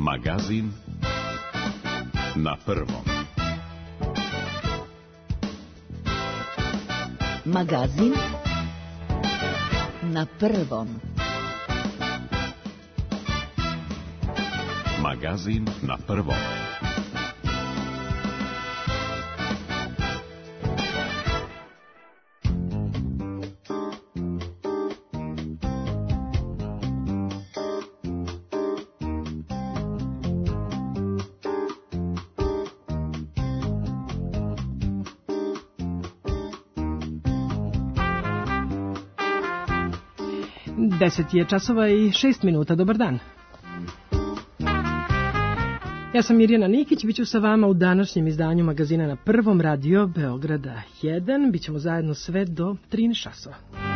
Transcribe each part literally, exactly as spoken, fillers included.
Magazin na prvom. Magazin na prvom. Magazin na prvom. Deset je časova i šest minuta. Dobar dan. Ja sam Mirjana Nikić, bit ću sa vama u današnjem izdanju magazina na prvom, Radio Beograda jedan. Bićemo zajedno sve do trinaest časova.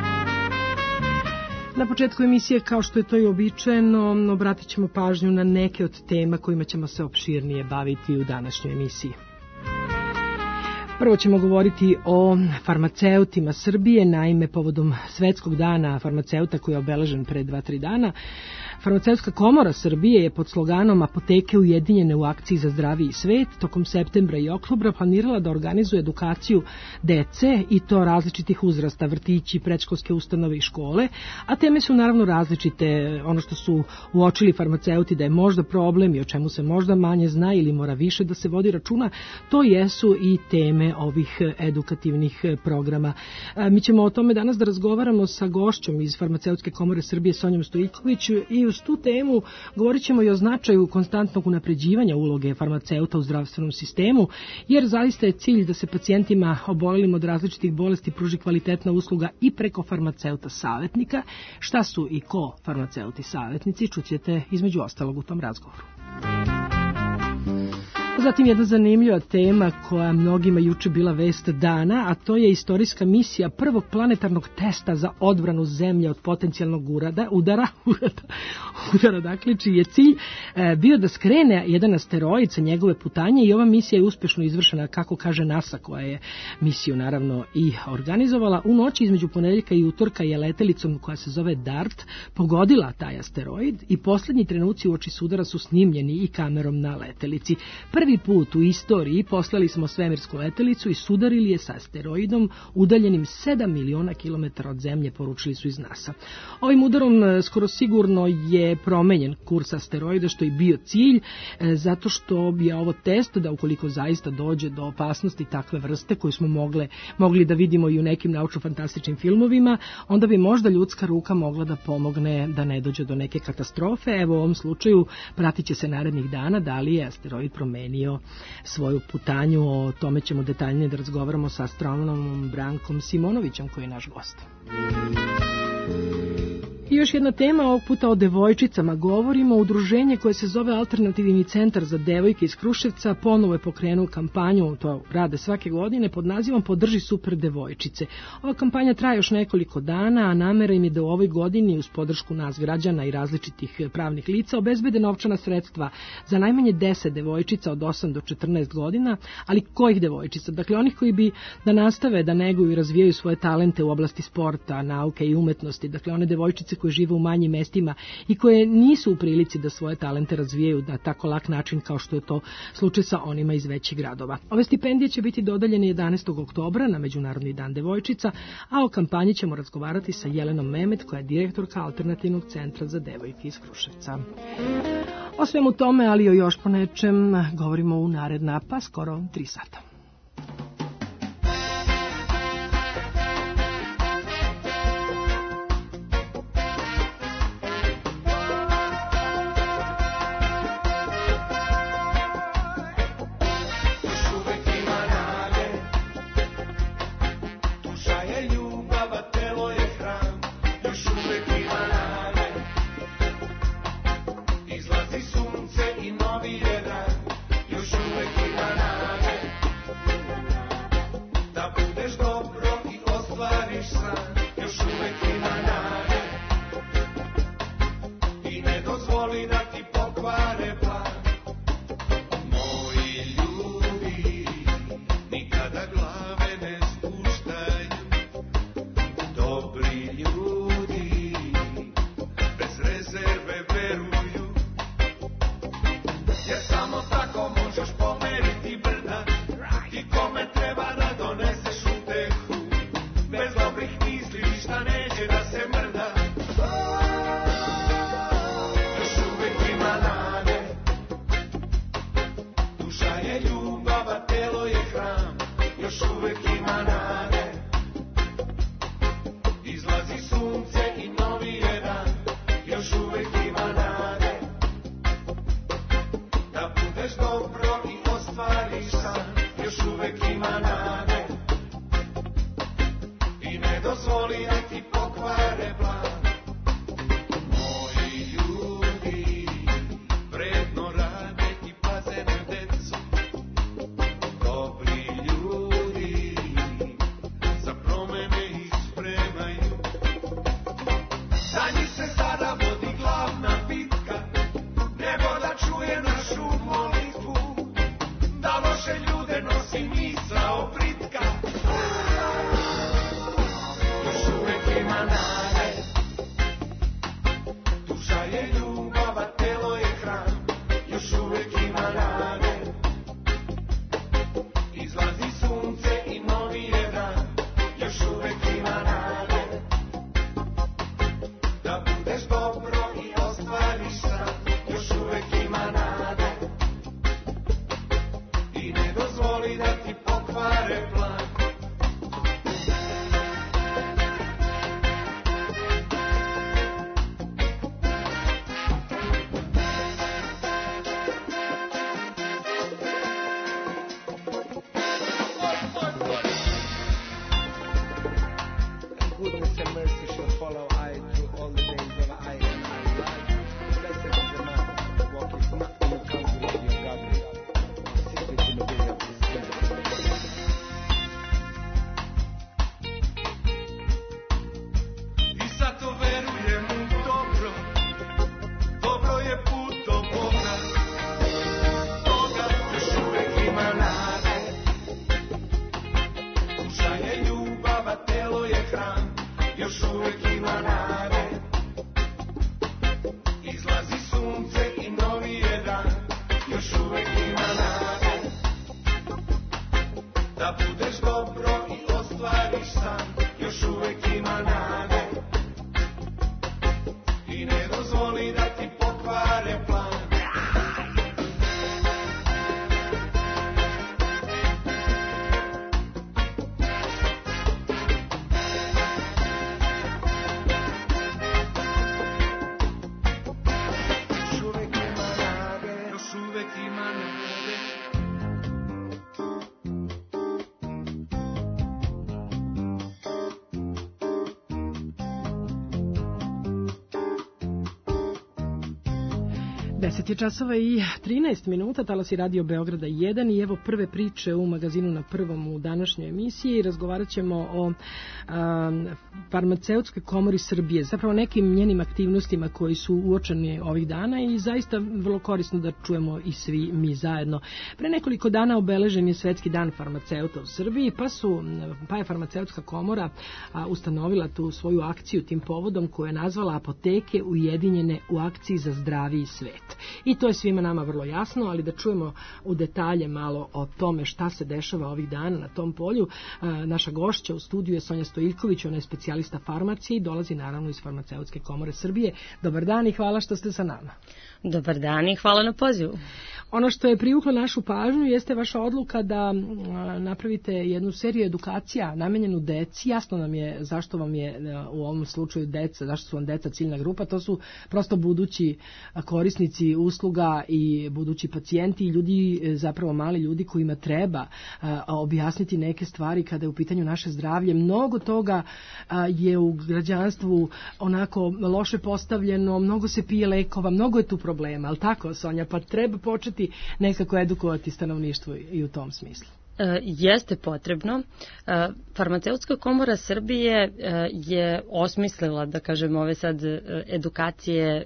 Na početku emisije, kao što je to i običajeno, obratit ćemo pažnju na neke od tema kojima ćemo se opširnije baviti u današnjoj emisiji. Prvo ćemo govoriti o farmaceutima Srbije, naime povodom Svetskog dana farmaceuta koji je obeležen pre dva tri dana. Farmaceutska komora Srbije je pod sloganom Apoteke ujedinjene u akciji za zdraviji svet tokom septembra i oktobra planirala da organizuje edukaciju dece i to različitih uzrasta, vrtići, predškolske ustanove i škole, a teme su naravno različite. Ono što su uočili farmaceuti da je možda problem i o čemu se možda manje zna ili mora više da se vodi računa, to jesu i teme ovih edukativnih programa. Mi ćemo o tome danas da razgovaramo sa gošćom iz Farmaceutske komore Srbije, Sonjom Stojiković, i uz tu temu govorit ćemo i o značaju konstantnog unapređivanja uloge farmaceuta u zdravstvenom sistemu, jer zaista je cilj da se pacijentima obolelim od različitih bolesti pruži kvalitetna usluga i preko farmaceuta savjetnika. Šta su i ko farmaceuti savjetnici, čućete između ostalog u tom razgovoru. Zatim jedna zanimljiva tema koja mnogima juče bila vest dana, a to je istorijska misija prvog planetarnog testa za odbranu zemlje od potencijalnog urada, udara, udara, udara, dakle, čiji je cilj e, bio da skrene jedan asteroid sa njegove putanje, i ova misija je uspešno izvršena, kako kaže NASA, koja je misiju naravno i organizovala. U noći između ponedeljka i utorka je letelicom koja se zove DART pogodila taj asteroid i poslednji trenuci uoči sudara su snimljeni i kamerom na letelici. Prvi put u istoriji poslali smo svemirsku letelicu i sudarili je sa asteroidom udaljenim sedam miliona kilometara od zemlje, poručili su iz NASA. Ovim udarom skoro sigurno je promenjen kurs asteroida, što je bio cilj, zato što je ovo test da ukoliko zaista dođe do opasnosti takve vrste koju smo mogle, mogli da vidimo i u nekim naučno-fantastičnim filmovima, onda bi možda ljudska ruka mogla da pomogne da ne dođe do neke katastrofe. Evo, u ovom slučaju pratit će se narednih dana da li je asteroid promenio svoju putanju. O tome ćemo detaljnije da razgovaramo sa astronomom Brankom Simonovićem, koji je naš gost. I još jedna tema, ovog puta o devojčicama. Govorimo o udruženje koje se zove Alternativni centar za devojke iz Kruševca. Ponovo je pokrenuo kampanju, to rade svake godine, pod nazivom Podrži super devojčice. Ova kampanja traje još nekoliko dana, a namera im je da u ovoj godini uz podršku nas građana i različitih pravnih lica obezbede novčana sredstva za najmanje deset devojčica od osam do četrnaest godina, ali kojih devojčica? Dakle, onih koji bi da nastave da neguju i razvijaju svoje talente u oblasti sporta, nauke i umetnosti. Dakle, one devojčice koje žive u manjim mestima i koje nisu u prilici da svoje talente razvijaju na tako lak način kao što je to slučaj sa onima iz većih gradova. Ove stipendije će biti dodeljene jedanaestog oktobra na Međunarodni dan devojčica, a o kampanji ćemo razgovarati sa Jelenom Memet, koja je direktorka Alternativnog centra za devojke iz Kruševca. O svemu tome, ali o još po nečem, govorimo u naredna pa skoro tri sata. deset je časova i trinaest minuta, talas je Radio Beograda jedan i evo prve priče u magazinu Na prvom u današnjoj emisiji. Razgovarat ćemo o a, farmaceutskoj komori Srbije, zapravo nekim njenim aktivnostima koji su uočeni ovih dana i zaista vrlo korisno da čujemo i svi mi zajedno. Pre nekoliko dana obeležen je Svetski dan farmaceuta u Srbiji, pa, su, pa je farmaceutska komora a, ustanovila tu svoju akciju tim povodom koju je nazvala Apoteke ujedinjene u akciji za zdraviji svet. I to je svima nama vrlo jasno, ali da čujemo u detalje malo o tome šta se dešava ovih dana na tom polju. Naša gošća u studiju je Sonja Stojiljković, ona je specijalista farmacije i dolazi naravno iz Farmaceutske komore Srbije. Dobar dan i hvala što ste sa nama. Dobar dan i hvala na pozivu. Ono što je privuklo našu pažnju jeste vaša odluka da napravite jednu seriju edukacija namenjenu deci. Jasno nam je zašto vam je u ovom slučaju deca, zašto su vam deca ciljna grupa. To su prosto budući korisnici usluga i budući pacijenti i ljudi, zapravo mali ljudi kojima treba objasniti neke stvari kada je u pitanju naše zdravlje. Mnogo toga je u građanstvu onako loše postavljeno, mnogo se pije lekova, mnogo je tu problema, ali tako, Sonja, pa treba početi nekako edukovati stanovništvo i u tom smislu. E, jeste potrebno. E, Farmaceutska komora Srbije e, je osmislila, da kažem, ove sad edukacije e,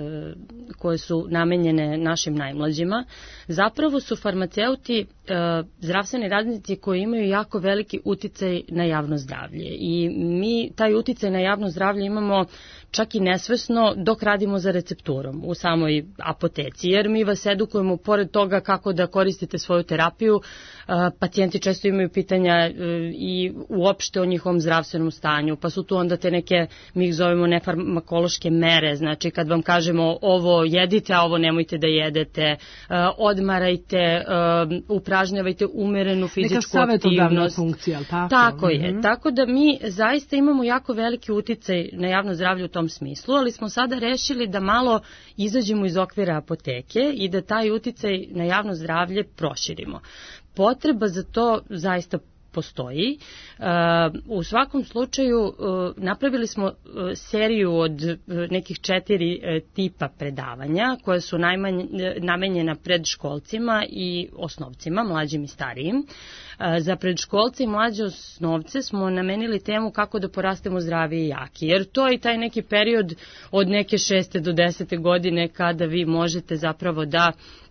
koje su namenjene našim najmlađima. Zapravo su farmaceuti e, zdravstveni radnici koji imaju jako veliki uticaj na javno zdravlje i mi taj uticaj na javno zdravlje imamo čak i nesvesno dok radimo za recepturom u samoj apoteci, jer mi vas edukujemo pored toga kako da koristite svoju terapiju, pacijenti često imaju pitanja i uopšte o njihovom zdravstvenom stanju, pa su tu onda te neke, mi ih zovemo nefarmakološke mere, znači kad vam kažemo ovo jedite, a ovo nemojte da jedete, odmarajte, upražnjavajte umerenu fizičku aktivnost. Funkcija, tako? Tako je, mm-hmm. Tako da mi zaista imamo jako veliki uticaj na javno zdravlje u tom smislu, ali smo sada rešili da malo izađemo iz okvira apoteke i da taj uticaj na javno zdravlje proširimo. Potreba za to zaista postoji. U svakom slučaju napravili smo seriju od nekih četiri tipa predavanja koje su najmanje, namenjena predškolcima i osnovcima, mlađim i starijim. Za predškolce i mlađe osnovce smo namenili temu kako da porastemo zdravi i jaki, jer to je i taj neki period od neke šeste do desete godine kada vi možete zapravo da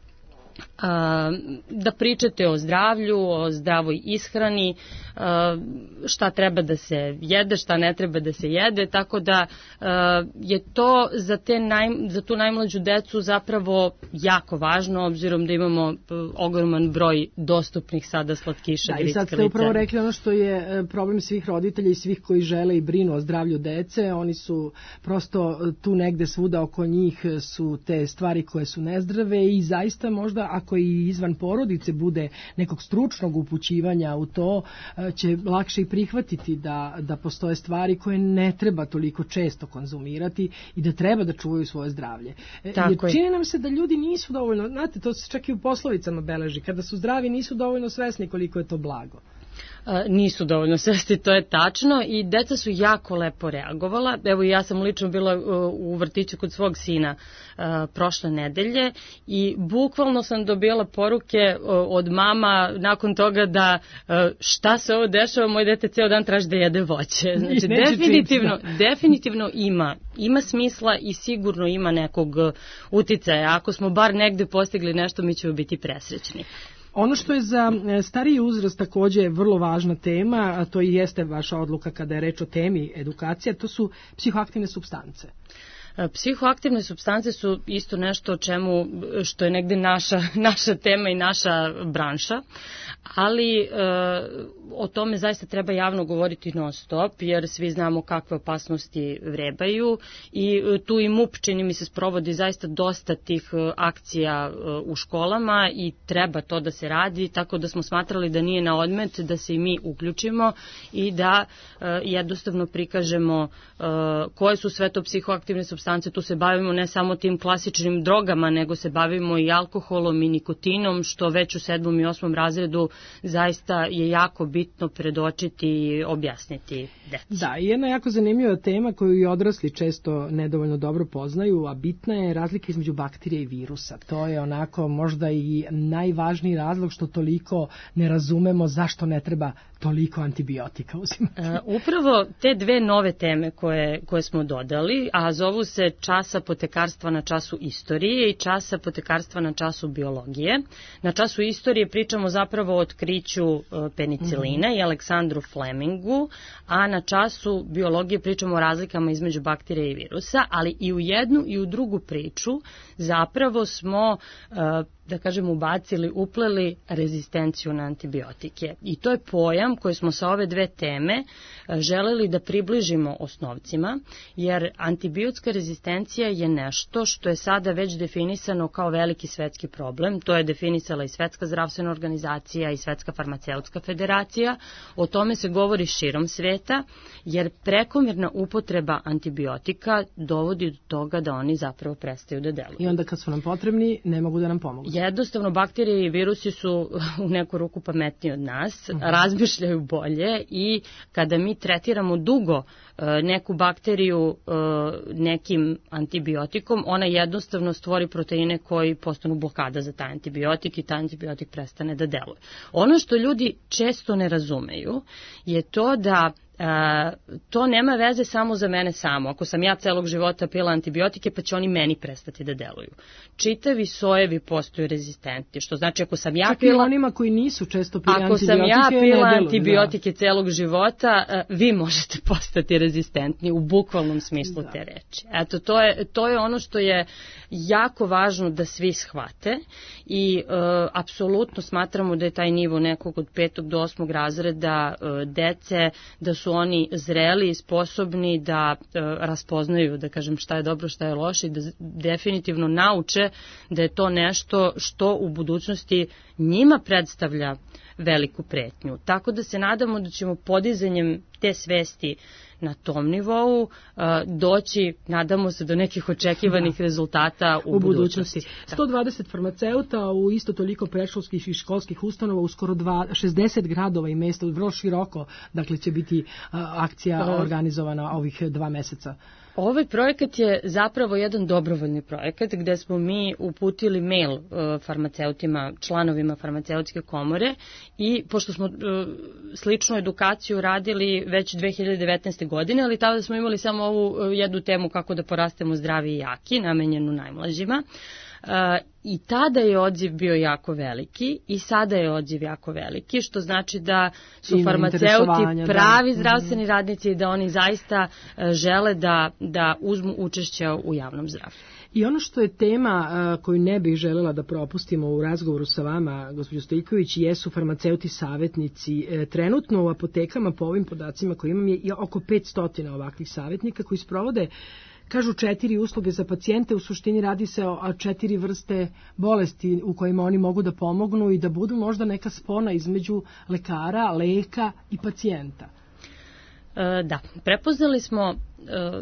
da pričate o zdravlju, o zdravoj ishrani, šta treba da se jede, šta ne treba da se jede, tako da je to za, te naj, za tu najmlađu decu zapravo jako važno, obzirom da imamo ogroman broj dostupnih sada slatkiša. Da, i sad ste upravo rekli ono što je problem svih roditelja i svih koji žele i brinu o zdravlju dece, oni su prosto tu negde svuda oko njih su te stvari koje su nezdrave i zaista možda ako i izvan porodice bude nekog stručnog upućivanja u to, će lakše i prihvatiti da, da postoje stvari koje ne treba toliko često konzumirati i da treba da čuvaju svoje zdravlje. Tako Jer čini nam se da ljudi nisu dovoljno, znate, to se čak i u poslovicama beleži, kada su zdravi nisu dovoljno svesni koliko je to blago. Nisu dovoljno svesti, to je tačno i deca su jako lepo reagovala. Evo ja sam lično bila u vrtiću kod svog sina prošle nedelje i bukvalno sam dobila poruke od mama nakon toga da šta se ovo dešava, moj dete ceo dan traži da jede voće. Znači definitivno, definitivno ima, ima smisla i sigurno ima nekog uticaja. Ako smo bar negde postigli nešto, mi ćemo biti presrećni. Ono što je za stariji uzrast takođe vrlo važna tema, a to i jeste vaša odluka kada je reč o temi edukacija, to su psihoaktivne supstance. Psihoaktivne supstance su isto nešto o čemu, što je negde naša, naša tema i naša branša, ali e, o tome zaista treba javno govoriti non stop, jer svi znamo kakve opasnosti vrebaju i tu i MUP, čini mi se, sprovodi zaista dosta tih akcija u školama i treba to da se radi, tako da smo smatrali da nije na odmet da se i mi uključimo i da e, jednostavno prikažemo e, koje su sve to psihoaktivne supstance. Tu se bavimo ne samo tim klasičnim drogama, nego se bavimo i alkoholom i nikotinom, što već u sedmom i osmom razredu zaista je jako bitno predočiti i objasniti deci. Da, i jedna jako zanimljiva tema koju i odrasli često nedovoljno dobro poznaju, a bitna je razlika između bakterija i virusa. To je onako možda i najvažniji razlog što toliko ne razumemo zašto ne treba toliko antibiotika uzimati. Uh, upravo te dve nove teme koje, koje smo dodali, a zovu se čas apotekarstva na času istorije i čas apotekarstva na času biologije. Na času istorije pričamo zapravo o otkriću uh, penicilina mm-hmm. i Aleksandru Flemingu, a na času biologije pričamo o razlikama između bakterija i virusa, ali i u jednu i u drugu priču zapravo smo uh, da kažem, ubacili, upleli rezistenciju na antibiotike. I to je pojam koji smo sa ove dve teme želeli da približimo osnovcima, jer antibiotska rezistencija je nešto što je sada već definisano kao veliki svetski problem. To je definisala i Svetska zdravstvena organizacija i Svetska farmaceutska federacija. O tome se govori širom sveta, jer prekomjerna upotreba antibiotika dovodi do toga da oni zapravo prestaju da deluju. I onda kad su nam potrebni, ne mogu da nam pomogu. Jednostavno, bakterije i virusi su u neku ruku pametniji od nas, uh-huh. razmišljaju bolje i kada mi tretiramo dugo neku bakteriju nekim antibiotikom, ona jednostavno stvori proteine koji postanu blokada za taj antibiotik i taj antibiotik prestane da deluje. Ono što ljudi često ne razumeju je to da to nema veze samo za mene samo. Ako sam ja celog života pila antibiotike, pa će oni meni prestati da deluju. Čitavi sojevi postaju rezistentni, što znači ako sam ja čak pila... i onima koji nisu često pili ako antibiotike, sam ja pila deluju, antibiotike da. celog života, vi možete postati rezistentni u bukvalnom smislu da. te reči. Eto, to je, to je ono što je jako važno da svi shvate i uh, apsolutno smatramo da je taj nivo nekog od petog do osmog razreda uh, dece, da su oni zreli i sposobni da uh, raspoznaju, da kažem, šta je dobro, šta je loše i da definitivno nauče da je to nešto što u budućnosti njima predstavlja veliku pretnju. Tako da se nadamo da ćemo podizanjem te svesti na tom nivou uh, doći, nadamo se, do nekih očekivanih da. rezultata u, u budućnosti. budućnosti. sto dvadeset farmaceuta u isto toliko predškolskih i školskih ustanova u skoro dva, šezdeset gradova i mesta, vrlo široko, dakle će biti uh, akcija uh, organizovana ovih dva meseca. Ovaj projekat je zapravo jedan dobrovoljni projekat gde smo mi uputili mail uh, farmaceutima, članovima farmaceutske komore i pošto smo uh, sličnu edukaciju radili već dve hiljade devetnaeste. godine, ali tada smo imali samo ovu uh, jednu temu kako da porastemo zdravi i jaki, namenjenu najmlađima. Uh, I tada je odziv bio jako veliki i sada je odziv jako veliki, što znači da su farmaceuti pravi da. zdravstveni radnici i da oni zaista uh, žele da, da uzmu učešće u javnom zdravlju. I ono što je tema a, koju ne bih želela da propustimo u razgovoru sa vama, gospođo Stojković, jesu farmaceuti savjetnici. E, trenutno u apotekama, po ovim podacima koji imam, je oko petsto ovakvih savjetnika koji sprovode, kažu, četiri usluge za pacijente. U suštini radi se o četiri vrste bolesti u kojima oni mogu da pomognu i da budu možda neka spona između lekara, leka i pacijenta. E, da, prepoznali smo e,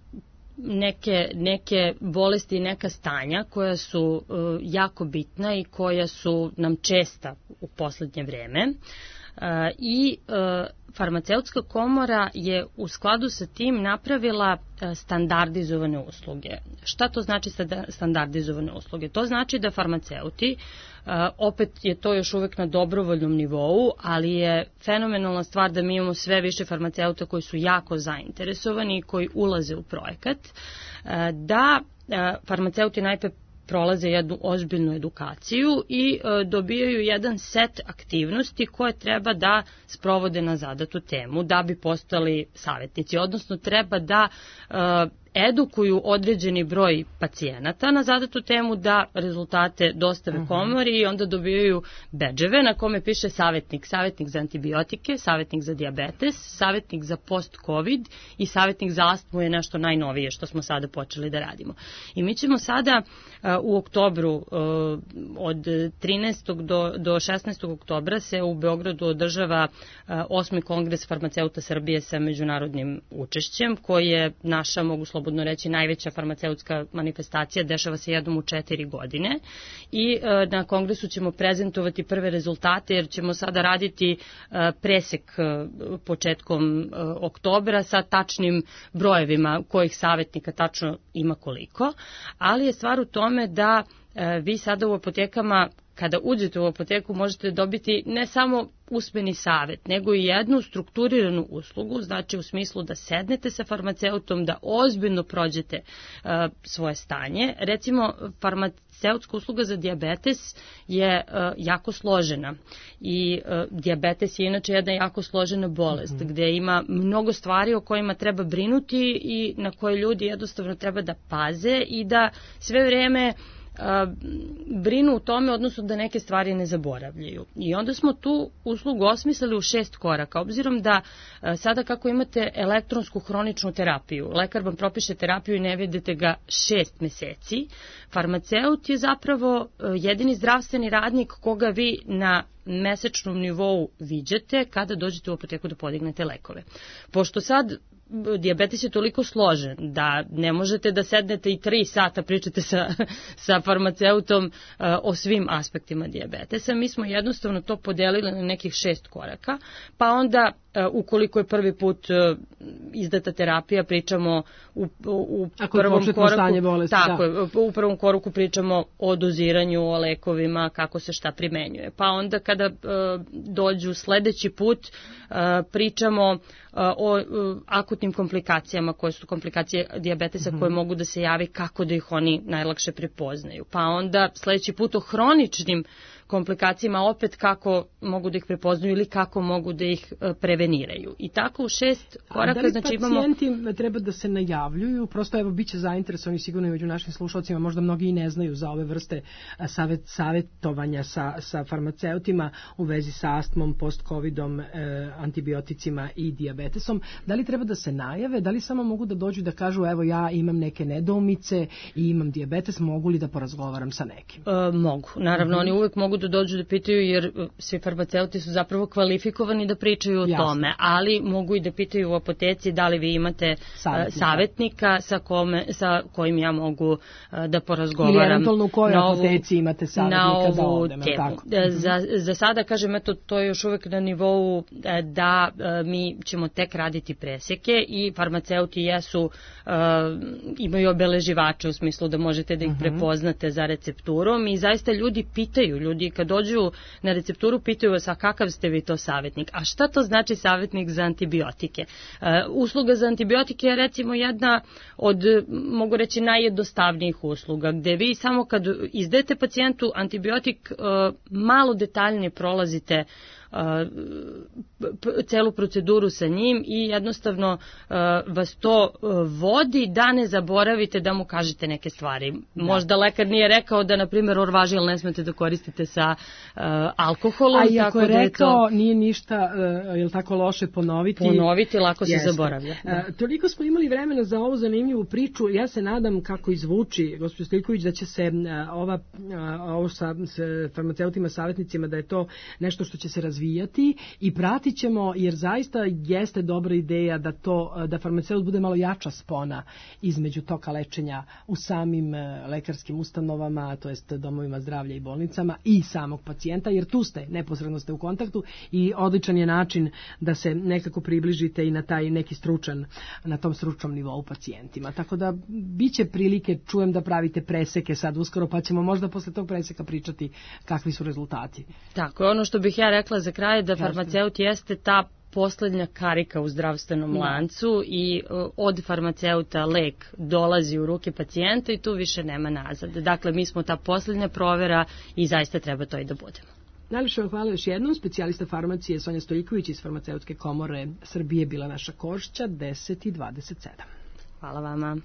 neke, neke bolesti i neka stanja koja su uh, jako bitna i koja su nam česta u poslednje vreme. Uh, I uh, farmaceutska komora je u skladu sa tim napravila uh, standardizovane usluge. Šta to znači standardizovane usluge? To znači da farmaceuti, uh, opet je to još uvek na dobrovoljnom nivou, ali je fenomenalna stvar da mi imamo sve više farmaceuta koji su jako zainteresovani i koji ulaze u projekat, uh, da uh, farmaceuti najpre prolaze jednu ozbiljnu edukaciju i e, dobijaju jedan set aktivnosti koje treba da sprovode na zadatu temu da bi postali savjetnici, odnosno treba da e, edukuju određeni broj pacijenata na zadatu temu, da rezultate dostave uh-huh. komori i onda dobijaju bedževe na kome piše savjetnik, savjetnik za antibiotike, savjetnik za dijabetes, savjetnik za post-covid i savjetnik za astmu je nešto najnovije što smo sada počeli da radimo. I mi ćemo sada uh, u oktobru, uh, od trinaestog do, do šesnaestog oktobra se u Beogradu održava uh, osmi kongres farmaceuta Srbije sa međunarodnim učešćem, koji je naša, mogu slobodno slobodno reći, najveća farmaceutska manifestacija, dešava se jednom u četiri godine i e, na kongresu ćemo prezentovati prve rezultate jer ćemo sada raditi e, presek e, početkom e, oktobra sa tačnim brojevima kojih savjetnika tačno ima koliko, ali je stvar u tome da e, vi sada u apotekama, kada uđete u apoteku, možete dobiti ne samo usmeni savjet, nego i jednu strukturiranu uslugu, znači u smislu da sednete sa farmaceutom, da ozbiljno prođete uh, svoje stanje. Recimo, farmaceutska usluga za dijabetes je uh, jako složena i uh, dijabetes je inače jedna jako složena bolest, mm-hmm. gde ima mnogo stvari o kojima treba brinuti i na koje ljudi jednostavno treba da paze i da sve vreme brinu u tome, odnosno da neke stvari ne zaboravljaju. I onda smo tu uslugu osmislili u šest koraka, obzirom da sada kako imate elektronsku hroničnu terapiju, lekar vam propiše terapiju i ne vidite ga šest meseci, farmaceut je zapravo jedini zdravstveni radnik koga vi na mesečnom nivou viđate kada dođete u apoteku da podignete lekove. Pošto sad dijabetes je toliko složen da ne možete da sednete i tri sata pričate sa, sa farmaceutom uh, o svim aspektima dijabetesa. Mi smo jednostavno to podelili na nekih šest koraka, pa onda ukoliko je prvi put izdata terapija, pričamo u, u Ako prvom koraku, stanje bolesti, tako da. je, u prvom koraku pričamo o doziranju, o lekovima, kako se šta primenjuje. Pa onda kada dođu sledeći put, pričamo o akutnim komplikacijama, koje su komplikacije dijabetesa mm-hmm. koje mogu da se javi, kako da ih oni najlakše prepoznaju. Pa onda sledeći put o hroničnim komplikacijama, opet kako mogu da ih prepoznaju ili kako mogu da ih preveniraju. I tako u šest koraka, da li znači imamo... pacijenti treba da se najavljuju? Prosto evo, bit će zainteresovani sigurno i među našim slušalcima, možda mnogi i ne znaju za ove vrste savet, savjetovanja sa, sa farmaceutima u vezi sa astmom, post-covidom, e, antibioticima i dijabetesom. Da li treba da se najave? Da li samo mogu da dođu da kažu evo ja imam neke nedoumice i imam dijabetes, mogu li da porazgovaram sa nekim? E, mogu. Naravno, mm-hmm. oni uvek mogu da dođu da pitaju, jer svi farmaceuti su zapravo kvalifikovani da pričaju o Jasne. tome, ali mogu i da pitaju u apoteci da li vi imate savjetnika, savjetnika sa, kome, sa kojim ja mogu uh, da porazgovaram. Ili eventualno u kojoj apoteci imate savjetnika da odem. Tako. Za, za sada, kažem, eto, to je još uvek na nivou da uh, mi ćemo tek raditi preseke i farmaceuti jesu, uh, imaju obeleživače u smislu da možete da ih uh-huh. prepoznate za recepturom i zaista ljudi pitaju, ljudi kad dođu na recepturu pitaju vas, a kakav ste vi to savjetnik? A šta to znači savjetnik za antibiotike? Uh, usluga za antibiotike je recimo jedna od, mogu reći, najjednostavnijih usluga, gde vi samo kad izdajete pacijentu antibiotik, uh, malo detaljnije prolazite celu proceduru sa njim i jednostavno uh, vas to uh, vodi da ne zaboravite da mu kažete neke stvari. Da. Možda lekar nije rekao da, na primjer, orvažil ne smete da koristite sa uh, alkoholom. A i ako je rekao, to... nije ništa, uh, je li tako loše ponoviti? Ponoviti, lako se Jeste. zaboravlja. Da. Uh, toliko smo imali vremena za ovu zanimljivu priču. Ja se nadam, kako izvuči gospođo Stojiljković, da će se uh, ova, uh, ovo sa, sa farmaceutima, savjetnicima, da je to nešto što će se razvijati i pratit ćemo, jer zaista jeste dobra ideja da to, da farmaceut bude malo jača spona između toka lečenja u samim lekarskim ustanovama, to jest domovima zdravlja i bolnicama i samog pacijenta, jer tu ste, neposredno ste u kontaktu i odličan je način da se nekako približite i na taj neki stručan, na tom stručnom nivou pacijentima. Tako da biće prilike, čujem da pravite preseke sad uskoro, pa ćemo možda posle tog preseka pričati kakvi su rezultati. Tako, ono što bih ja rekla za kraj, da farmaceut jeste ta poslednja karika u zdravstvenom lancu i od farmaceuta lek dolazi u ruke pacijenta i tu više nema nazad. Dakle, mi smo ta poslednja provera i zaista treba to i da budemo. Najviše vam hvala još jednom. Specijalista farmacije Sonja Stojiljković iz Farmaceutske komore Srbije bila naša gošća, deset i dvadeset sedam. Hvala vama.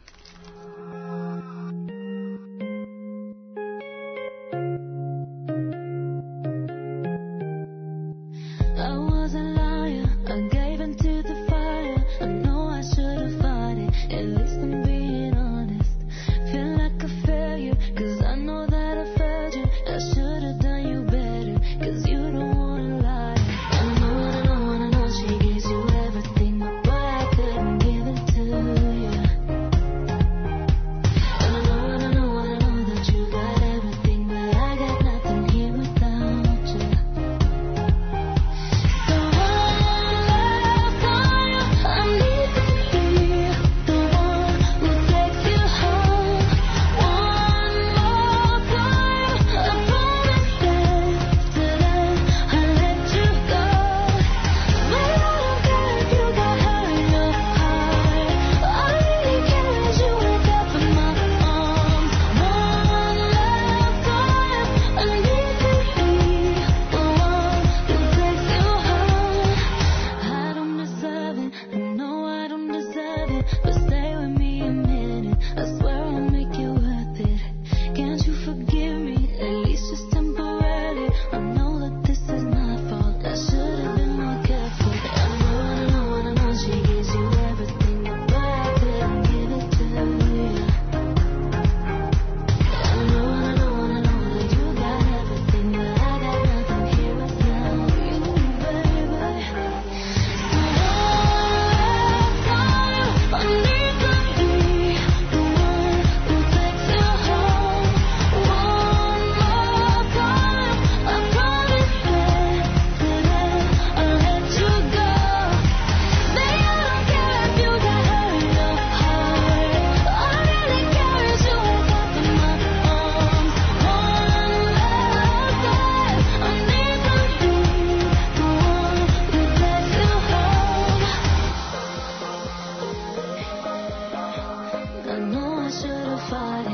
I need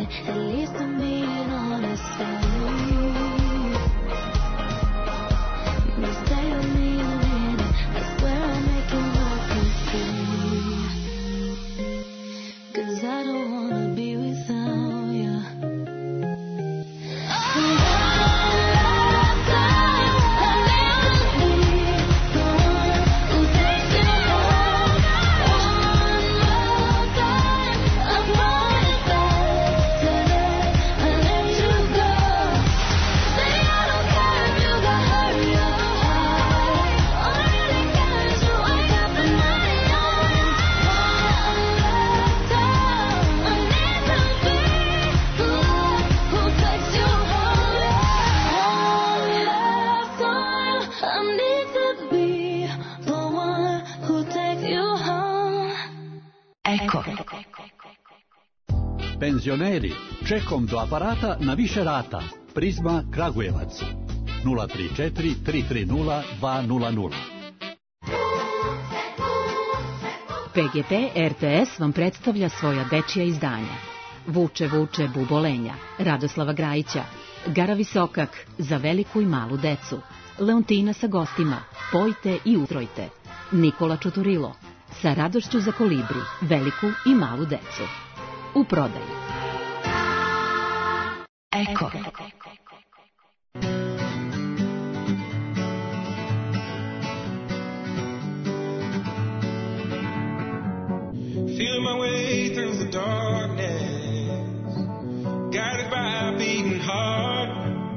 it. At least I'm being honest with you. But stay with me a minute. I swear I'll make it work with you. 'Cause I don't wanna be without you. Penzioneri, čekom do aparata na više rata. Prizma Kragujevac. nula tri četiri tri tri nula dva nula nula. P G P R T S vam predstavlja svoja dečija izdanja. Vuče, vuče, bubolenja, Radoslava Grajića, Gara Visokak, za veliku i malu decu, Leontina sa gostima, Pojte i utrojte, Nikola Čuturilo, sa radošću za kolibri, veliku i malu decu. U prodaju. Eko. Feel my way through the darkness, guided by a beating heart.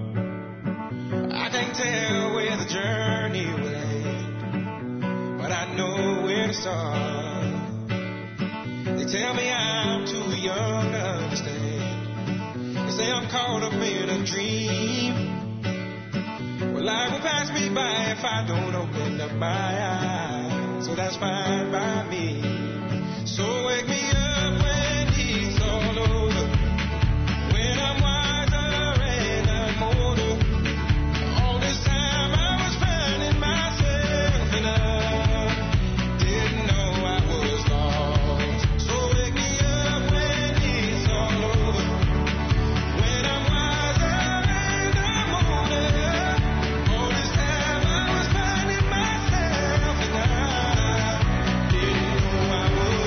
I can't tell where the journey will end, but I know where to start. They tell me I'm too young to understand. They say I'm caught up in a dream. Well, life will pass me by if I don't open up my eyes. So that's fine by me. So wake me up when it's all over, when I'm wiser and I'm older. All this time I was finding myself and I didn't know I was lost. So wake me up when it's all over, when I'm wiser and I'm older. All this time I was finding myself and I didn't know I was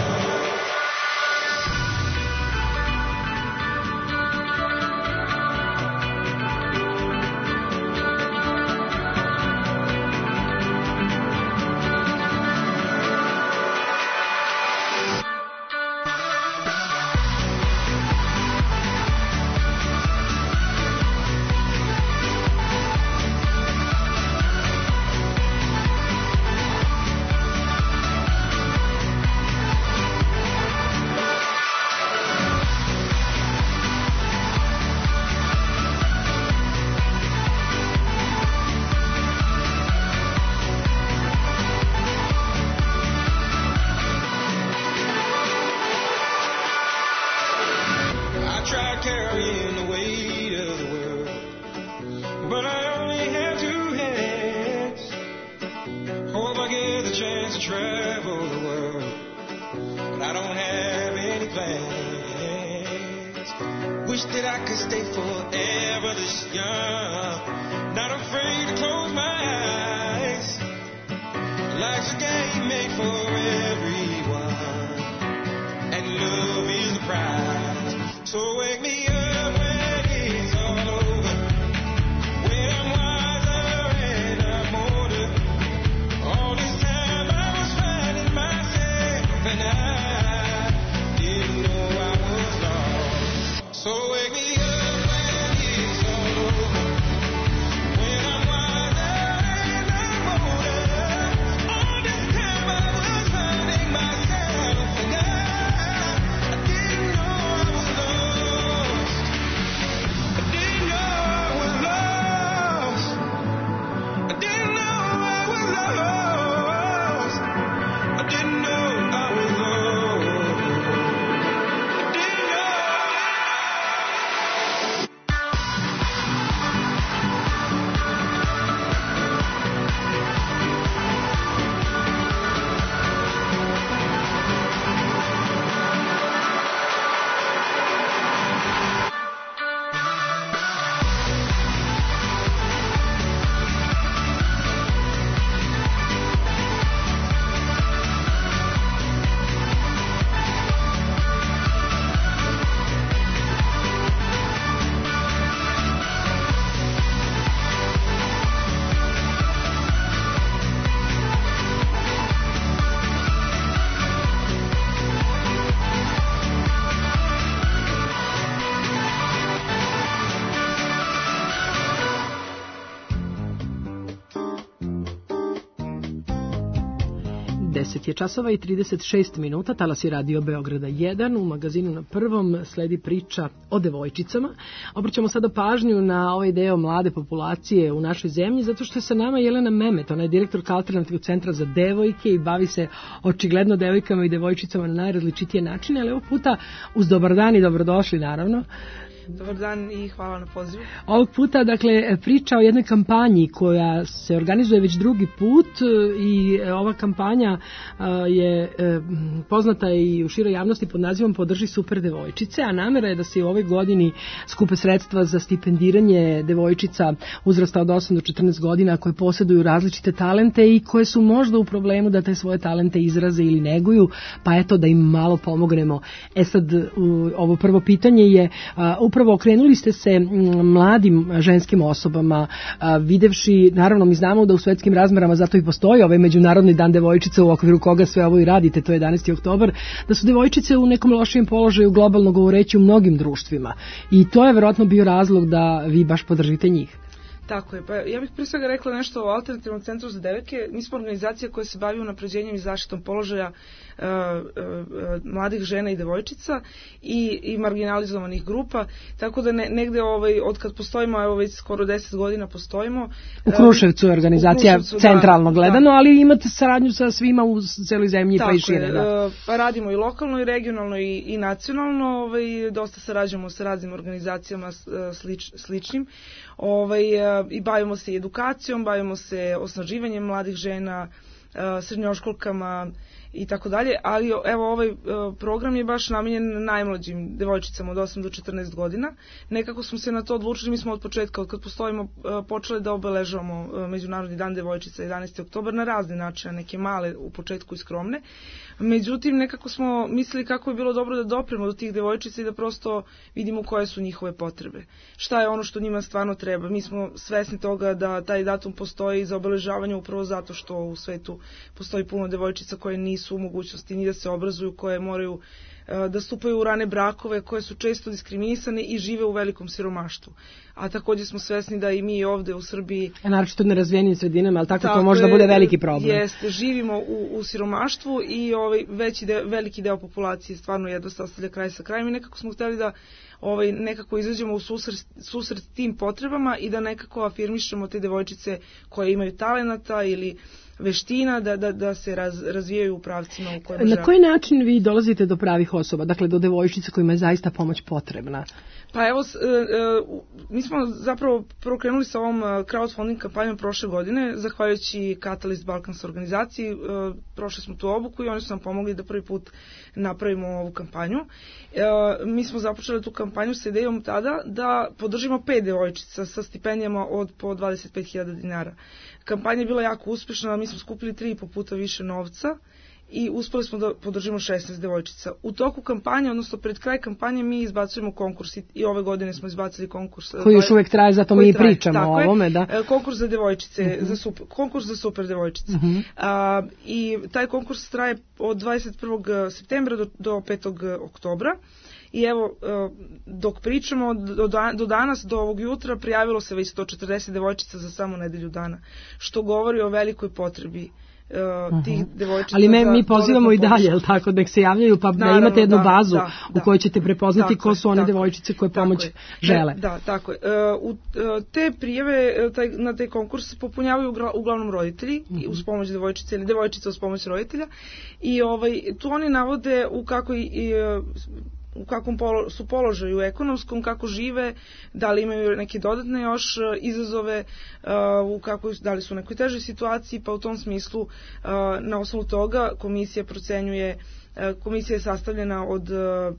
carrying the weight of the world, but I only have two hands. Hope I get the chance to travel the world, but I don't have any plans. Wish that I could stay forever this young, not afraid to close my eyes. Life's a game made for everyone, and love is the prize. So wake me up when it's all over, when I'm wiser and I'm older. All this time I was finding myself and I didn't know I was lost. So wake me up when it's all over, when I'm wiser. deset je časova i trideset šest minuta, talas je Radio Beograda jedan, u magazinu Na prvom sledi priča o devojčicama. Obraćamo sada pažnju na ovaj deo mlade populacije u našoj zemlji, zato što je sa nama Jelena Memet, ona je direktorka Alternativnog centra za devojke i bavi se očigledno devojkama i devojčicama na najrazličitije načine, ali ovog puta uz dobar dan i dobrodošli naravno. Dobar dan i hvala na pozivu. Ovog puta, dakle, priča o jednoj kampanji koja se organizuje već drugi put i ova kampanja je poznata i u široj javnosti pod nazivom Podrži super devojčice, a namera je da se u ovoj godini skupe sredstva za stipendiranje devojčica uzrasta od osam do četrnaest godina koje posjeduju različite talente i koje su možda u problemu da te svoje talente izraze ili neguju, pa eto da im malo pomognemo. E sad, ovo prvo pitanje je upravo okrenuli ste se mladim ženskim osobama, videvši, naravno mi znamo da u svetskim razmerama zato i postoji ovaj Međunarodni dan devojčica u okviru koga sve ovo i radite, to je jedanaesti oktobar, da su devojčice u nekom lošijem položaju globalno govoreći u mnogim društvima. I to je verovatno bio razlog da vi baš podržite njih. Tako je, pa ja bih prije svega rekla nešto o Alternativnom centru za devojke. Mi smo organizacija koja se bavi unapređenjem i zaštitom položaja uh, uh, mladih žena i devojčica i, i marginalizovanih grupa, tako da ne, negde ovaj, od kad postojimo, evo već skoro deset godina postojimo. U Kruševcu je organizacija, u Kruševcu, centralno da, gledano, da. Ali imate saradnju sa svima u celoj zemlji tako pa i šire. Da. Pa radimo i lokalno i regionalno i, i nacionalno, ovaj, dosta sarađujemo sa raznim organizacijama slič, sličnim. Ovaj, i bavimo se edukacijom, bavimo se osnaživanjem mladih žena, srednjoškolkama i tako dalje, ali evo ovaj program je baš namijenjen najmlađim devojčicama od osam do četrnaest godina. Nekako smo se na to odlučili, mi smo od početka, od kad postojimo, počeli da obeležavamo Međunarodni dan devojčica jedanaesti oktobar na razne načine, neke male u početku i skromne. Međutim, nekako smo mislili kako je bilo dobro da dopremo do tih devojčica i da prosto vidimo koje su njihove potrebe. Šta je ono što njima stvarno treba. Mi smo svesni toga da taj datum postoji za obeležavanje upravo zato što u svetu postoji puno devojčica koje nisu u mogućnosti ni da se obrazuju, koje moraju da stupaju u rane brakove, koje su često diskriminisane i žive u velikom siromaštvu. A također smo svesni da i mi ovde u Srbiji... A naročito nerazvijenim sredinama, ali tako, tako to možda bude veliki problem. Jeste, živimo u, u siromaštvu i ovaj veći de, veliki deo populacije stvarno jedva sastavlja kraj sa krajem i nekako smo hteli da ovaj, nekako izađemo u susret, susret tim potrebama i da nekako afirmišemo te devojčice koje imaju talenata ili veština da, da, da se raz, razvijaju u pravcima u kojima žele. Na koji način vi dolazite do pravih osoba, dakle do devojčica kojima je zaista pomoć potrebna? Pa evo, e, e, mi smo zapravo prokrenuli sa ovom crowdfunding kampanjom prošle godine, zahvaljujući Catalyst Balkans organizaciji, e, prošli smo tu obuku i oni su nam pomogli da prvi put napravimo ovu kampanju. E, mi smo započeli tu kampanju sa idejom tada da podržimo pet devojčica sa stipendijama od po dvadeset pet hiljada dinara. Kampanja je bila jako uspješna, mi smo skupili tri i po puta više novca i uspeli smo da podržimo šesnaest devojčica. U toku kampanje, odnosno pred kraj kampanje, mi izbacujemo konkurs i ove godine smo izbacili konkurs. Koji još uvijek traje, zato mi traje, pričamo o ovome, da. Konkurs za devojčice, uh-huh. za super, konkurs za super devojčice. Uh-huh. A, I taj konkurs traje od dvadeset prvog septembra do, do petog oktobra. I evo, dok pričamo, do, do danas, do ovog jutra, prijavilo se već sto četrdeset devojčica za samo nedelju dana, što govori o velikoj potrebi uh, tih devojčica. Ali me, mi pozivamo i dalje, jel tako, nek se javljaju, pa naravno, da imate jednu da, bazu da, u kojoj ćete prepoznati ko su one tako, devojčice koje pomoć je. žele. Da, da, tako je. Uh, u, te prijeve taj, na taj konkurs popunjavaju uglavnom roditelji, uh-huh. uz pomoć devojčice ili devojčice uz pomoć roditelja. I ovaj, tu oni navode u kako i, i u kakvom polo, su položaju ekonomskom, kako žive, da li imaju neke dodatne još izazove, uh, u kakvoj, da li su u nekoj težoj situaciji, pa u tom smislu uh, na osnovu toga komisija procenjuje, uh, komisija je sastavljena od uh,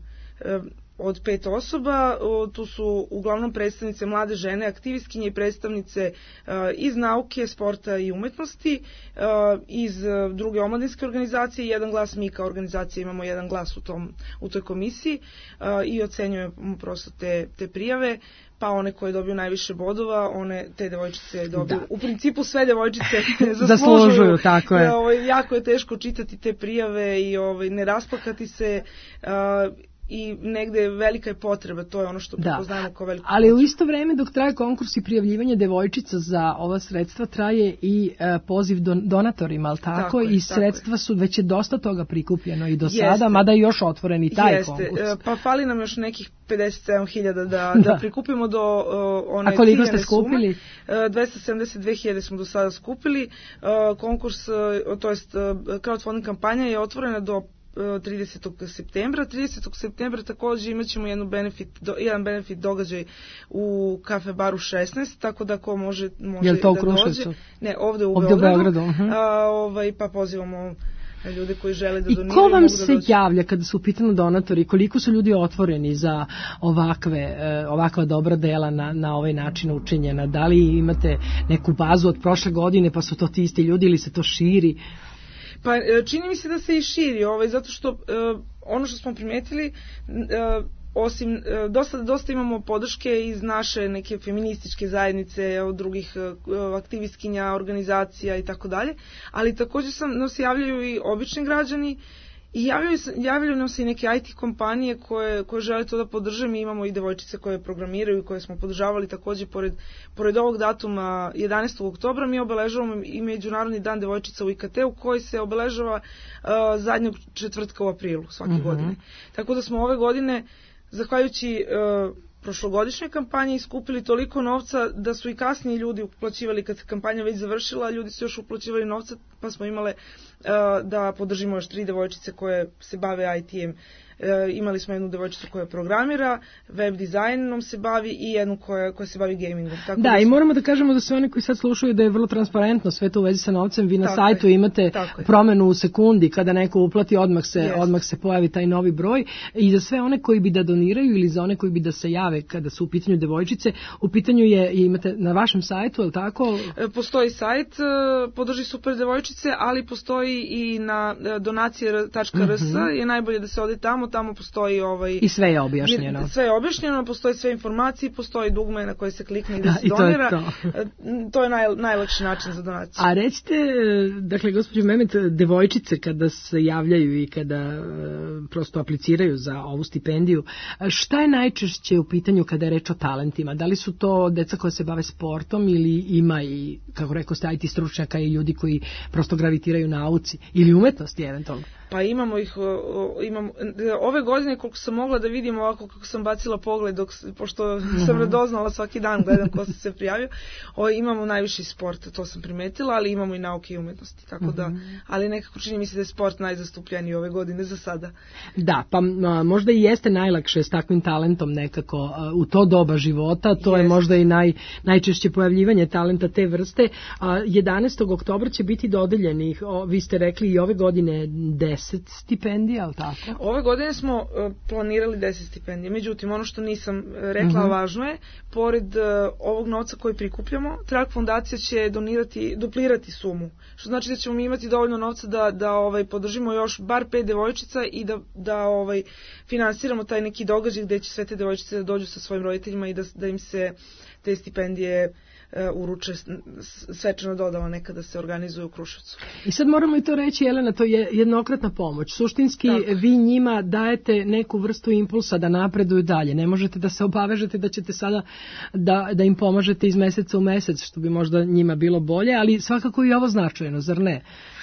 od pet osoba, tu su uglavnom predstavnice mlade žene, aktivistkinje i predstavnice uh, iz nauke, sporta i umetnosti, uh, iz uh, druge omladinske organizacije, jedan glas mi kao organizacija imamo jedan glas u, tom, u toj komisiji uh, i ocenjujemo prosto te, te prijave, pa one koje dobiju najviše bodova, one te devojčice dobiju. Da. U principu sve devojčice zaslužuju. zaslužuju tako je. Ovaj, jako je teško čitati te prijave i ovaj, ne rasplakati se. Uh, i negde velika je potreba, to je ono što prepoznajemo kao veliku ali potreba. u isto vreme dok traje konkurs i prijavljivanje devojčica za ova sredstva traje i e, poziv don, donatorima, ali tako, Tako je, i tako sredstva je. su, već je dosta toga prikupljeno i do Jeste. sada, mada je još otvoren i taj Jeste, konkurs. e, pa fali nam još nekih pedeset sedam hiljada da, da. Da. da prikupimo do uh, one A koliko ciljane ste skupili? Sume. Uh, dvesta sedamdeset dve hiljade smo do sada skupili. Uh, konkurs, uh, to jest uh, crowdfunding kampanja je otvorena do tridesetog septembra. tridesetog septembra takođe imat ćemo jednu benefit, do, jedan benefit događaj u kafe baru šesnaest, tako da ko može, može Jel to u da Kruševcu? dođe. Ne, ovde u ovde Beogradu. U Beogradu uh-huh. A, ovaj, pa pozivamo ljude koji žele da I doniraju. ko vam mogu se da dođu. javlja kada su u pitanju donatori, koliko su ljudi otvoreni za ovakve, e, ovakva dobra dela na, na ovaj način učinjena? Da li imate neku bazu od prošle godine pa su to ti isti ljudi ili se to širi? Pa čini mi se da se i širi, ovaj, zato što uh, ono što smo primetili, uh, osim, uh, dosta, dosta imamo podrške iz naše neke feminističke zajednice, od drugih uh, aktivistkinja, organizacija i tako dalje, ali takođe sam, nam se javljaju i obični građani i javljaju, javljaju nam se i neke I T kompanije koje, koje žele to da podrže. Mi imamo i devojčice koje programiraju i koje smo podržavali takođe pored, pored ovog datuma jedanaestog oktobra mi obeležavamo i Međunarodni dan devojčica u I K T-u koji se obeležava uh, zadnjeg četvrtka u aprilu svake uh-huh. godine. Tako da smo ove godine, zahvaljujući uh, prošlogodišnjoj kampanji iskupili toliko novca da su i kasniji ljudi uplaćivali kad se kampanja već završila, ljudi su još uplaćivali novca, pa smo imale uh, da podržimo još tri devojčice koje se bave I T-em. E, imali smo jednu devojčicu koja programira, web dizajnom se bavi i jednu koja, koja se bavi gamingom. Tako da, da i smo... moramo da kažemo da sve oni koji sad slušaju da je vrlo transparentno sve to u vezi sa novcem. Vi na tako sajtu je, imate promenu u sekundi, kada neko uplati odmah se, yes. odmah se pojavi taj novi broj. I za sve one koji bi da doniraju ili za one koji bi da se jave kada su u pitanju devojčice, u pitanju je, imate na vašem sajtu, je li tako? E, postoji sajt, podrži super devojčice, ali postoji i na donacije tačka r s, mm-hmm. je najbolje da se ode tamo, tamo postoji ovaj... I sve je objašnjeno. Sve je objašnjeno, postoji sve informacije, postoji dugme na koje se klikne i da, da se i donira. To je, to. to je naj, najlakši način za donaciju. A recite, dakle, gospođo Mehmet, devojčice kada se javljaju i kada prosto apliciraju za ovu stipendiju, šta je najčešće u pitanju kada je reč o talentima? Da li su to deca koja se bave sportom ili ima i, kako rekao ste, I T stručnjaka i ljudi koji prosto gravitiraju nauci ili umetnosti eventualno? Pa imamo ih, imamo, ove godine koliko sam mogla da vidim ovako kako sam bacila pogled, dok, pošto sam radoznala svaki dan, gledam ko se prijavio, o, imamo najviše sport, to sam primetila, ali imamo i nauke i umetnosti, tako da, ali nekako čini mi se da je sport najzastupljeniji ove godine za sada. Da, pa a, možda i jeste najlakše s takvim talentom nekako a, u to doba života, to Jest. je možda i naj, najčešće pojavljivanje talenta te vrste. A, jedanaestog oktobra će biti dodeljenih, o, vi ste rekli i ove godine deset stipendija, ali tako? Ove godine smo uh, planirali deset stipendija, međutim, ono što nisam rekla, uh-huh. važno je, pored uh, ovog novca koji prikupljamo, Trag fondacija će donirati, duplirati sumu, što znači da ćemo imati dovoljno novca da, da ovaj, podržimo još bar pet devojčica i da, da ovaj, finansiramo taj neki događaj gde će sve te devojčice da dođu sa svojim roditeljima i da, da im se te stipendije uruče svečano dodala nekada se organizuju u Kruševcu. I sad moramo i to reći, Jelena, to je jednokratna pomoć. Suštinski tako. Vi njima dajete neku vrstu impulsa da napreduju dalje. Ne možete da se obavežete da ćete sada da, da im pomažete iz meseca u mesec, što bi možda njima bilo bolje, ali svakako i ovo značajno, zar ne?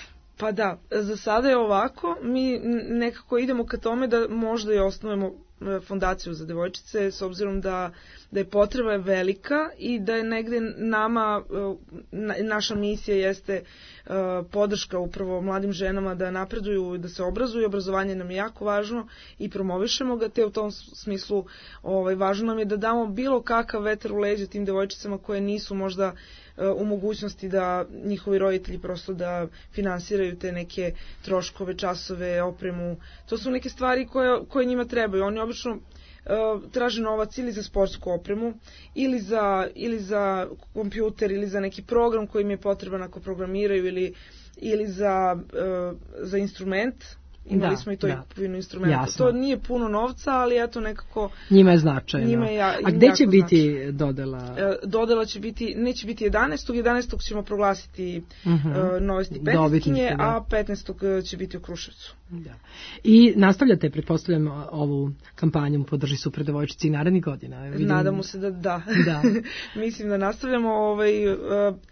Pa da, za sada je ovako, mi nekako idemo ka tome da možda i osnujemo fondaciju za devojčice, s obzirom da, da je potreba velika i da je negde nama, na, naša misija jeste uh, podrška upravo mladim ženama da napreduju, da se obrazuju, obrazovanje nam je jako važno i promovišemo ga, te u tom smislu ovaj, važno nam je da damo bilo kakav vetar u leđa tim devojčicama koje nisu možda u mogućnosti da njihovi roditelji prosto da finansiraju te neke troškove, časove, opremu. To su neke stvari koje, koje njima trebaju. Oni obično uh, traže novac ili za sportsku opremu, ili za, ili za kompjuter, ili za neki program koji im je potreban ako programiraju, ili, ili za, uh, za instrument imali Da, smo i to da. i kupovinu instrumenta. Jasno. To nije puno novca, ali eto nekako Njima je značajno. Njima je ja- A im gde jako će biti značajno. dodela? E, dodela će biti, neće biti jedanaestog jedanaestog ćemo proglasiti Mhm. e, nove stipendijskinje, Dobitnike, da. a petnaestog će biti u Kruševcu. Da. I nastavljate, pretpostavljam, ovu kampanju Podrži super devojčici i narednih godina. Vidim- Nadamo se da da. Da. Mislim da nastavljamo ovaj e,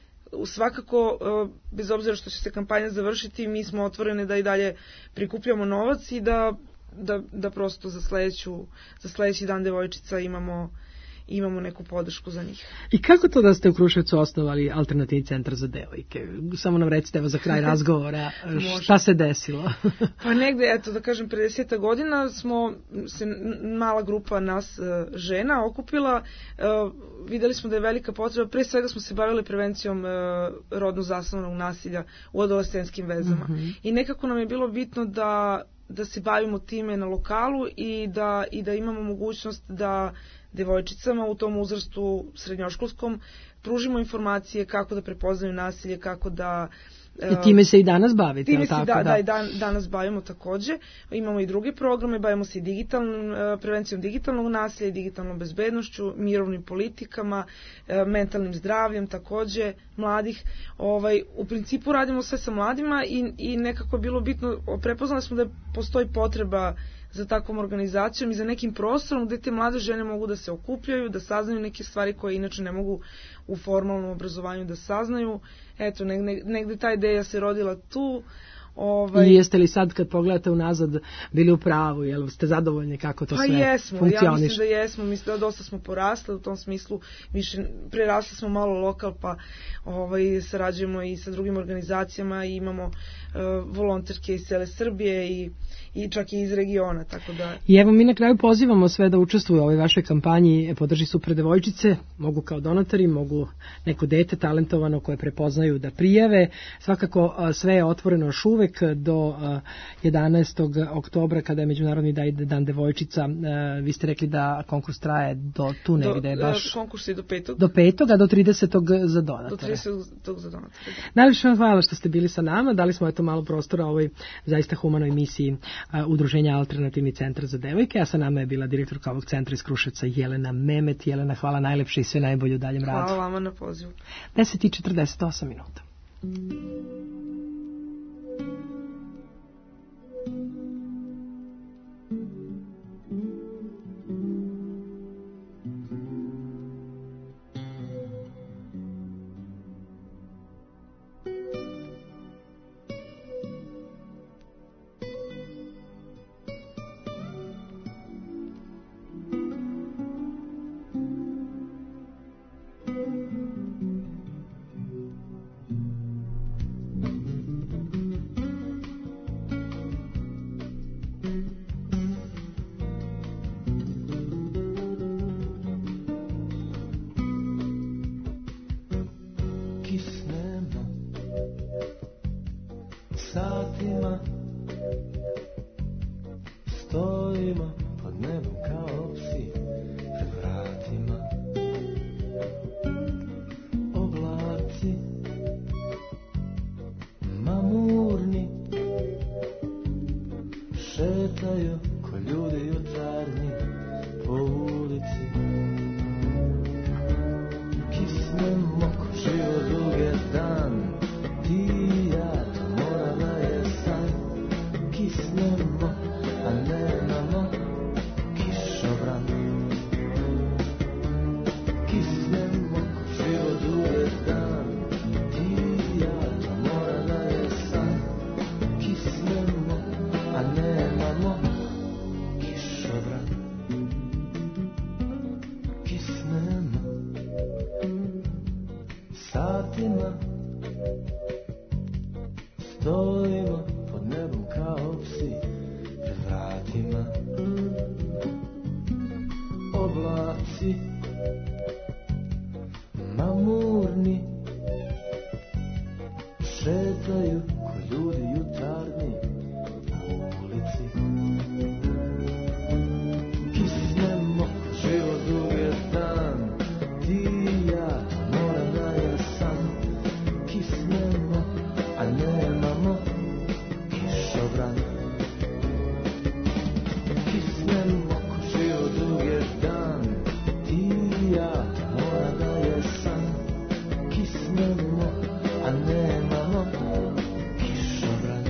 svakako, e, bez obzira što će se kampanja završiti, mi smo otvorene da i dalje prikupljamo novac i da, da, da prosto za, sledeću, za sledeći dan devojčica imamo, imamo neku podršku za njih. I kako to da ste u Kruševcu osnovali alternativni centar za devojke? Samo nam recite, evo za kraj razgovora, Može. šta se desilo? Pa negde, eto da kažem, pre deseta godina smo se n- mala grupa nas e, žena okupila, e, videli smo da je velika potreba, pre svega smo se bavili prevencijom e, rodno zasnovanog nasilja u adolescentskim vezama. I nekako nam je bilo bitno da da se bavimo time na lokalu i da, i da imamo mogućnost da devojčicama u tom uzrastu srednjoškolskom pružimo informacije kako da prepoznaju nasilje, kako da I time se i danas bavite, Time jel se tako? da, da, i dan, danas bavimo takođe. Imamo i druge programe, bavimo se i digitalnom, e, prevencijom digitalnog nasilja i digitalnom bezbednošću, mirovnim politikama, e, mentalnim zdravljem takođe, mladih. Ovaj, u principu radimo sve sa mladima i, i nekako je bilo bitno, prepoznali smo da postoji potreba za takvom organizacijom i za nekim prostorom gde te mlade žene mogu da se okupljaju, da saznaju neke stvari koje inače ne mogu u formalnom obrazovanju da saznaju. Eto, negde, negde ta ideja se rodila tu. Ovaj, I jeste li sad kad pogledate unazad bili u pravu, jel ste zadovoljni kako to pa sve jesmo, ja funkcioniše? mislim da jesmo, mislim da dosta smo porasli u tom smislu, više prerasli smo malo lokal, pa ovaj, sarađujemo i sa drugim organizacijama i imamo uh, volonterke iz cele Srbije i, i čak i iz regiona, tako da... I evo mi na kraju pozivamo sve da učestvuju u ovoj vašoj kampanji Podrži super devojčice, mogu kao donatori, mogu neko dete talentovano koje prepoznaju da prijave, svakako a, sve je otvoreno još uvek do a, jedanaestog oktobra kada je Međunarodni dan devojčica. A, vi ste rekli da konkurs traje do tu negde, do, baš konkurs je do petog. do petog, a do tridesetog za Do donatore. tridesetog za donatore. Najviše vam hvala što ste bili sa nama, dali smo eto malo prostora ovoj zaista humanoj misiji a, Udruženja Alternativni centar za devojke, a sa nama je bila direktorka ovog centra iz Kruševca Jelena Memet. Jelena, hvala najlepše i sve najbolje u daljem radu. Hvala vama na pozivu. deset i četrdeset osam minuta. Kisnemo satima, stojimo pod nebom kao psi pred vratima. Oblaci mamurni šetaju ko ljudi jutarnji po ulici. Kisnemo ko život duge dan, ti i ja, to mora da je san. Kisnemo, a nemamo kišobran. Kisnemo ko život duge dan, ti i ja, to mora da je san. Kisnemo, a nemamo kišobran. Kisnemo satima, stojimo pod nebom kao psi pred vratima. Oblaci mamurni šetaju ko ljudi jutarnji po ulici. Kisnemo ko život duge dan, ti i ja, to mora da je san. Kisnemo, a nemamo kišobran. kisnemo život dug je dan, ti i ja mora da je san. Kisnemo, a nemamo kišobran.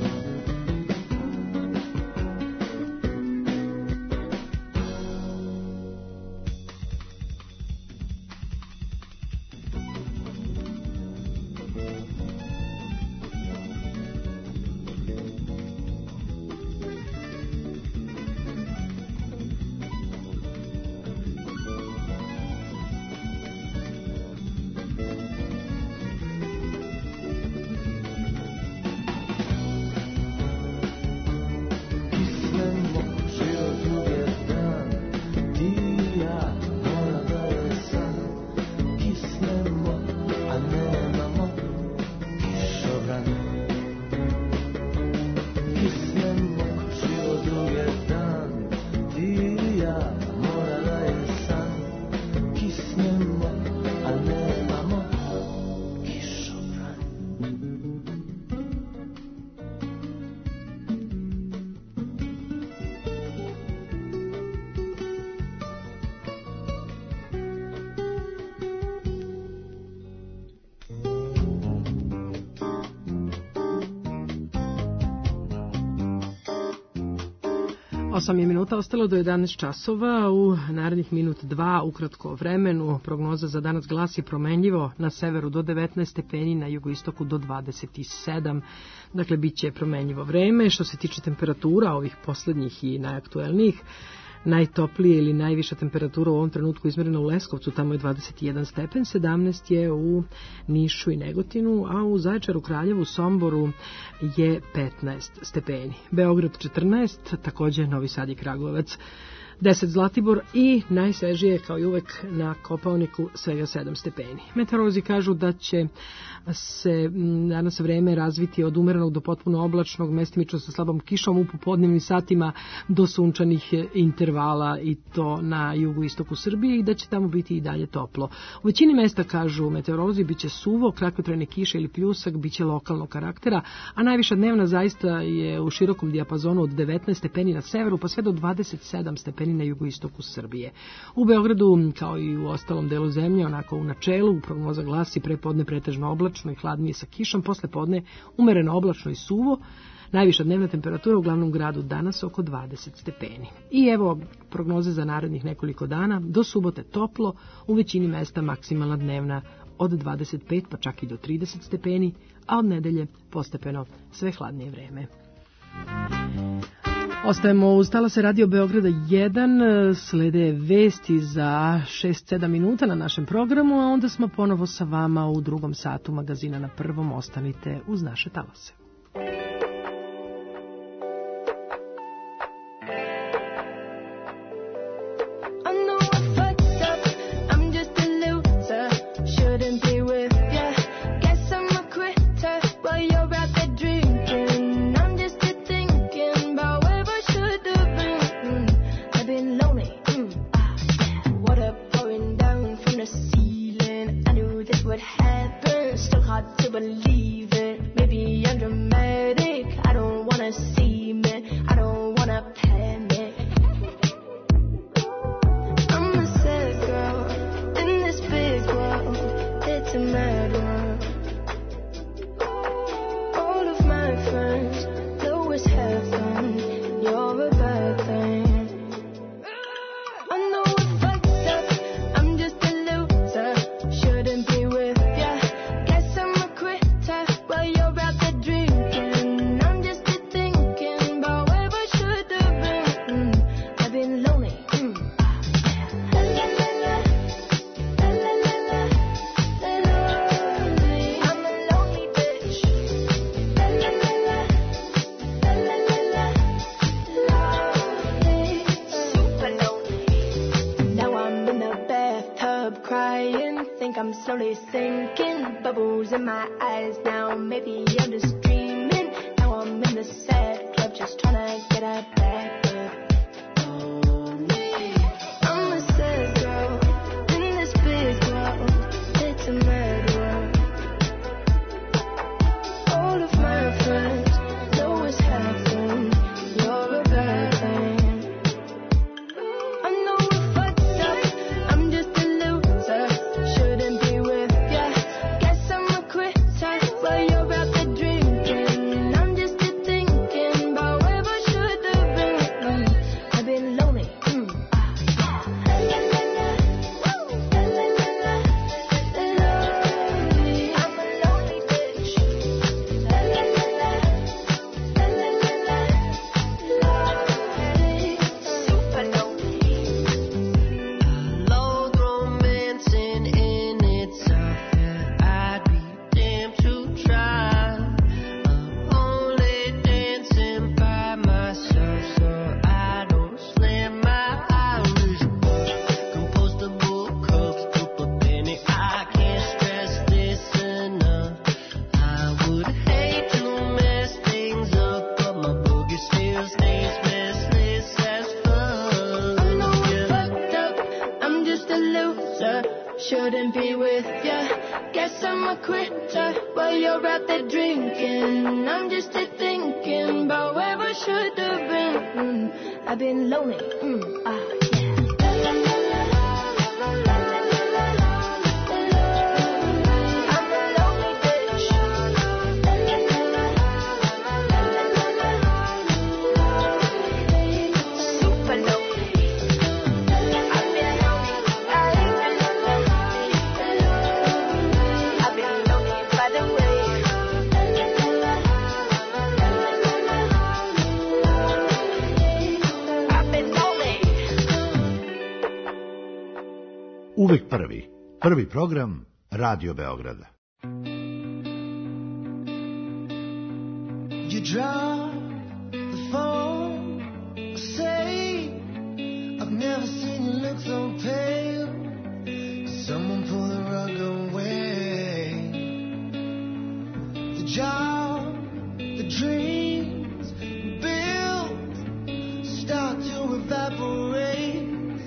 osam je minuta ostalo do jedanaest časova. U narednih minut dva ukratko vremenu. Prognoza za danas glasi promenljivo, na severu do devetnaest stepeni, na jugoistoku do dvadeset sedam. Dakle, bit će promenljivo vreme. Što se tiče temperatura ovih poslednjih i najaktuelnijih, najtoplije ili najviša temperatura u ovom trenutku izmerena u Leskovcu, tamo je dvadeset jedan stepen, sedamnaest je u Nišu i Negotinu, a u Zaječaru, Kraljevu, Somboru je petnaest stepeni. Beograd četrnaest, takođe Novi Sad i Kragujevac deset Zlatibor i najsvežije kao i uvek na Kopaoniku svega sedam stepeni. Meteorolozi kažu da će se danas vreme razviti od umerenog do potpuno oblačnog, mestimično sa slabom kišom u popodnevnim satima do sunčanih intervala i to na jugoistoku Srbije i da će tamo biti i dalje toplo. U većini mesta, kažu meteorolozi, biće suvo, kratkotrajne kiše ili pljusak, biće lokalnog karaktera, a najviša dnevna zaista je u širokom dijapazonu od devetnaest stepeni na severu pa sve do dvadeset sedam stepeni na jugoistoku Srbije. U Beogradu, kao i u ostalom delu zemlje, onako u načelu, prognoza glasi prepodne pretežno oblačno i hladnije sa kišom, posle podne umereno oblačno i suvo. Najviša dnevna temperatura u glavnom gradu danas oko dvadeset stepeni. I evo prognoze za narednih nekoliko dana. Do subote toplo, u većini mesta maksimalna dnevna od dvadeset pet pa čak i do trideset stepeni, a od nedelje postepeno sve hladnije vreme. Ostajemo uz talase Radio Beograda jedan, slede vesti za šest sedam minuta na našem programu, a onda smo ponovo sa vama u drugom satu magazina Na prvom. Ostanite uz naše talase. shouldn't be with ya. Guess I'm a quitter while you're out there drinking. I'm just here thinking about where I should have been. Mm, I've been lonely. Mm, ah, Uvek prvi. Prvi program Radio Beograda. You drop the phone, say I've never seen you look so pale. Someone pull the rug away. The job, the dreams built start to evaporate.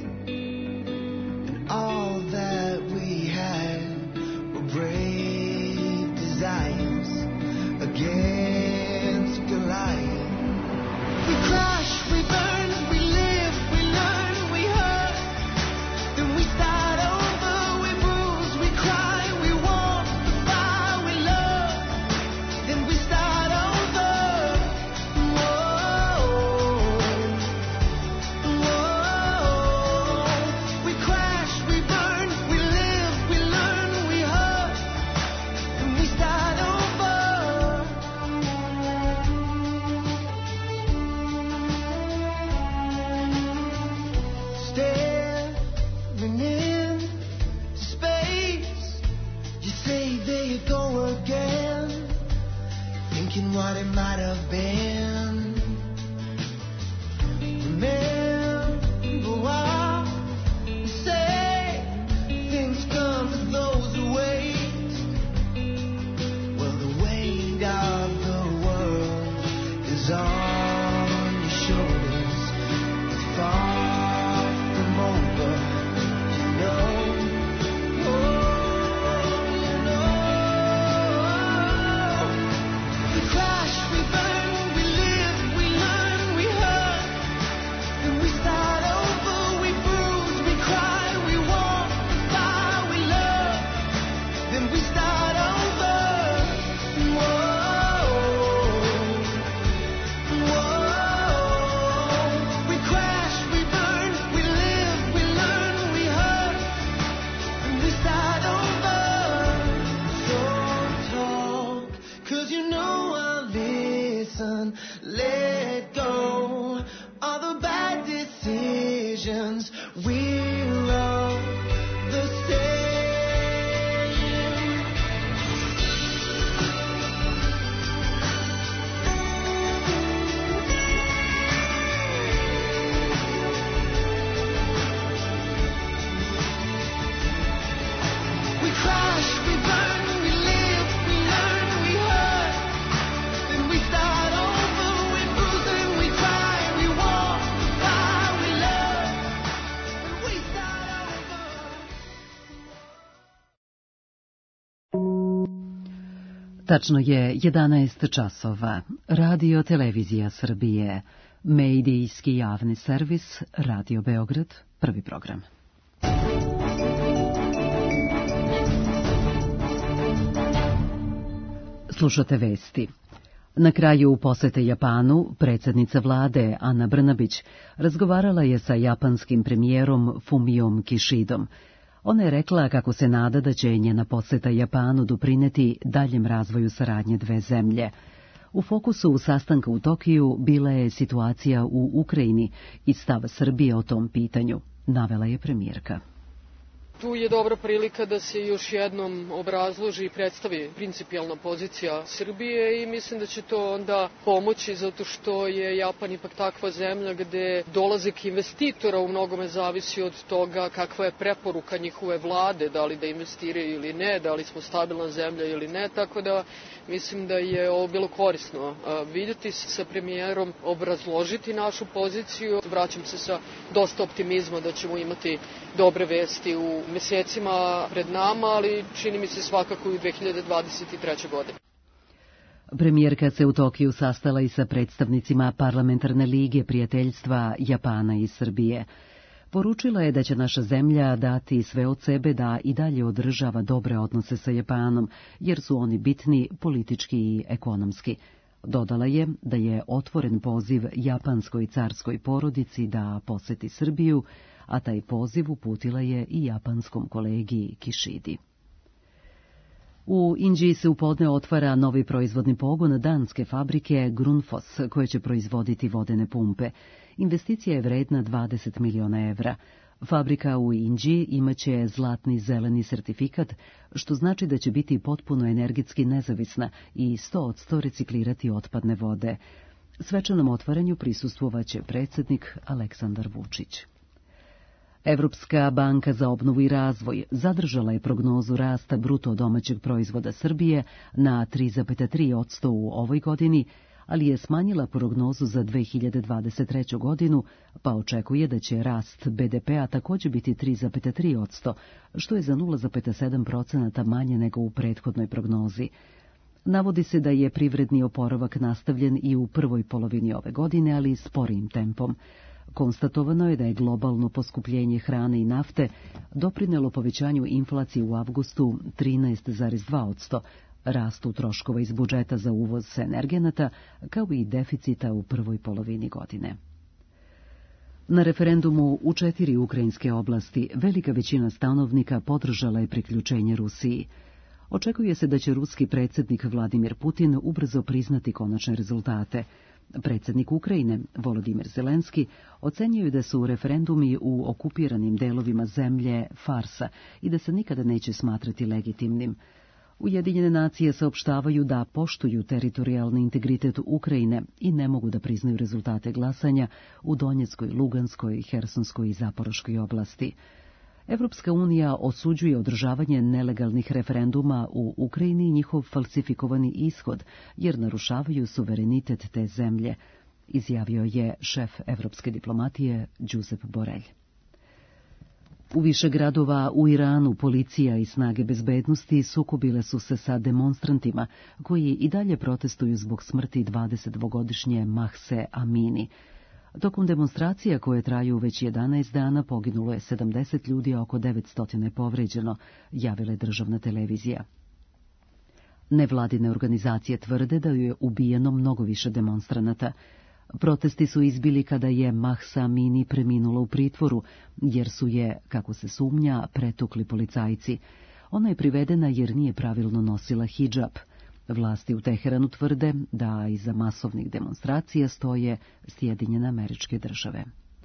All that we had were brave desires against Goliath. We crash, we burn, we live, we learn, we hurt. Then we start over, we bruise, we cry, we walk the fire we love. Then we start over. Whoa, whoa. We crash, we burn, we live, we learn, we hurt. Then we start over. Staring into space, you say there you go again, thinking what it might have been. Remember what you say, things come to those who wait. Well, the weight of the world is on your shoulders. It's far from over, you know. Oh, you know. We crash, we burn, we live, we learn, we hurt. Then we start over, we bruise, we cry, we walk the fire we love. Then we start over. Whoa, whoa. We crash, we burn, we live, we learn, we hurt. And we start over. So talk, 'cause you know I'll listen. Let go all the bad decisions. We're all the same. We crash, we burn, we live, we learn, we hurt. Then we start over, we bruise and we cry, we walk the fire we love. Then we start over. Tačno je jedanaest časova. Radio Televizija Srbije. Medijski javni servis Radio Beograd. Prvi program. Slušate vesti. Na kraju posete Japanu, predsjednica vlade Ana Brnabić razgovarala je sa japanskim premijerom Fumiom Kishidom. Ona je rekla kako se nada da će njena poseta Japanu doprineti daljem razvoju saradnje dve zemlje. U fokusu sastanka u Tokiju bila je situacija u Ukrajini i stav Srbije o tom pitanju, navela je premijerka. Tu je dobra prilika da se još jednom obrazloži i predstavi principijalna pozicija Srbije i mislim da će to onda pomoći zato što je Japan ipak takva zemlja gde dolazak investitora u mnogome zavisi od toga kakva je preporuka njihove vlade, da li da investiraju ili ne, da li smo stabilna zemlja ili ne, tako da mislim da je ovo bilo korisno vidjeti se sa premijerom, obrazložiti našu poziciju. Vraćam se sa dosta optimizma da ćemo imati dobre vesti u mesecima pred nama, ali čini mi se svakako i u dve hiljade dvadeset trećoj. godini. Premijerka se u Tokiju sastala i sa predstavnicima Parlamentarne lige prijateljstva Japana i Srbije. Poručila je da će naša zemlja dati sve od sebe da i dalje održava dobre odnose sa Japanom, jer su oni bitni politički i ekonomski. Dodala je da je otvoren poziv japanskoj carskoj porodici da poseti Srbiju, a taj poziv uputila je i japanskom kolegi Kishidi. U Inđiji se u podne otvara novi proizvodni pogon danske fabrike Grundfos, koje će proizvoditi vodene pumpe. Investicija je vredna dvadeset miliona evra. Fabrika u Inđiji imaće zlatni zeleni sertifikat, što znači da će biti potpuno energetski nezavisna i sto posto reciklirati otpadne vode. Svečanom otvaranju prisustvovaće predsjednik Aleksandar Vučić. Evropska banka za obnovu i razvoj zadržala je prognozu rasta bruto domaćeg proizvoda Srbije na tri zarez tri posto u ovoj godini, ali je smanjila prognozu za dve hiljade dvadeset treću. godinu, pa očekuje da će rast be de pea također biti tri zarez tri posto, što je za nula zarez sedam posto manje nego u prethodnoj prognozi. Navodi se da je privredni oporavak nastavljen i u prvoj polovini ove godine, ali sporijim tempom. Konstatovano je da je globalno poskupljenje hrane i nafte doprinelo povećanju inflacije u avgustu trinaest zarez dva posto, rastu troškova iz budžeta za uvoz energenata, kao i deficita u prvoj polovini godine. Na referendumu u četiri ukrajinske oblasti velika većina stanovnika podržala je priključenje Rusiji. Očekuje se da će ruski predsjednik Vladimir Putin ubrzo priznati konačne rezultate. Predsjednik Ukrajine, Volodimir Zelenski, ocenjuje da su referendumi u okupiranim delovima zemlje farsa i da se nikada neće smatrati legitimnim. Ujedinjene nacije saopštavaju da poštuju teritorijalni integritet Ukrajine i ne mogu da priznaju rezultate glasanja u Donjeckoj, Luganskoj, Hersonskoj i Zaporoškoj oblasti. Evropska unija osuđuje održavanje nelegalnih referenduma u Ukrajini i njihov falsifikovani ishod, jer narušavaju suverenitet te zemlje, izjavio je šef evropske diplomatije Josep Borrell. U više gradova u Iranu policija i snage bezbednosti sukobile su se sa demonstrantima koji i dalje protestuju zbog smrti dvadesetdvogodišnje Mahse Amini. Tokom demonstracija koje traju već jedanaest dana poginulo je sedamdeset ljudi, a oko devetsto je povređeno, javila je državna televizija. Nevladine organizacije tvrde da je ubijeno mnogo više demonstranata. Protesti su izbili kada je Mahsa Amini preminula u pritvoru, jer su je, kako se sumnja, pretukli policajci. Ona je privedena jer nije pravilno nosila hidžab. Vlasti u Teheranu tvrde da iza masovnih demonstracija stoje Sjedinjene Američke Države.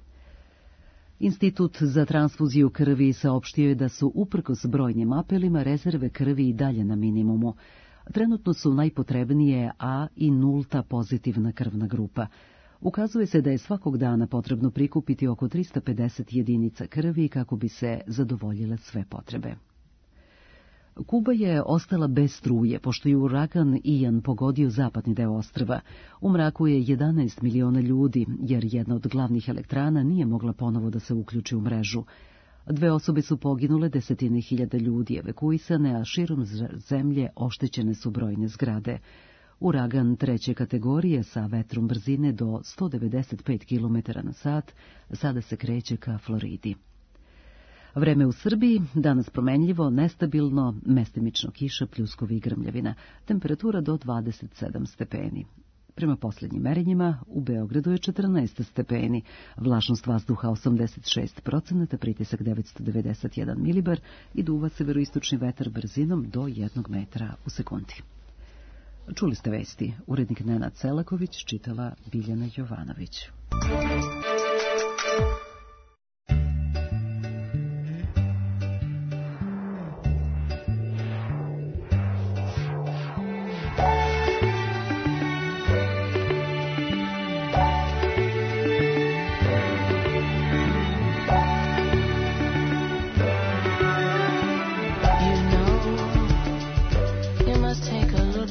Institut za transfuziju krvi saopštio je da su, uprkos brojnim apelima, rezerve krvi i dalje na minimumu. Trenutno su najpotrebnije A i nulta pozitivna krvna grupa. Ukazuje se da je svakog dana potrebno prikupiti oko trista pedeset jedinica krvi kako bi se zadovoljile sve potrebe. Kuba je ostala bez struje, pošto je uragan Ian pogodio zapadni deo ostrva. U mraku je jedanaest miliona ljudi, jer jedna od glavnih elektrana nije mogla ponovo da se uključi u mrežu. Dve osobe su poginule, desetine hiljada ljudi evakuisane, a širom zemlje oštećene su brojne zgrade. Uragan treće kategorije sa vetrom brzine do sto devedeset pet kilometara na sat sada se kreće ka Floridi. Vreme u Srbiji, danas promenljivo, nestabilno, mestimično kiša, pljuskovi i grmljavina, temperatura do dvadeset sedam stepeni. Prema posljednjim merenjima, u Beogradu je četrnaest stepeni, vlažnost vazduha osamdeset šest procenata, pritisak devetsto devedeset jedan milibar i duva severoistočni vetar brzinom do jednog metra u sekundi. Čuli ste vesti, urednik Nenad Selaković, čitala Biljana Jovanović.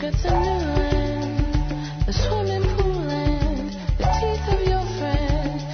Swimming pool and the teeth of your friend.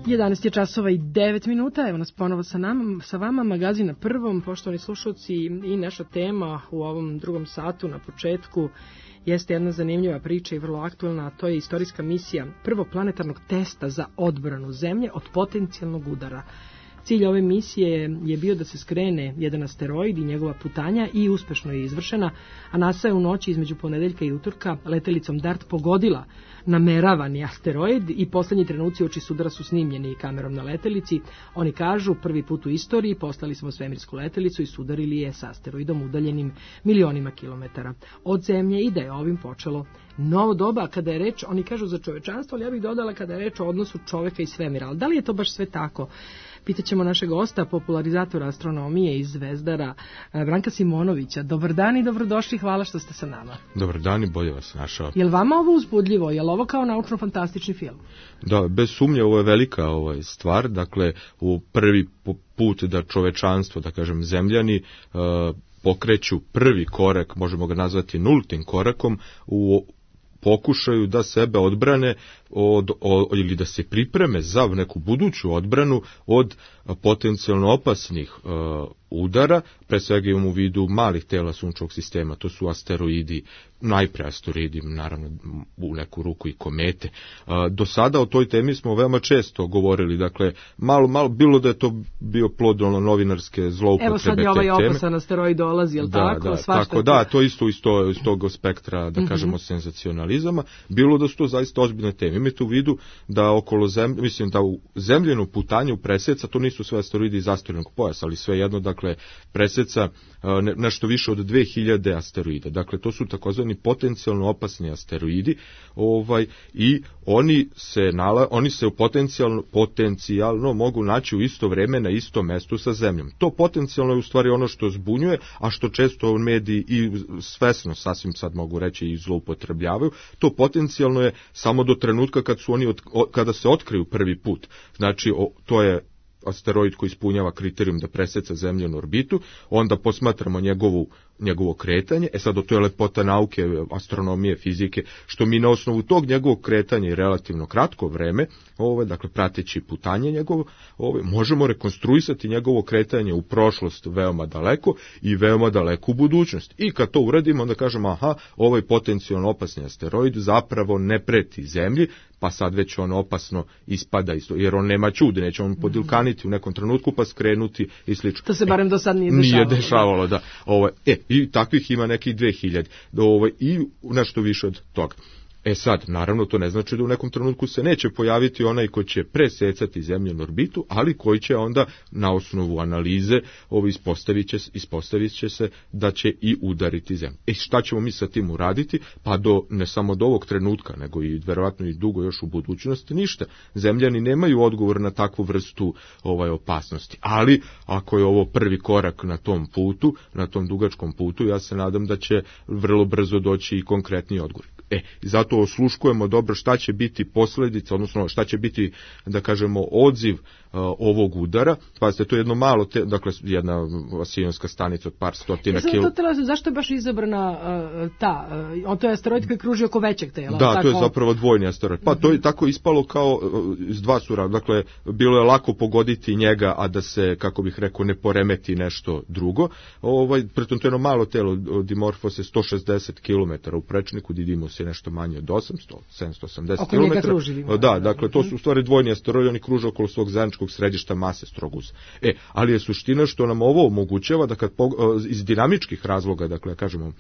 jedanaest je časova i devet minuta, evo nas ponovo sa, nam, sa vama, magazin na prvom, poštovani slušalci, i naša tema u ovom drugom satu na početku jeste jedna zanimljiva priča i vrlo aktualna, a to je istorijska misija prvog planetarnog testa za odbranu Zemlje od potencijalnog udara. Cilj ove misije je bio da se skrene jedan asteroid i njegova putanja i uspešno je izvršena, a NASA je u noći između ponedeljka i utorka letelicom DART pogodila nameravani asteroid i poslednji trenuci oči sudara su snimljeni kamerom na letelici. Oni kažu, prvi put u istoriji poslali smo svemirsku letelicu i sudarili je s asteroidom udaljenim milionima kilometara od Zemlje i da je ovim počelo novo doba kada je reč, oni kažu za čovečanstvo, ali ja bih dodala kada je reč o odnosu čoveka i svemira. Ali da li je to baš sve tako? Pitaćemo našeg gosta, popularizatora astronomije i zvezdara Branka Simonovića. Dobar dan i dobrodošli, hvala što ste sa nama. Dobar dan i bolje vas našao. Je li vama ovo uzbudljivo? Je li ovo kao naučno-fantastični film? Da, bez sumnje ovo je velika ovaj, stvar. Dakle, u prvi put da čovečanstvo, da kažem zemljani, uh, pokreću prvi korak, možemo ga nazvati nultim korakom, u pokušaju da sebe odbrane od, od, ili da se pripreme za neku buduću odbranu od potencijalno opasnih uh, udara, pre svega imamo u vidu malih tela sunčevog sistema, to su asteroidi, najpre asteroidi, naravno u neku ruku i komete. Uh, do sada o toj temi smo veoma često govorili, dakle, malo, malo, bilo da je to bio plod ono novinarske zloupotrebe. Evo sad je ovaj opasan asteroid dolazi, jel da, tako? Da, Svašta tako da, to isto iz, to, iz tog spektra, da kažemo, mm-hmm. senzacionalizama, bilo da su to zaista ozbiljne teme. Imajte u vidu da okolo zemlje, mislim da u zemljeno putanje u preseca, to nisu sve asteroidi iz asteroidnog pojasa, ali sve jedno, dakle, preseca ne, nešto više od dve hiljade asteroida. Dakle, to su takozvani potencijalno opasni asteroidi, ovaj, i oni se, nala, oni se potencijalno, potencijalno mogu naći u isto vreme na istom mestu sa Zemljom. To potencijalno je u stvari ono što zbunjuje, a što često mediji i svesno, sasvim sad mogu reći, i zloupotrebljavaju. To potencijalno je samo do trenutka kad su oni od, kada se otkriju prvi put. Znači, o, to je asteroid koji ispunjava kriterijum da preseca zemljenu orbitu, onda posmatramo njegovu, njegovo kretanje. E sad, to je lepota nauke, astronomije, fizike, što mi na osnovu tog njegovog kretanja i relativno kratko vreme, ovaj, dakle, prateći putanje njegovo, ovaj, možemo rekonstruisati njegovo kretanje u prošlost veoma daleko i veoma daleko u budućnost. I kad to uradimo, onda kažemo, aha, ovaj potencijalno opasni asteroid zapravo ne preti Zemlji, pa sad već on opasno ispada isto, jer on nema čude, neće on podilkaniti u nekom trenutku pa skrenuti i slično. To se barem do sad nije dešavalo. Nije dešavalo, da. Ovo, e, i takvih ima nekih dve hiljade. Ovo, i nešto više od toga. E sad, naravno, to ne znači da u nekom trenutku se neće pojaviti onaj ko će presecati zemljenu orbitu, ali koji će onda na osnovu analize ovo ispostavit će, ispostavit će se da će i udariti zemlju. E šta ćemo mi sa tim uraditi? Pa do, ne samo do ovog trenutka, nego i verovatno i dugo još u budućnosti, ništa. Zemljani nemaju odgovor na takvu vrstu ovaj, opasnosti. Ali, ako je ovo prvi korak na tom putu, na tom dugačkom putu, ja se nadam da će vrlo brzo doći i konkretni odgovor. E, zato osluškujemo dobro šta će biti posljedica, odnosno šta će biti, da kažemo, odziv uh, ovog udara. Pazite, to je jedno malo, te, dakle, jedna vasijonska stanica od par stotina kila. Zašto je baš izabrana uh, ta, uh, to je asteroid koji kruži oko većeg tela? Da, tako? To je zapravo dvojni asteroid. Pa to je tako ispalo kao uh, iz dva sura. Dakle, bilo je lako pogoditi njega, a da se, kako bih rekao, ne poremeti nešto drugo. Ovaj, pritom to je jedno malo telo, Dimorphos je sto šezdeset kilometara u prečniku, Didymos je nešto manje od osamsto, sedamsto osamdeset kilometara. Da, dakle, to su u stvari dvojni asteroidi, oni kruže okolo svog zajedničkog središta mase Strogus. E, ali je suština što nam ovo omogućava da kad iz dinamičkih razloga, dakle, kažemo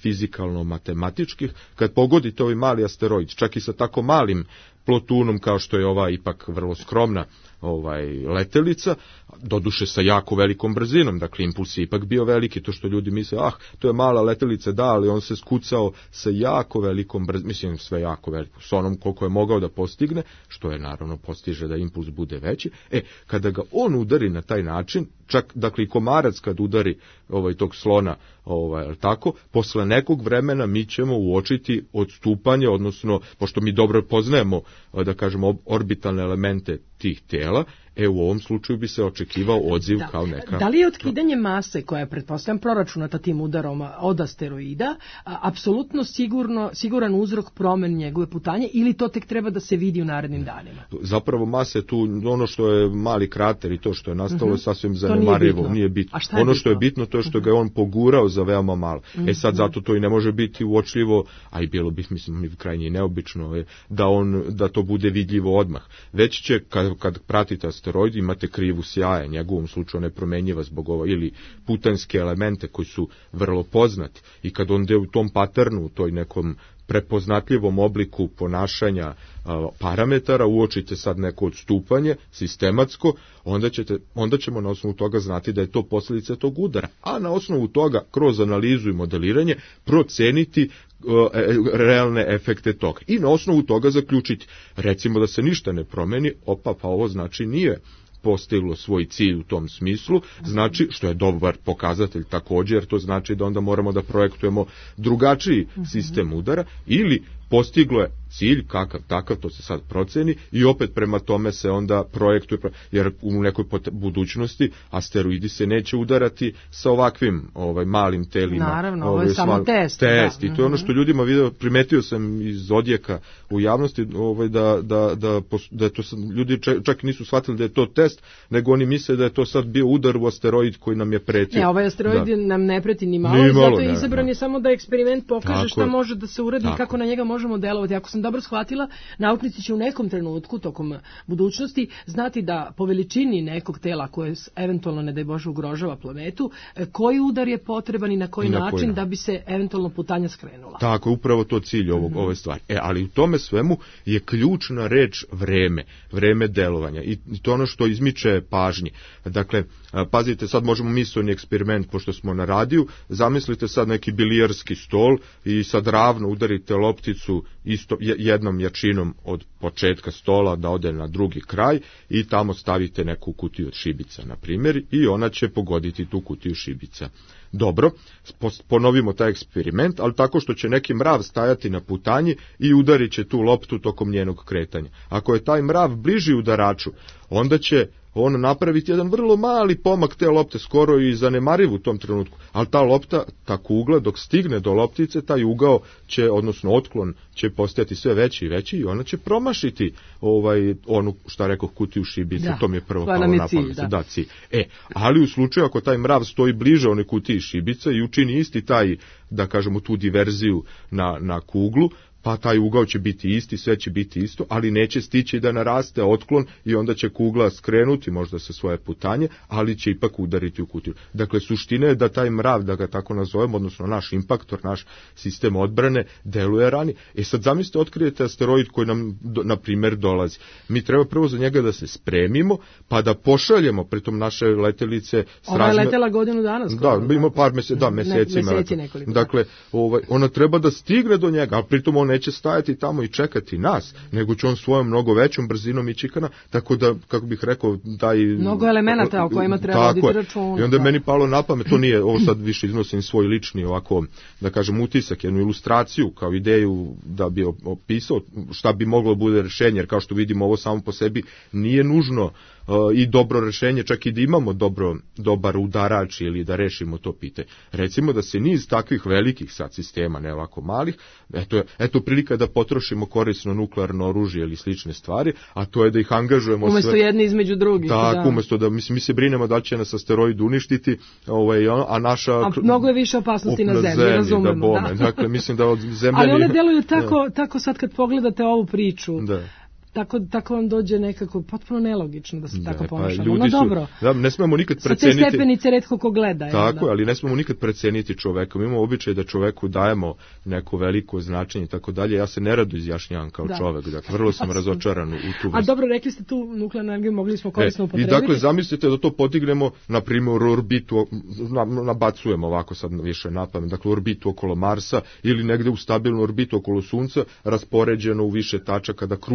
fizikalno-matematičkih, kad pogodite ovaj mali asteroid, čak i sa tako malim plotunom kao što je ova ipak vrlo skromna ovaj letelica, doduše sa jako velikom brzinom, dakle impuls je ipak bio veliki, to što ljudi misle, ah, to je mala letelica, da, ali on se skucao sa jako velikom brzinom, mislim sve jako veliko, s onom koliko je mogao da postigne, što je naravno postiže da impuls bude veći. E, kada ga on udari na taj način, čak, dakle, i komarac kad udari ovaj tog slona, ovaj, tako, posle nekog vremena mi ćemo uočiti odstupanje, odnosno, pošto mi dobro poznajemo, da kažemo, orbitalne elemente tih tela, E, u ovom slučaju bi se očekivao odziv da. kao neka... Da li je otkidanje mase, koja je, pretpostavljam, proračunata tim udarom od asteroida, a, apsolutno sigurno, siguran uzrok promen njegove putanje, ili to tek treba da se vidi u narednim danima? Zapravo masa je tu, ono što je mali krater i to što je nastalo, Uh-huh. sasvim zanemarivo, nije, nije bitno. bitno. Ono što je bitno, to je što ga je on pogurao za veoma malo. Uh-huh. E sad, zato to i ne može biti uočljivo, a i bilo bi, mislim, krajnje neobično, je, da, on, da to bude vidljivo odmah. Već će, kad, kad pratite asteroid, imate krivu sjaja, njegovom slučaju ne promenjiva zbog ovo, ili putanjske elemente koji su vrlo poznati. I kad on ide u tom paternu, u toj nekom prepoznatljivom obliku ponašanja a, parametara, uočite sad neko odstupanje sistematsko, onda, ćete, onda ćemo na osnovu toga znati da je to posljedica tog udara. A na osnovu toga, kroz analizu i modeliranje, proceniti a, e, realne efekte toga. I na osnovu toga zaključiti, recimo da se ništa ne promeni, opa, pa ovo znači nije postiglo svoj cilj u tom smislu, znači, što je dobar pokazatelj također, jer to znači da onda moramo da projektujemo drugačiji sistem udara, ili postiglo je cilj, kakav takav, to se sad proceni, i opet prema tome se onda projektuje, jer u nekoj budućnosti asteroidi se neće udarati sa ovakvim ovaj malim telima. Naravno, ovo je samo test. Test, da. i to je ono što ljudima video, primetio sam iz odjeka u javnosti, ovaj, da, da, da, da je to sad, ljudi čak nisu shvatili da je to test, nego oni misle da je to sad bio udar u asteroid koji nam je pretio. Ne, ovaj asteroid da. nam ne preti ni malo, ni malo zato je ne, izabran ne. je samo da eksperiment pokaže tako šta je. može da se uradi i kako na njega možemo delovati. Ako sam dobro shvatila, naučnici će u nekom trenutku, tokom budućnosti, znati da po veličini nekog tela koje eventualno, ne daj Bože, ugrožava planetu, koji udar je potreban i na koji, I na način koji da bi se eventualno putanja skrenula. Tako, upravo to cilj ovog, mm-hmm. ove stvari. E, ali u tome svemu je ključna reč vreme, vreme delovanja, i to ono što izmiče pažnji. Dakle, pazite, sad možemo misleni eksperiment, pošto smo na radiju, zamislite sad neki bilijarski stol i sad ravno udarite lopticu isto jednom jačinom od početka stola da ode na drugi kraj i tamo stavite neku kutiju od šibica, na primjer, i ona će pogoditi tu kutiju šibica. Dobro, ponovimo taj eksperiment, ali tako što će neki mrav stajati na putanji i udarit će tu loptu tokom njenog kretanja. Ako je taj mrav bliži udaraču, onda će on napraviti jedan vrlo mali pomak te lopte, skoro i zanemariv u tom trenutku, ali ta lopta, ta kugla, dok stigne do loptice, taj ugao će, odnosno otklon, će postajati sve veći i veći i ona će promašiti ovaj, onu, šta rekao, kutiju šibice, da, to mi je prvo palo na pamet. Da. Da, cilj. E, ali u slučaju ako taj mrav stoji bliže one kutiji šibica i učini isti taj, da kažemo, tu diverziju na, na kuglu, pa taj ugao će biti isti, sve će biti isto, ali neće stići da naraste otklon i onda će kugla skrenuti možda sa svoje putanje, ali će ipak udariti u kutiju. Dakle, suština je da taj mrav, da ga tako nazovemo, odnosno naš impaktor, naš sistem odbrane, deluje rani. E sad zamislite, otkrijete asteroid koji nam, na primjer, dolazi. Mi treba prvo za njega da se spremimo, pa da pošaljemo, pritom naše letelice... Ona je letela godinu dana skoro. Da, ima par mjeseci, da, meseci ima. Dakle, ovaj, ona treba da stigne do njega, a pritom on neće stajati tamo i čekati nas, nego će on svojom mnogo većom brzinom ići ka na, tako da, kako bih rekao, taj... Mnogo elemenata o kojima treba voditi račun. I onda je meni palo na pamet, to nije, ovo sad više iznosim svoj lični, ovako, da kažem, utisak, jednu ilustraciju, kao ideju da bi opisao šta bi moglo bude rešenje, jer kao što vidimo, ovo samo po sebi nije nužno i dobro rešenje, čak i da imamo dobro, dobar udarač ili da rešimo to pitanje. Recimo da se niz takvih velikih sad sistema, ne ovako malih, eto, eto prilika da potrošimo korisno nuklearno oružje ili slične stvari, a to je da ih angažujemo umesto sve... jedni između drugih. Tako, da. Umesto da, mislim, mi se brinemo da će nas asteroid uništiti, ovaj, a naša... A mnogo je više opasnosti na zemlji, zemlji razumemo. Da, bome. Da. Dakle, mislim da od zemlje... Ali one deluju tako, tako sad kad pogledate ovu priču. Da. Tako, tako vam dođe nekako potpuno nelogično da se ne, tako ponašamo. Pa, no dobro. Su, da, ne smemo nikad preceniti... Sa te stepenice retko ko gleda. Tako je, ali ne smemo nikad preceniti čoveka. Mi imamo običaj da čoveku dajemo neko veliko značenje i tako dalje. Ja se nerado izjašnjavam kao da. čovek. Dakle, vrlo sam razočaran u tu vrstu. A dobro, rekli ste tu nuklearnu energiju mogli smo korisno e, upotrebiti. I dakle, zamislite da to podignemo, na primjer, u orbitu, nabacujemo ovako sad više napamet, dakle, u orbitu okolo Marsa ili negde u stabilnu orbitu okolo Sunca, raspoređeno u više tačaka da kruže okolo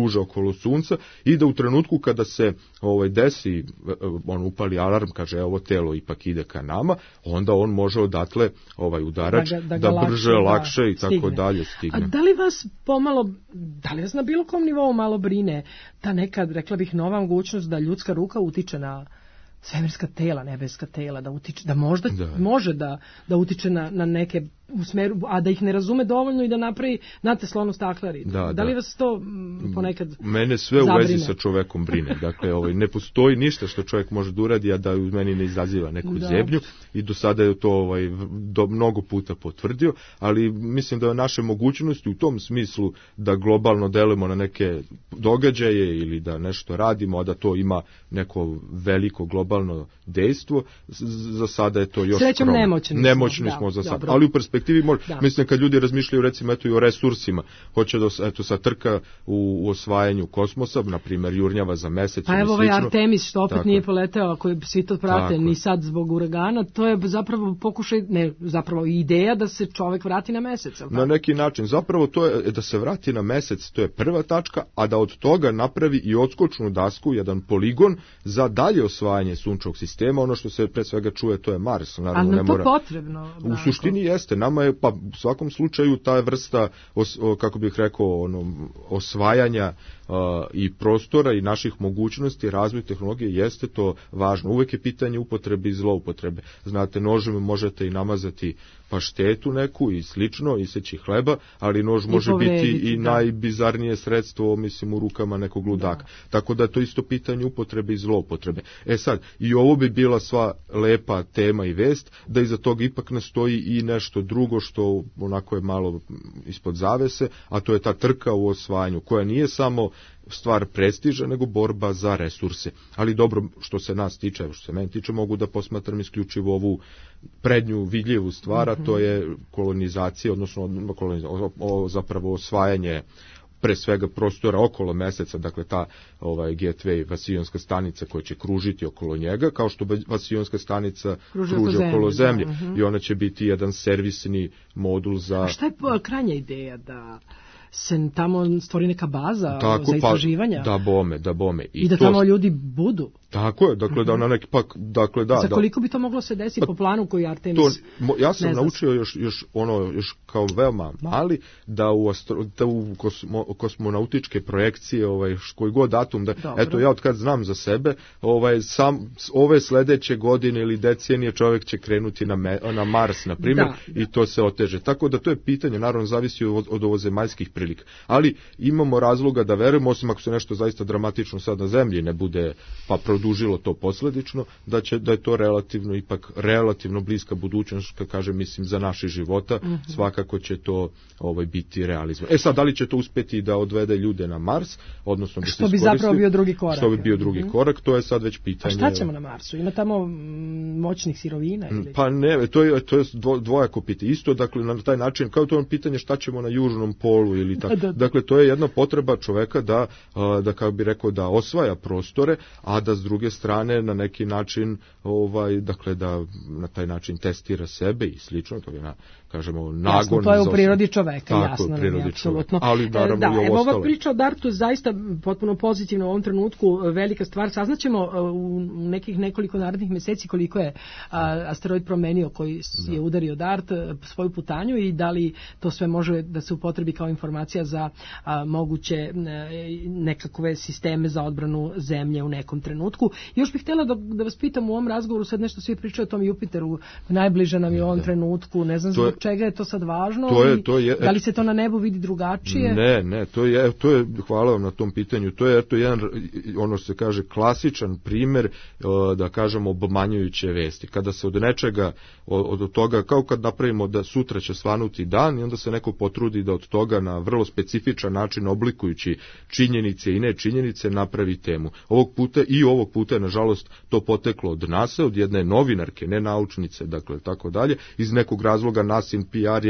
okolo sunca i da u trenutku kada se ovaj desi, on upali alarm, kaže ovo telo ipak ide ka nama, onda on može odatle ovaj udarač da, ga, da, da brže, lakše, lakše da, i tako stigne. dalje stigne. A da li vas pomalo, da li vas na bilo kom nivou malo brine ta neka, rekla bih, nova mogućnost da ljudska ruka utiče na svemirska tela, nebeska tela, da utiče, da možda da. može da, da utiče na, na neke u smeru, a da ih ne razume dovoljno i da napravi, znate, slono staklari. Da, da li da. vas to m, ponekad Mene sve zabrine? U vezi sa čovekom brine. Dakle, ovaj, ne postoji ništa što čovjek može da uradi, a da u meni ne izaziva neku da. zebnju i do sada je to ovaj, do, mnogo puta potvrdio, ali mislim da je naše mogućnosti u tom smislu da globalno delujemo na neke događaje ili da nešto radimo, a da to ima neko veliko globalno dejstvo, za sada je to još Srećom skromno. nemoćni, nemoćni smo, smo za sada. Ali u perspektivi, može, mislim kad ljudi razmišljaju recimo eto i o resursima, hoće da eto sa trka u, u osvajanju kosmosa, na primjer jurnjava za mesec. Pa evo ovaj Artemis što opet tako. nije poleteo, ako je svi to prate, tako. ni sad zbog uragana, to je zapravo pokušaj, ne, zapravo ideja da se čovek vrati na mesec. Na neki način, zapravo to je da se vrati na mesec, to je prva tačka, a da od toga napravi i odskočnu dasku, jedan poligon za dalje osvajanje sunčevog sistema, ono što se pre svega čuje, to je Mars. Naravno, ali ne to mora... potrebno. U suštini jeste, nama je, pa u svakom slučaju ta vrsta, os, o, kako bih rekao, ono, osvajanja uh, i prostora i naših mogućnosti, razvoj tehnologije, jeste to važno. Uvek je pitanje upotrebe i zloupotrebe. Znate, nožem možete i namazati paštetu neku i slično, iseći hleba, ali nož I može povrediti, biti i da. najbizarnije sredstvo, mislim, u rukama nekog ludaka. Da. Tako da je to isto pitanje upotrebe i zloupotrebe. E sad, i ovo bi bila sva lepa tema i vest, da iza toga ipak ne stoji i nešto drugo što onako je malo ispod zavese, a to je ta trka u osvajanju, koja nije samo stvar prestiža, nego borba za resurse. Ali dobro, što se nas tiče, što se meni tiče, mogu da posmatram isključivo ovu prednju vidljivu stvar, a to je kolonizacija, odnosno kolonizacija, o, zapravo osvajanje pre svega prostora okolo meseca, dakle ta ovaj Gateway vasijonska stanica koja će kružiti okolo njega, kao što vasijonska stanica kruži, kruži oko okolo zemlje, zemlje. Da, uh-huh. i ona će biti jedan servisni modul za... A šta je krajnja ideja da se tamo stvori neka baza tako, za istraživanja? Pa, da bome, da bome. I, I da tamo to... ljudi budu? Tako je, dakle, da na neki pak, dakle, da. Za koliko bi to moglo se desiti pa, po planu koji Artemis? To, ja sam naučio još, još, ono, još kao veoma mali, da u, astro, da u kosmo, kosmonautičke projekcije, ovaj, koji god datum, da, Dobro. eto, ja od kad znam za sebe, ovaj, sam, ove sledeće godine ili decenije čovjek će krenuti na, me, na Mars, na primjer, da, da. i to se oteže. Tako da to je pitanje, naravno, zavisi od, od ovozemaljskih prilika. Ali imamo razloga da verujemo, osim ako se nešto zaista dramatično sad na zemlji ne bude, pa dužilo to posledično, da će da je to relativno ipak relativno bliska budućnost, kad kažem, mislim, za naše života, mm-hmm. svakako će to ovaj biti realizovano. E sad, da li će to uspeti da odvede ljude na Mars, odnosno da što bi zapravo bio drugi korak. Što bi bio drugi mm-hmm. korak, to je sad već pitanje. A šta ćemo na Marsu? Ima tamo moćnih sirovina ili? Pa ne, to je to je dvojako pitanje. Isto, dakle, na taj način, kao to je pitanje šta ćemo na južnom polu ili tako. Da, da. Dakle, to je jedna potreba čoveka da da kako bi rekao da osvaja prostore, a da s druge strane na neki način ovaj dakle da na taj način testira sebe i slično, to je na kažemo nagon. Jasno, to je u prirodi čoveka, tako, jasno, prirodi apsolutno. Ali naravno da, i ovo evo ostalo. Ova priča o Dartu je zaista potpuno pozitivna u ovom trenutku, velika stvar. Saznaćemo u nekih nekoliko narednih meseci koliko je a, asteroid promenio koji je udario Dart svoju putanju i da li to sve može da se upotrebi kao informacija za a, moguće nekakve sisteme za odbranu zemlje u nekom trenutku. Još bih htjela da, da vas pitam u ovom razgovoru, sad nešto svi pričaju o tom Jupiteru, najbliže nam je u ovom da. trenutku, ne znam zbog čega je to sad važno, to je, to je, da li se to na nebu vidi drugačije? Ne, ne, to je, to je, hvala vam na tom pitanju, to je to jedan, ono se kaže, klasičan primjer, da kažemo, obmanjujuće vesti. Kada se od nečega, od, od toga, kao kad napravimo da sutra će svanuti dan i onda se neko potrudi da od toga na vrlo specifičan način, oblikujući činjenice i nečinjenice, napravi temu. Ovog puta i ovog puta je, nažalost, to poteklo od NASA, od jedne novinarke, ne naučnice, dakle, tako dalje. Iz nekog razloga nasin P R je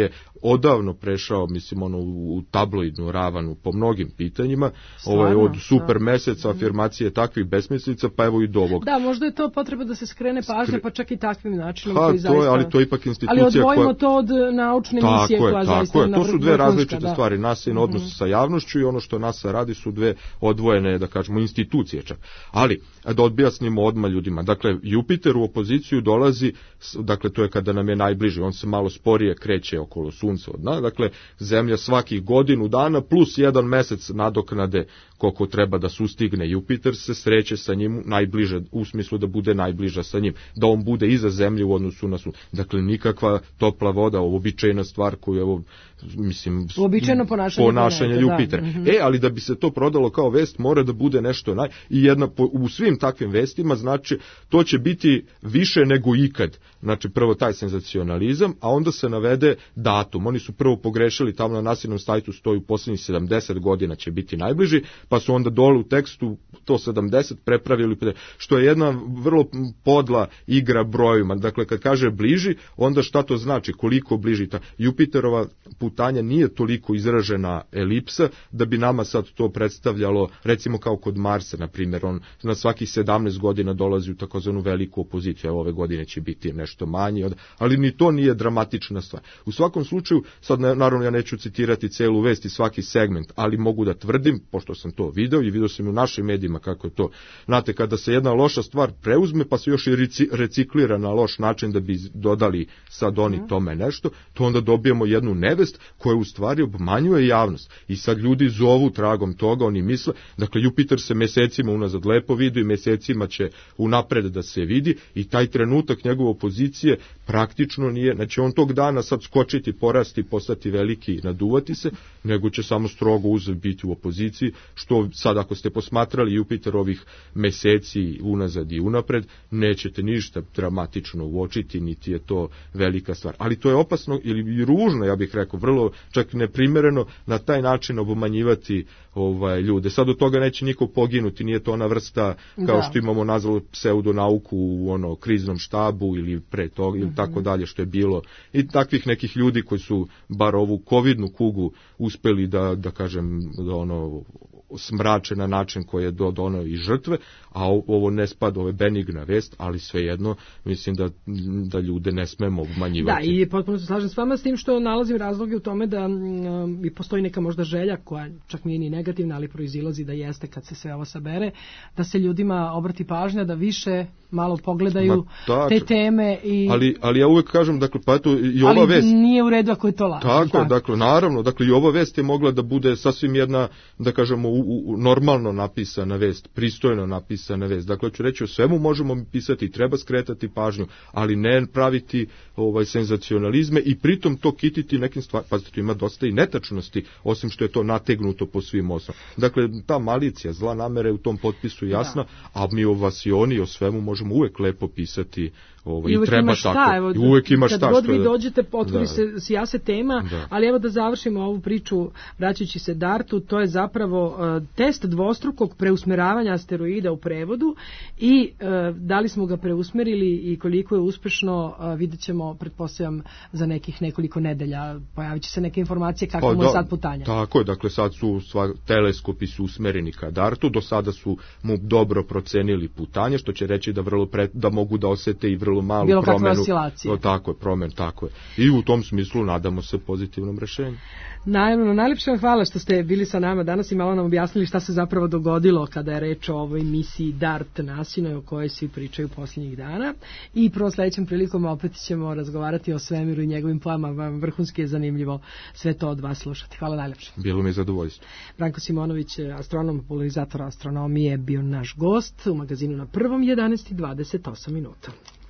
odavno prešao, mislim, ono, u tabloidnu ravanu po mnogim pitanjima, ovaj, od super meseca, afirmacije takvih besmislica, pa evo i do ovog. Da, možda je to potreba da se skrene pažnja, Skre... pa čak i takvim načinom. Ha, koji to je, zaista... ali to je ipak institucija ali odvojimo koja... to od naučne tako misije je, koja tako zaista... je, to su dve različite da. stvari. NASA je odnos mm-hmm. sa javnošću i ono što NASA radi su dve odvojene, da kažemo, institucije čak. Ali, da objasnimo odmah ljudima. Dakle, Jupiter u opoziciju dolazi, dakle, to je kada nam je najbliži, on se malo sporije kreće okolo Sunca od nas, dakle, Zemlja svakih godinu dana plus jedan mesec nadoknade koliko treba da sustigne Jupiter se sreće sa njim najbliže, u smislu da bude najbliža sa njim, da on bude iza Zemlje u odnosu na Sunce. Dakle, nikakva topla voda, običajna stvar koju je ovo, mislim, uobičajeno ponašanje, ponašanje Jupitera. Da. Mm-hmm. E, ali da bi se to prodalo kao vest, mora da bude nešto naj... I jedna, u svim takvim vestima, znači, to će biti više nego ikad. Znači, prvo taj senzacionalizam, a onda se navede datum. Oni su prvo pogrešili, tamo na nasilnom sajtu stoji u posljednjih sedamdeset godina će biti najbliži, pa su onda dole u tekstu to sedamdeset prepravili, što je jedna vrlo podla igra brojima. Dakle, kad kaže bliži, onda šta to znači, koliko bliži ta Jupiterova putanja nije toliko izražena elipsa, da bi nama sad to predstavljalo, recimo kao kod Marsa, na primjer, on na svakih sedamnaest godina dolazi u takozvanu veliku opoziciju, evo ove godine će biti nešto manji, ali ni to nije dramatična stvar. U svakom slučaju, sad naravno ja neću citirati celu vest i svaki segment, ali mogu da tvrdim, pošto sam to video i video sam u našim medijima kako je to, znate, kada se jedna loša stvar preuzme, pa se još i reciklira na loš način da bi dodali sad oni tome nešto, to onda dobijemo jednu nevest koja u stvari obmanjuje javnost. I sad ljudi zovu tragom toga, oni misle, dakle, Jupiter se mesecima unazad lepo vidi i mesecima će unapred da se vidi i taj trenutak njegove opozicije praktično nije, znači on tog dana sad skočiti, porasti, postati veliki, naduvati se, nego će samo strogo uzeti biti u opoziciji, što sad ako ste posmatrali Jupiter ovih meseci unazad i unapred, nećete ništa dramatično uočiti, niti je to velika stvar. Ali to je opasno ili ružno, ja bih rekao, vrlo čak neprimereno na taj način obmanjivati ovaj, ljude. Sad od toga neće niko poginuti, nije to ona vrsta kao da. Što imamo nazvalo pseudonauku u ono kriznom štabu ili pre toga ili mm-hmm. tako dalje što je bilo. I takvih nekih ljudi koji su bar ovu covidnu kugu uspeli da, da kažem, da ono smrače na način koji je doneo i žrtve, a ovo ne spada, ovo je benigna vest, ali svejedno mislim da, da ljude ne smemo obmanjivati. Da, i potpuno se slažem s vama s tim što nalazim razloge u tome da um, i postoji neka možda želja koja čak nije ni negativna, ali proizilazi da jeste kad se sve ovo sabere, da se ljudima obrati pažnja, da više malo pogledaju Ma, te teme. I... Ali, ali ja uvek kažem, dakle, pa eto, i ova ali vest... Ali nije u redu ako je to laž. Tako, tako, dakle, naravno, dakle, i ova vest je mogla da bude sasvim jedna, da kažemo, u, u, normalno napisana vest, pristojno napisana vest. Dakle, ću reći, o svemu možemo pisati, treba skretati pažnju, ali ne praviti ovaj senzacionalizme i pritom to kititi nekim stvarima. Pazite, tu ima dosta i netačnosti, osim što je to nategnuto po svim osnovama. Dakle, ta malicija, zla namera je u tom potpisu jasna, da. A mi o vas i oni o svemu možemo uvek lepo pisati. Ovo, i, i treba ima šta, tako. Evo, I uvek ima šta. Kad god vi dođete, otvori se sjase tema, da. Ali evo da završimo ovu priču, vraćajući se Dartu, to je zapravo uh, test dvostrukog preusmeravanja asteroida u prevodu i uh, da li smo ga preusmerili i koliko je uspešno, uh, vidjet ćemo, pretpostavljam, za nekih nekoliko nedelja. Pojavit će se neke informacije kako pa, mu je sad putanja. Tako je, dakle sad su sva, teleskopi su usmereni ka Dartu, do sada su mu dobro procenili putanje, što će reći da, vrlo pre, da mogu da osete i vrlo malu bilo promenu. Oscilacije. Tako je, promen, tako je. I u tom smislu nadamo se pozitivnom rešenju. Naravno, najlepše vam hvala što ste bili sa nama danas i malo nam objasnili šta se zapravo dogodilo kada je reč o ovoj misiji DART nasinoj o kojoj svi pričaju posljednjih dana. I prvom sledećem prilikom opet ćemo razgovarati o svemiru i njegovim pojavama. Vrhunski je zanimljivo sve to od vas slušati. Hvala najlepše. Bilo mi je zadovoljstvo. Branko Simonović, astronom, popularizator astronomije, bio naš gost u magazinu Na prvom, jedanaest i dvadeset osam minuta.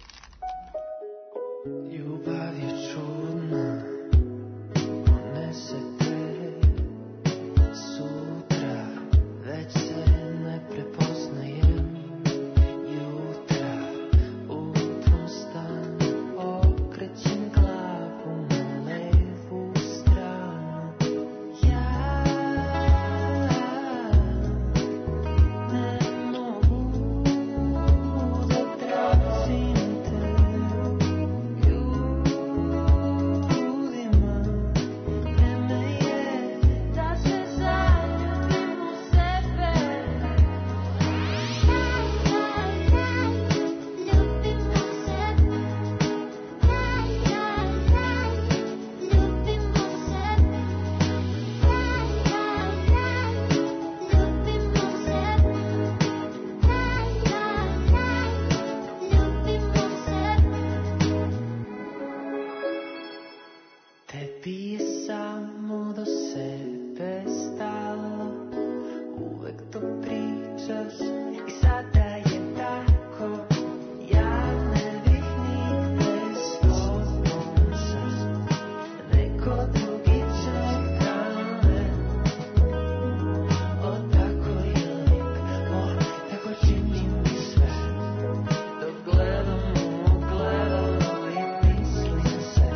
Ljubav je čudna, ponese te sutra, već se ne prepoznajem. Jutra u tvom stanu okrećem glavu na levu stranu. Ja ne mogu da tražim te. Tebi je samo do sebe stalo, uvek to pričaš i sada je tako. Ja ne bih nigde s tobom sad, neko drugi čeka me. O tako je lik, o tako čini mi sve, dok gledam u ogledalo i mislim se.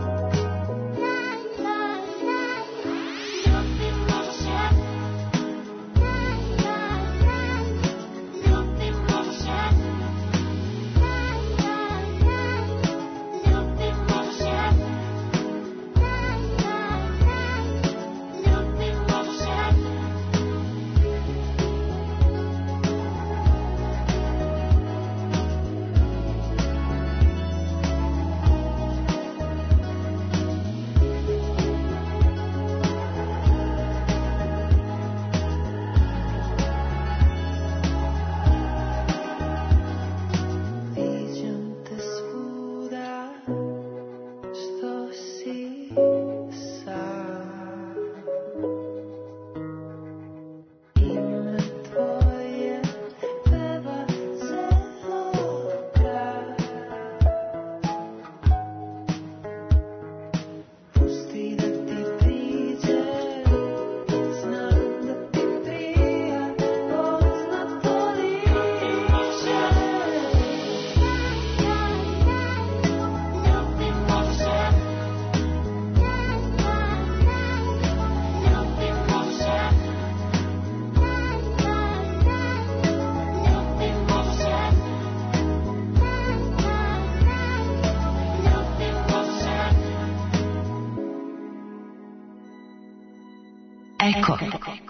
Eko.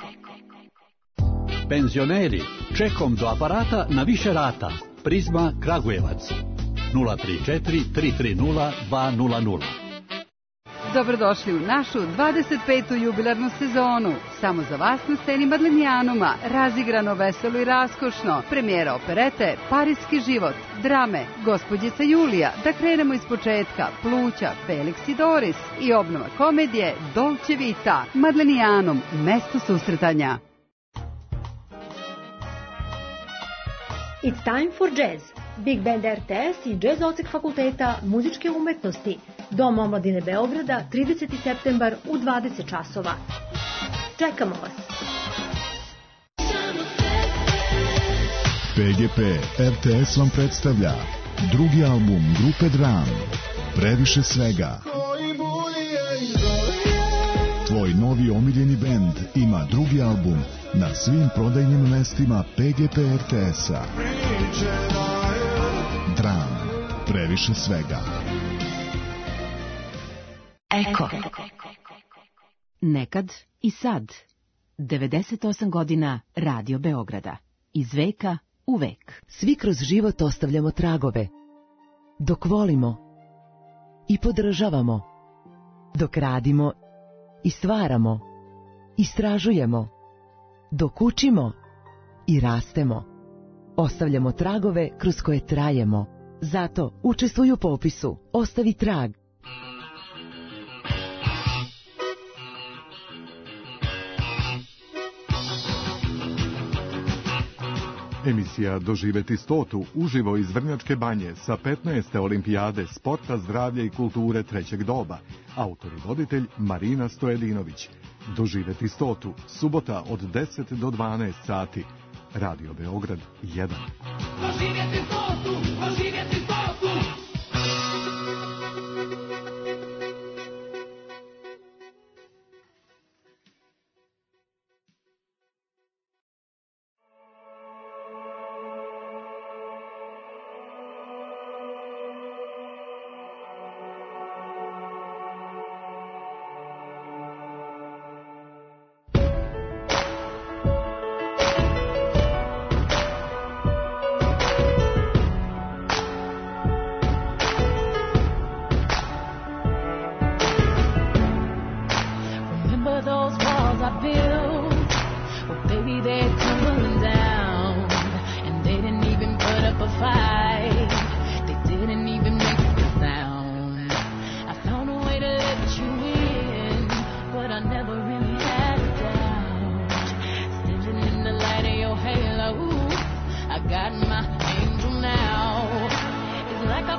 Penzioneri, čekom do aparata na više rata. Prizma Kragujevac. nula tri četiri tri tri nula dva nula nula. Dobrodošli u našu dvadeset petu jubilarnu sezonu. Samo za vas na sceni Madlenijanuma, razigrano, veselo i raskošno. Premijera operete Parijski život, drame Gospođica Julija, da krenemo iz početka, Pluća, Felix i Doris i obnova komedije Dolce Vita. Madlenijanum, mesto susretanja. It's time for jazz. Big Band R T S i Jazz odsek Fakulteta muzičke umetnosti. Dom omladine Beograda, trideseti septembar u dvadeset časova. Čekamo vas. P G P R T S vam predstavlja drugi album grupe Dram, Previše svega. Tvoj novi omiljeni bend ima drugi album na svim prodajnim mestima P G P R T S-a. Dram, Previše svega. Eko. Nekad i sad. devedeset osam godina Radio Beograda. Iz veka u vek. Svi kroz život ostavljamo tragove. Dok volimo i podržavamo. Dok radimo i stvaramo. Istražujemo. Dok učimo i rastemo. Ostavljamo tragove kroz koje trajemo. Zato učestvuj u popisu. Ostavi trag. Emisija Doživeti stotu uživo iz Vrnjačke banje sa petnaeste olimpijade sporta, zdravlja i kulture trećeg doba. Autor i voditelj Marina Stojedinović. Doživeti stotu, subota od deset do dvanaest sati. Radio Beograd jedan. Doživjeti stotu, doživjeti stotu.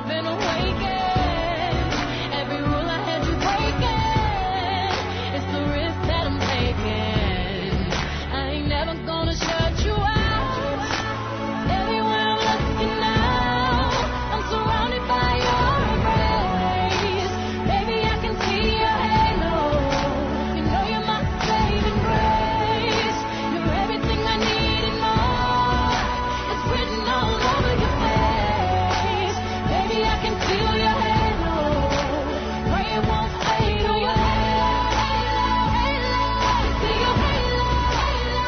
been awakened. Every rule I had you breaking. It's the risk that I'm taking. I ain't never gonna shut you out. Everywhere I'm looking now, I'm surrounded by your embrace. Baby, I can see your halo. You know you're my saving grace. You're everything I need and more. It's written all over your face. Baby, I can feel your halo. Pray it won't fade away. See your halo, halo,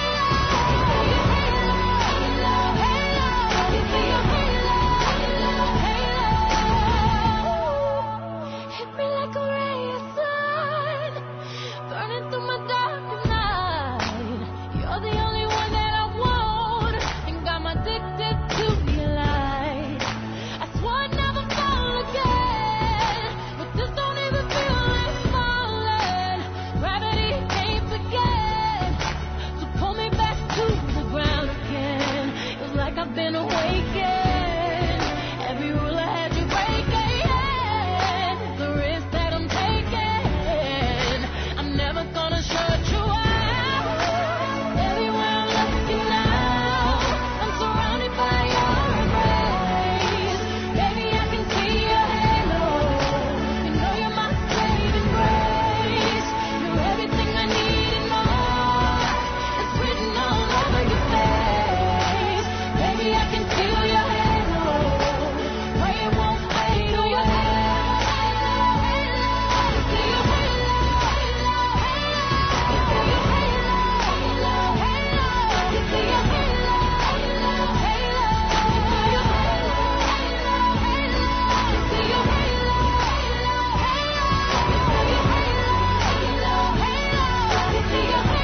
halo. See your halo, halo. Hit me like a ray of sun, burning through my darkest night. You're the only one that I want, and got me addicted to your light. I swore I'd never fall again, but this don't even feel like falling. Gravity can't forget, so pull me back to the ground again. It's like I've been awakened. Every rule I had you breaking. It's the risk that I'm taking. I'm never gonna shut you out. Everywhere I'm looking now, I'm surrounded by your embrace. Baby, I can see your halo. You know you're my saving grace. You're everything I need and more. It's written all over your face. Baby, I can feel your halo. Pray it won't fade away. See your halo, halo, halo. See your halo, halo, halo. See your halo, halo, halo. See your halo, halo, halo. See your halo, halo, halo. See your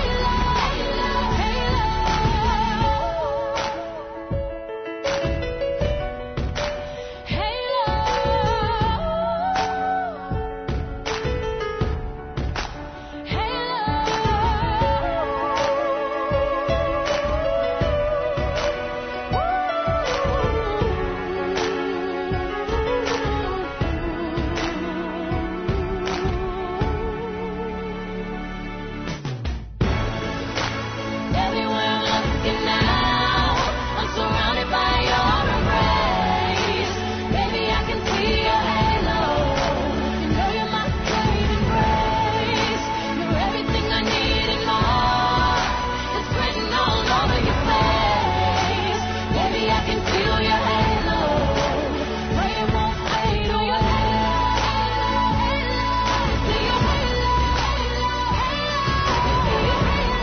Everywhere I'm looking now, I'm surrounded by your embrace. Baby, I can see your halo. You know you're my saving grace. You're everything I need and more. It's written all over your face. Baby, I can feel your halo. Pray it won't fade away. See your halo, halo, halo.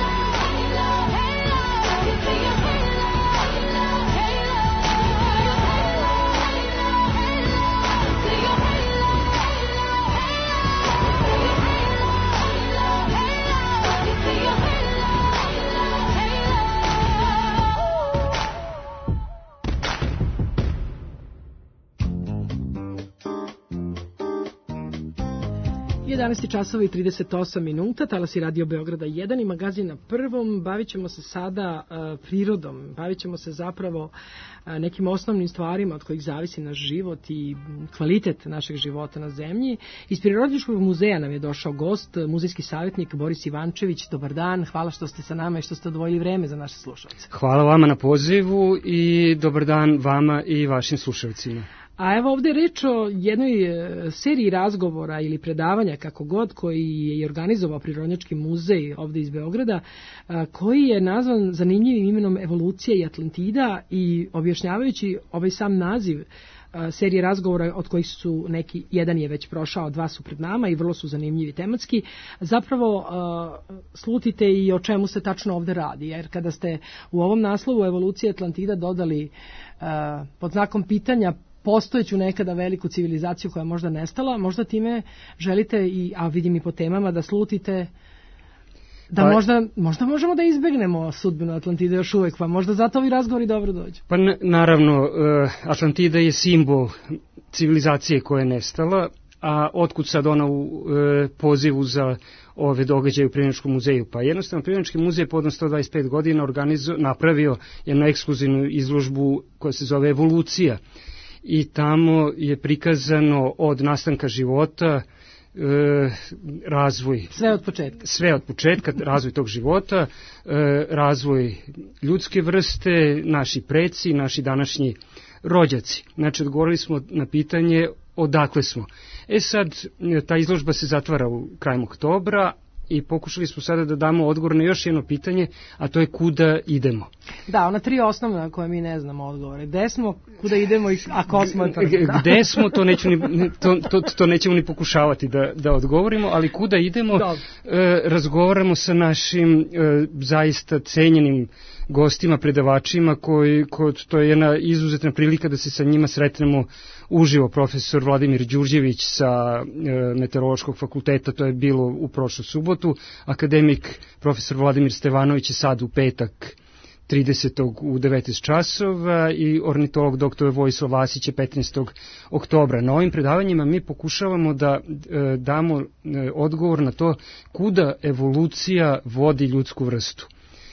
jedanaest časova i trideset osam minuta, talasi Radio Beograda jedan i magazin na prvom. Bavit ćemo se sada uh, prirodom, bavit ćemo se zapravo uh, nekim osnovnim stvarima od kojih zavisi naš život i kvalitet našeg života na zemlji. Iz Prirodnjačkog muzeja nam je došao gost, muzejski savjetnik Boris Ivančević. Dobar dan, hvala što ste sa nama i što ste odvojili vreme za naše slušalce. Hvala vama na pozivu i dobar dan vama i vašim slušalcima. A evo ovdje je reč o jednoj seriji razgovora ili predavanja, kako god, koji je organizovao Prirodnjački muzej ovdje iz Beograda, koji je nazvan zanimljivim imenom Evolucija i Atlantida, i objašnjavajući ovaj sam naziv serije razgovora, od kojih su neki, jedan je već prošao, dva su pred nama i vrlo su zanimljivi tematski, zapravo slutite i o čemu se tačno ovdje radi, jer kada ste u ovom naslovu Evolucija Atlantida dodali pod znakom pitanja postojeću nekada veliku civilizaciju koja je možda nestala, možda time želite, i, a vidim i po temama, da slutite da pa, možda, možda možemo da izbegnemo sudbinu Atlantide još uvek, pa možda zato ovi razgovori dobro dođu. Pa naravno, Atlantida je simbol civilizacije koja je nestala, a otkud sad ona u pozivu za ove događaje u Prirodnjačkom muzeju? Pa jednostavno Prirodnjački muzej podno sto dvadeset pet godina organizo, napravio jednu ekskluzivnu izložbu koja se zove Evolucija. i tamo je prikazano od nastanka života e, razvoj. Sve od početka. Sve od početka, razvoj tog života, e, razvoj ljudske vrste, naši preci, naši današnji rođaci. Znači, odgovorili smo na pitanje odakle smo. E sad, ta izložba se zatvara u krajem oktobra i pokušali smo sada da damo odgovor na još jedno pitanje, a to je kuda idemo. Da, ona tri osnovna na koje mi ne znamo odgovore. Gde smo, kuda idemo i a ko smo je prvi. Gde smo, to, neću ni, to, to, to nećemo ni pokušavati da, da odgovorimo, ali kuda idemo, e, razgovaramo sa našim e, zaista cenjenim gostima, predavačima, koji, koji, to je jedna izuzetna prilika da se sa njima sretnemo uživo. Profesor Vladimir Đurđević sa e, Meteorološkog fakulteta, to je bilo u prošlu subotu, akademik profesor Vladimir Stevanović je sad u petak tridesetog u devetnaest časova i ornitolog doktor Vojislav Vasić je petnaestog oktobra. Na ovim predavanjima mi pokušavamo da e, damo e, odgovor na to kuda evolucija vodi ljudsku vrstu.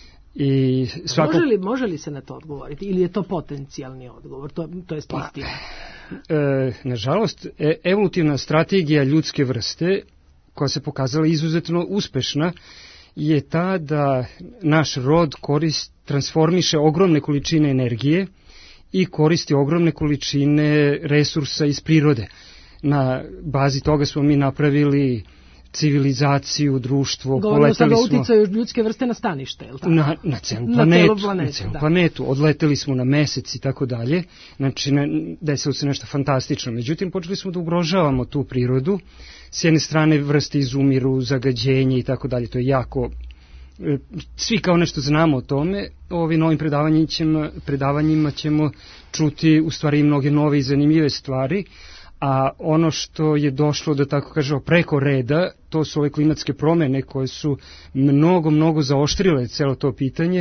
I svako... može, li, može li se na to odgovoriti ili je to potencijalni odgovor, to, to je istina? Pa, e, nažalost, e, evolutivna strategija ljudske vrste, koja se pokazala izuzetno uspešna, je ta da naš rod korist, transformiše ogromne količine energije i koristi ogromne količine resursa iz prirode. Na bazi toga smo mi napravili civilizaciju, društvo, govorimo sad o uticaju ljudske vrste na stanište, je li tako? Na, na celu planetu, na planetu, na celu da. planetu, odleteli smo na mesec i tako dalje, znači ne, desilo se nešto fantastično. Međutim, počeli smo da ugrožavamo tu prirodu, s jedne strane vrste izumiru, zagađenje i tako dalje, to je jako, svi kao nešto znamo o tome, ovim novim predavanjima ćemo, predavanjima ćemo čuti u stvari mnoge nove i zanimljive stvari, a ono što je došlo, da tako kažemo, preko reda, to su ove klimatske promene koje su mnogo, mnogo zaoštrile celo to pitanje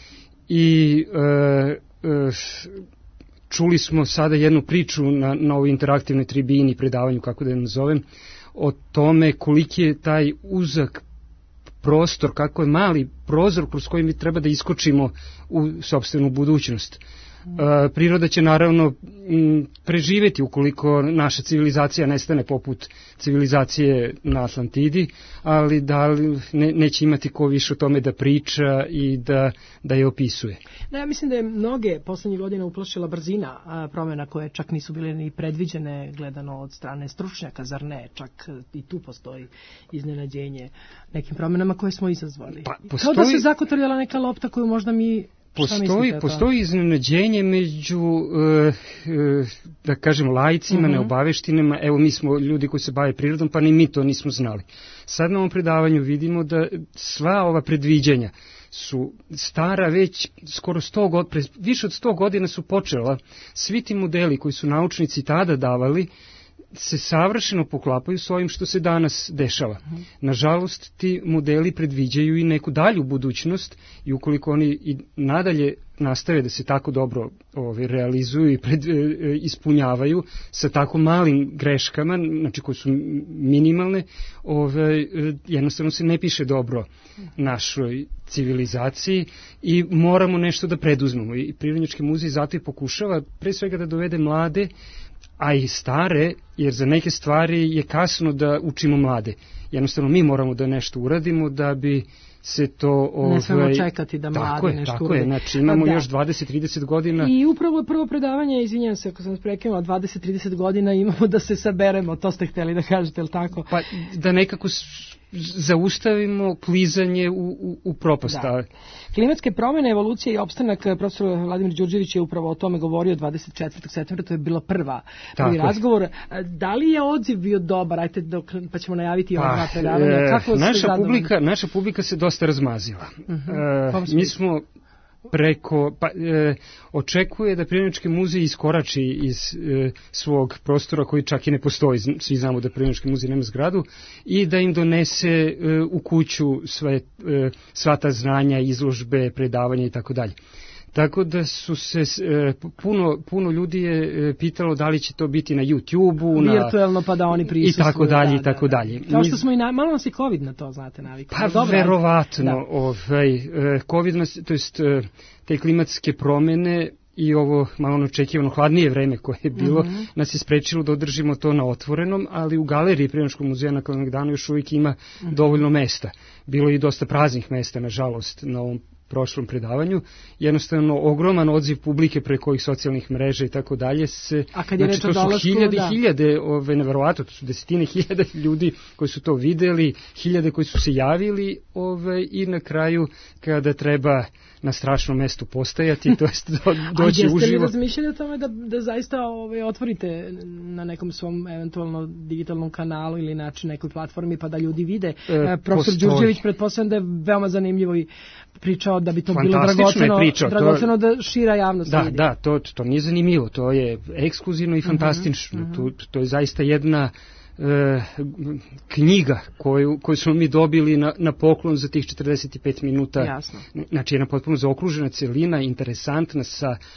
i e, e, čuli smo sada jednu priču na, na ovoj interaktivnoj tribini, predavanju, kako da je nazovem, o tome koliki je taj uzak prostor, kako je mali prozor kroz koji mi treba da iskočimo u sopstvenu budućnost. E, priroda će naravno m, preživeti ukoliko naša civilizacija nestane poput civilizacije na Atlantidi, ali da li ne, neće imati ko više o tome da priča i da, da je opisuje. Da, ja mislim da je mnoge poslednjih godina uplašila brzina a, promjena koje čak nisu bile ni predviđene gledano od strane stručnjaka, zar ne? Čak i tu postoji iznenađenje nekim promjenama koje smo izazvali. Pa, postoji... Kao da se zakotrljala neka lopta koju možda mi... Postoji, postoji iznenađenje među, uh, uh, da kažem, laicima, uh-huh. neobaveštinama. Evo, mi smo ljudi koji se bave prirodom, pa ni mi to nismo znali. Sad na ovom predavanju vidimo da sva ova predviđanja su stara već skoro sto godina, više od sto godina su počela. Svi ti modeli koji su naučnici tada davali se savršeno poklapaju s ovim što se danas dešava. Nažalost, ti modeli predviđaju i neku dalju budućnost i ukoliko oni i nadalje nastave da se tako dobro ove, realizuju i pred, e, ispunjavaju sa tako malim greškama, znači koje su minimalne, ove, e, jednostavno se ne piše dobro našoj civilizaciji i moramo nešto da preduzmemo. I Prirodnjački muzej zato i pokušava pre svega da dovede mlade, a i stare, jer za neke stvari je kasno da učimo mlade. Jednostavno mi moramo da nešto uradimo da bi se to... Ovaj, ne smemo čekati da mladi tako nešto tako uradi. Je, znači imamo da. još dvadeset do trideset godina. I upravo prvo predavanje, izvinjam se ako sam prekinula, dvadeset do trideset godina imamo da se saberemo, to ste hteli da kažete, ili tako? Pa da nekako zaustavimo klizanje u, u, u propast. Da. Klimatske promjene, evolucija i opstanak, profesor Vladimir Đurđević je upravo o tome govorio dvadeset četvrtog septembra, to je bilo prva prvi razgovor. Da li je odziv bio dobar? Ajte, dok, pa ćemo najaviti ova dva predavanja. Kako naša, publika, naša publika se dosta razmazila. Uh-huh. Uh, mi smo preko, pa, e, očekuje da Prirodnjački muzej iskorači iz e, svog prostora koji čak i ne postoji, svi znamo da Prirodnjački muzej nema zgradu, i da im donese e, u kuću sve, e, sva ta znanja, izložbe, predavanja i tako dalje. Tako da su se e, puno, puno ljudi je pitalo da li će to biti na YouTube-u, na virtuelno, pa da oni prisustvuju, i tako dalje, da, i tako da, dalje. Kao što smo i na, malo nas je COVID na to, znate, navikli. Pa dobro, verovatno, da. ovaj, COVID nas, to jest te klimatske promjene i ovo malo neočekivano hladnije vreme koje je bilo, Mhm. nas je sprečilo da održimo to na otvorenom, ali u galeriji Prirodnjačkog muzeja na Kalemegdanu još uvijek ima Mhm. dovoljno mesta. Bilo je i dosta praznih mesta, nažalost, na ovom prošlom predavanju. Jednostavno, ogroman odziv publike preko ovih socijalnih mreža i tako dalje se... A kad je znači, reč o to su dolasku, hiljade, da. hiljade, ove, neverovatno, to su desetine hiljada ljudi koji su to videli, hiljade koji su se javili, ove, i na kraju, kada treba na strašnom mestu postajati, to jest do, doći A jeste li uživo. razmišljali o tome da, da zaista ovaj, otvorite na nekom svom eventualno digitalnom kanalu ili način nekoj platformi pa da ljudi vide? E, E, Profesor postoji. Đurđević pretpostavljam da je veoma zanimljivo i pričao da bi to bilo Fantastično je dragoceno, pričao, to- dragoceno da šira javnost Da, vidi. da, to, to nije zanimljivo, to je ekskluzivno i fantastično. mhm. To, to je zaista jedna e, knjiga koju, koju smo mi dobili na, na poklon za tih četrdeset pet minuta. Jasno. Znači jedna potpuno zaokružena celina, interesantna, sa e,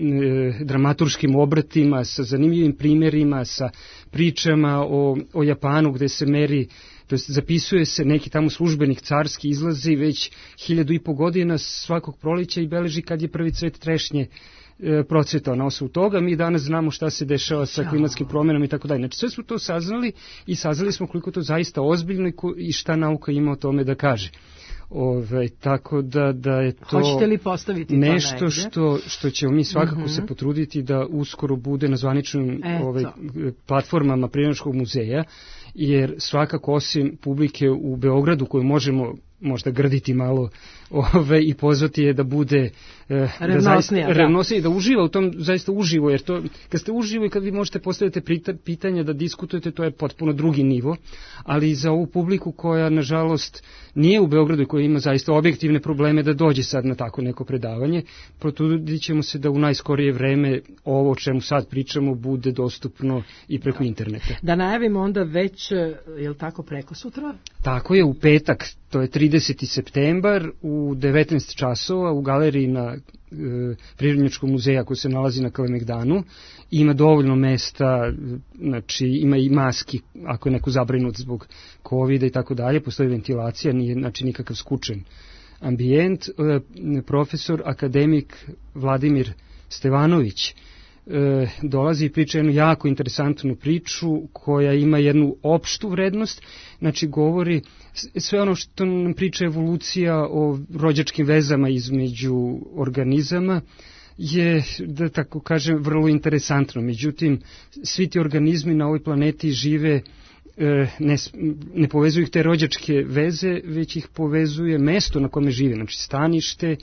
dramaturškim obratima, sa zanimljivim primjerima, sa pričama o, o Japanu gde se meri, to jest zapisuje se, neki tamo službenik carski izlazi već hiljadu i po godina svakog proleća i beleži kad je prvi cvet trešnje e, procvetao. Na osnovu toga mi danas znamo šta se dešava sa klimatskim promjenama i tako dalje. Znači sve smo to saznali i saznali smo koliko to zaista ozbiljno i, ko, i šta nauka ima o tome da kaže. Ove, tako da, da je to Hoćete li postaviti to nešto negde? što, što ćemo mi svakako Mhm. se potruditi da uskoro bude na zvaničnim Eto. ovaj, platformama Prirodnjačkog muzeja, jer svakako osim publike u Beogradu koju možemo možda grditi malo ove, i pozvati je da bude e, da Revnosnija, zaista, da. revnosnija i da uživa u tom, zaista uživo, jer to, kad ste uživo i kad vi možete postaviti prita- pitanja da diskutujete, to je potpuno drugi nivo, ali za ovu publiku koja nažalost nije u Beogradu i koja ima zaista objektivne probleme da dođe sad na tako neko predavanje, potrudit ćemo se da u najskorije vreme ovo o čemu sad pričamo bude dostupno i preko interneta. Da najavimo onda već, je li tako, preko sutra? Tako je, u petak, to je trideseti septembar, u devetnaest časova u galeriji na e, Prirodnjačkog muzeja koji se nalazi na Kalemegdanu. Ima dovoljno mesta, znači ima i maski ako je neko zabrinut zbog kovida i tako dalje, postoji ventilacija, nije znači nikakav skučen ambijent. E, profesor, akademik Vladimir Stevanović e, dolazi i priča jednu jako interesantnu priču koja ima jednu opštu vrednost, znači govori s- sve ono što nam priča evolucija o rođačkim vezama između organizama je, da tako kažem, vrlo interesantno. Međutim, svi ti organizmi na ovoj planeti žive e, ne, s- ne povezuju ih te rođačke veze, već ih povezuje mesto na kome žive, znači stanište,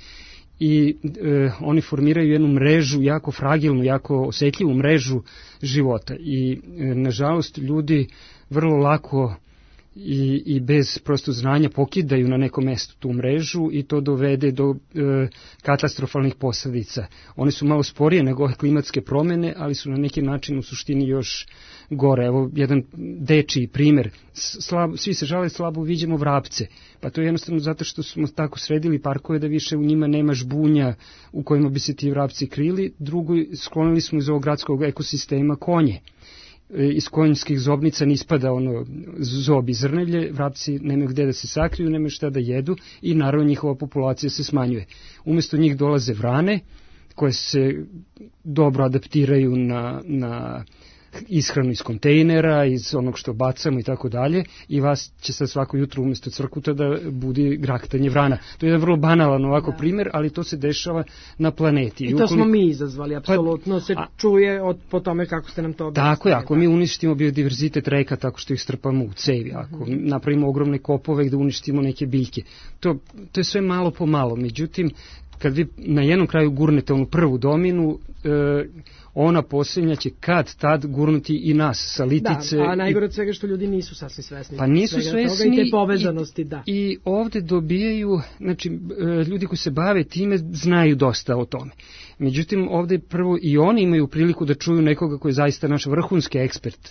i e, oni formiraju jednu mrežu, jako fragilnu, jako osjetljivu mrežu života. I e, nažalost ljudi vrlo lako i, i bez prosto znanja pokidaju na nekom mestu tu mrežu i to dovede do e, katastrofalnih posljedica. One su malo sporije nego ove klimatske promjene, ali su na neki način u suštini još gore. Evo jedan dečiji primjer, slab, svi se žale slabo viđemo vrapce, pa to je jednostavno zato što smo tako sredili parkove da više u njima nema žbunja u kojima bi se ti vrapci krili. Drugo, sklonili smo iz ovog gradskog ekosistema konje. Iz konjskih zobnica ne ispada ono zob i zrnevlje, vrapci nemaju gde da se sakriju, nemaju šta da jedu i naravno njihova populacija se smanjuje. Umjesto njih dolaze vrane koje se dobro adaptiraju na, na ishranu iz kontejnera, iz onog što bacamo i tako dalje, i vas će sad svako jutro umjesto crkuta da budi graktanje vrana. To je jedan vrlo banalan ovako primjer, ali to se dešava na planeti. I to smo mi izazvali, apsolutno se čuje od, po tome kako ste nam to objasnili. Tako je, ako mi uništimo biodiverzitet reka tako što ih strpamo u cevi, ako napravimo ogromne kopove gde uništimo neke biljke, to, to je sve malo po malo. Međutim, kad vi na jednom kraju gurnete onu prvu dominu, e, ona posljednja će kad tad gurnuti i nas sa litice. Da, a najgore od svega što ljudi nisu sasvim svesni. Pa nisu svega svesni toga i te povezanosti, da. I, i ovdje dobijaju, znači e, ljudi koji se bave time znaju dosta o tome. Međutim, ovdje prvo i oni imaju priliku da čuju nekoga koji je zaista naš vrhunski ekspert,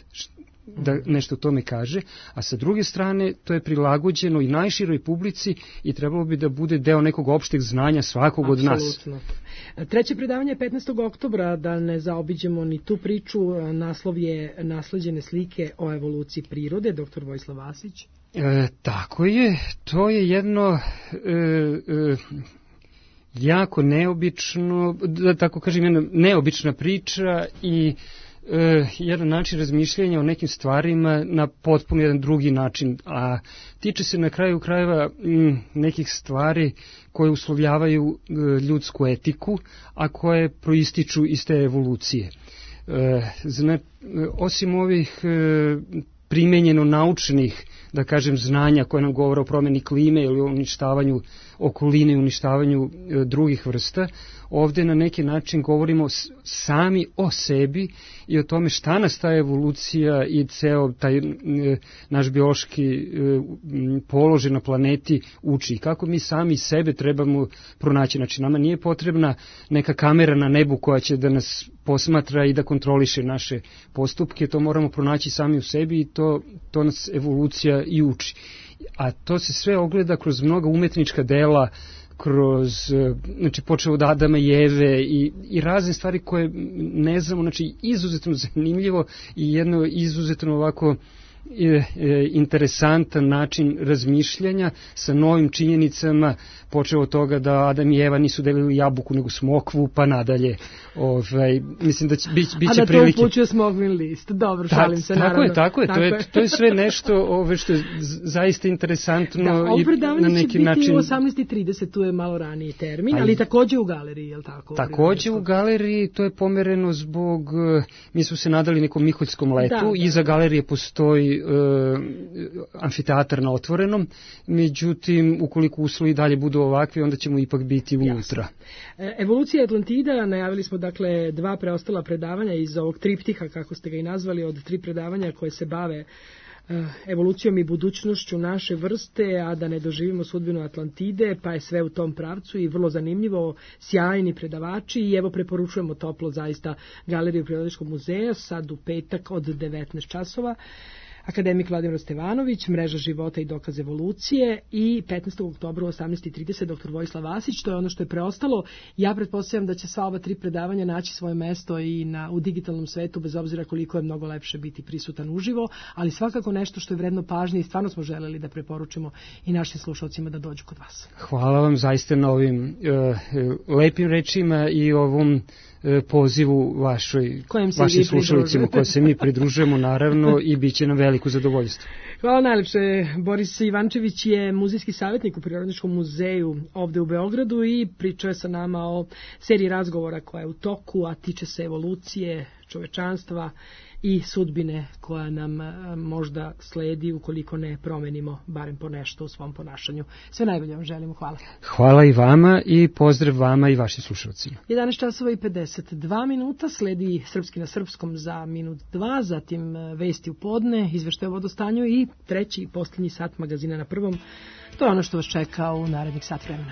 da nešto o tome kaže, a sa druge strane to je prilagođeno i najširoj publici i trebalo bi da bude deo nekog opšteg znanja svakog od nas. Apsolutno. Treće predavanje je petnaestog oktobra, da ne zaobiđemo ni tu priču, naslov je Nasleđene slike o evoluciji prirode, doktor Vojislav Vasić. E, tako je, to je jedno e, e, jako neobično, da tako kažem, jedna neobična priča i e, jedan način razmišljanja o nekim stvarima na potpuno jedan drugi način, a tiče se na kraju krajeva m, nekih stvari koje uslovljavaju e, ljudsku etiku, a koje proističu iz te evolucije. E, zna, osim ovih e, primenjeno naučnih, da kažem, znanja koje nam govore o promeni klime ili o uništavanju okoline i uništavanju e, drugih vrsta, ovde na neki način govorimo s, sami o sebi i o tome šta nas ta evolucija i ceo taj e, naš biološki e, položaj na planeti uči. Kako mi sami sebe trebamo pronaći. Znači, nama nije potrebna neka kamera na nebu koja će da nas posmatra i da kontroliše naše postupke, to moramo pronaći sami u sebi i to, to nas evolucija i uči. A to se sve ogleda kroz mnoga umetnička dela, kroz, znači, počeo od Adama i Eve i, i razne stvari koje ne znamo, znači, izuzetno zanimljivo i jedno izuzetno ovako e, e, interesantan način razmišljanja sa novim činjenicama, počeo od toga da Adam i Eva nisu delili jabuku nego smokvu, pa nadalje. Ovaj, mislim da će bić, biće prilike. A da to upućuje smokvin list. Dobro, šalim se, tako naravno. Je, tako je, tako je. To je, to je sve nešto ove, što je zaista interesantno da, i na neki način. Da, ovo predavanje će biti u osamnaest i trideset, tu je malo raniji termin, ali, ali takođe u galeriji, je li tako? Takođe u galeriji, to je pomereno zbog, mi smo se nadali nekom Miholjskom letu, da, da. Iza galerije postoji uh, amfiteatar na otvorenom, međutim, ukoliko uslovi dalje budu ovakvi, onda ćemo ipak biti unutra. E, evolucija Atlantida, najavili smo dakle dva preostala predavanja iz ovog triptiha, kako ste ga i nazvali, od tri predavanja koje se bave evolucijom i budućnošću naše vrste, a da ne doživimo sudbinu Atlantide, pa je sve u tom pravcu i vrlo zanimljivo, sjajni predavači i evo preporučujemo toplo zaista Galeriju Prirodnjačkog muzeja sad u petak od devetnaest časova. Akademik Vladimir Stevanović, Mreža života i dokaz evolucije i petnaestog oktobra u osamnaest i trideset doktor Vojislav Vasić, to je ono što je preostalo. Ja pretpostavljam da će sva ova tri predavanja naći svoje mesto i na, u digitalnom svetu, bez obzira koliko je mnogo lepše biti prisutan uživo, ali svakako nešto što je vredno pažnje i stvarno smo želeli da preporučimo i našim slušalcima da dođu kod vas. Hvala vam zaista na ovim uh, lepim rečima i ovom pozivu vašoj, vašim slušalicima koje se mi pridružujemo naravno i bit će nam veliko zadovoljstvo. Hvala najlepše. Boris Ivančević je muzejski savjetnik u Prirodnjačkom muzeju ovde u Beogradu i pričao je sa nama o seriji razgovora koja je u toku, a tiče se evolucije čovečanstva i sudbine koja nam možda sledi ukoliko ne promenimo barem po nešto u svom ponašanju. Sve najbolje vam želimo. Hvala. Hvala i vama i pozdrav vama i vašim slušalcima. jedanaest časova i pedeset dva minuta, sledi Srpski na srpskom za minut dva, zatim vesti u podne, izveštaj o vodostanju i treći i posljednji sat magazina na prvom. To je ono što vas čeka u narednih sat vremena.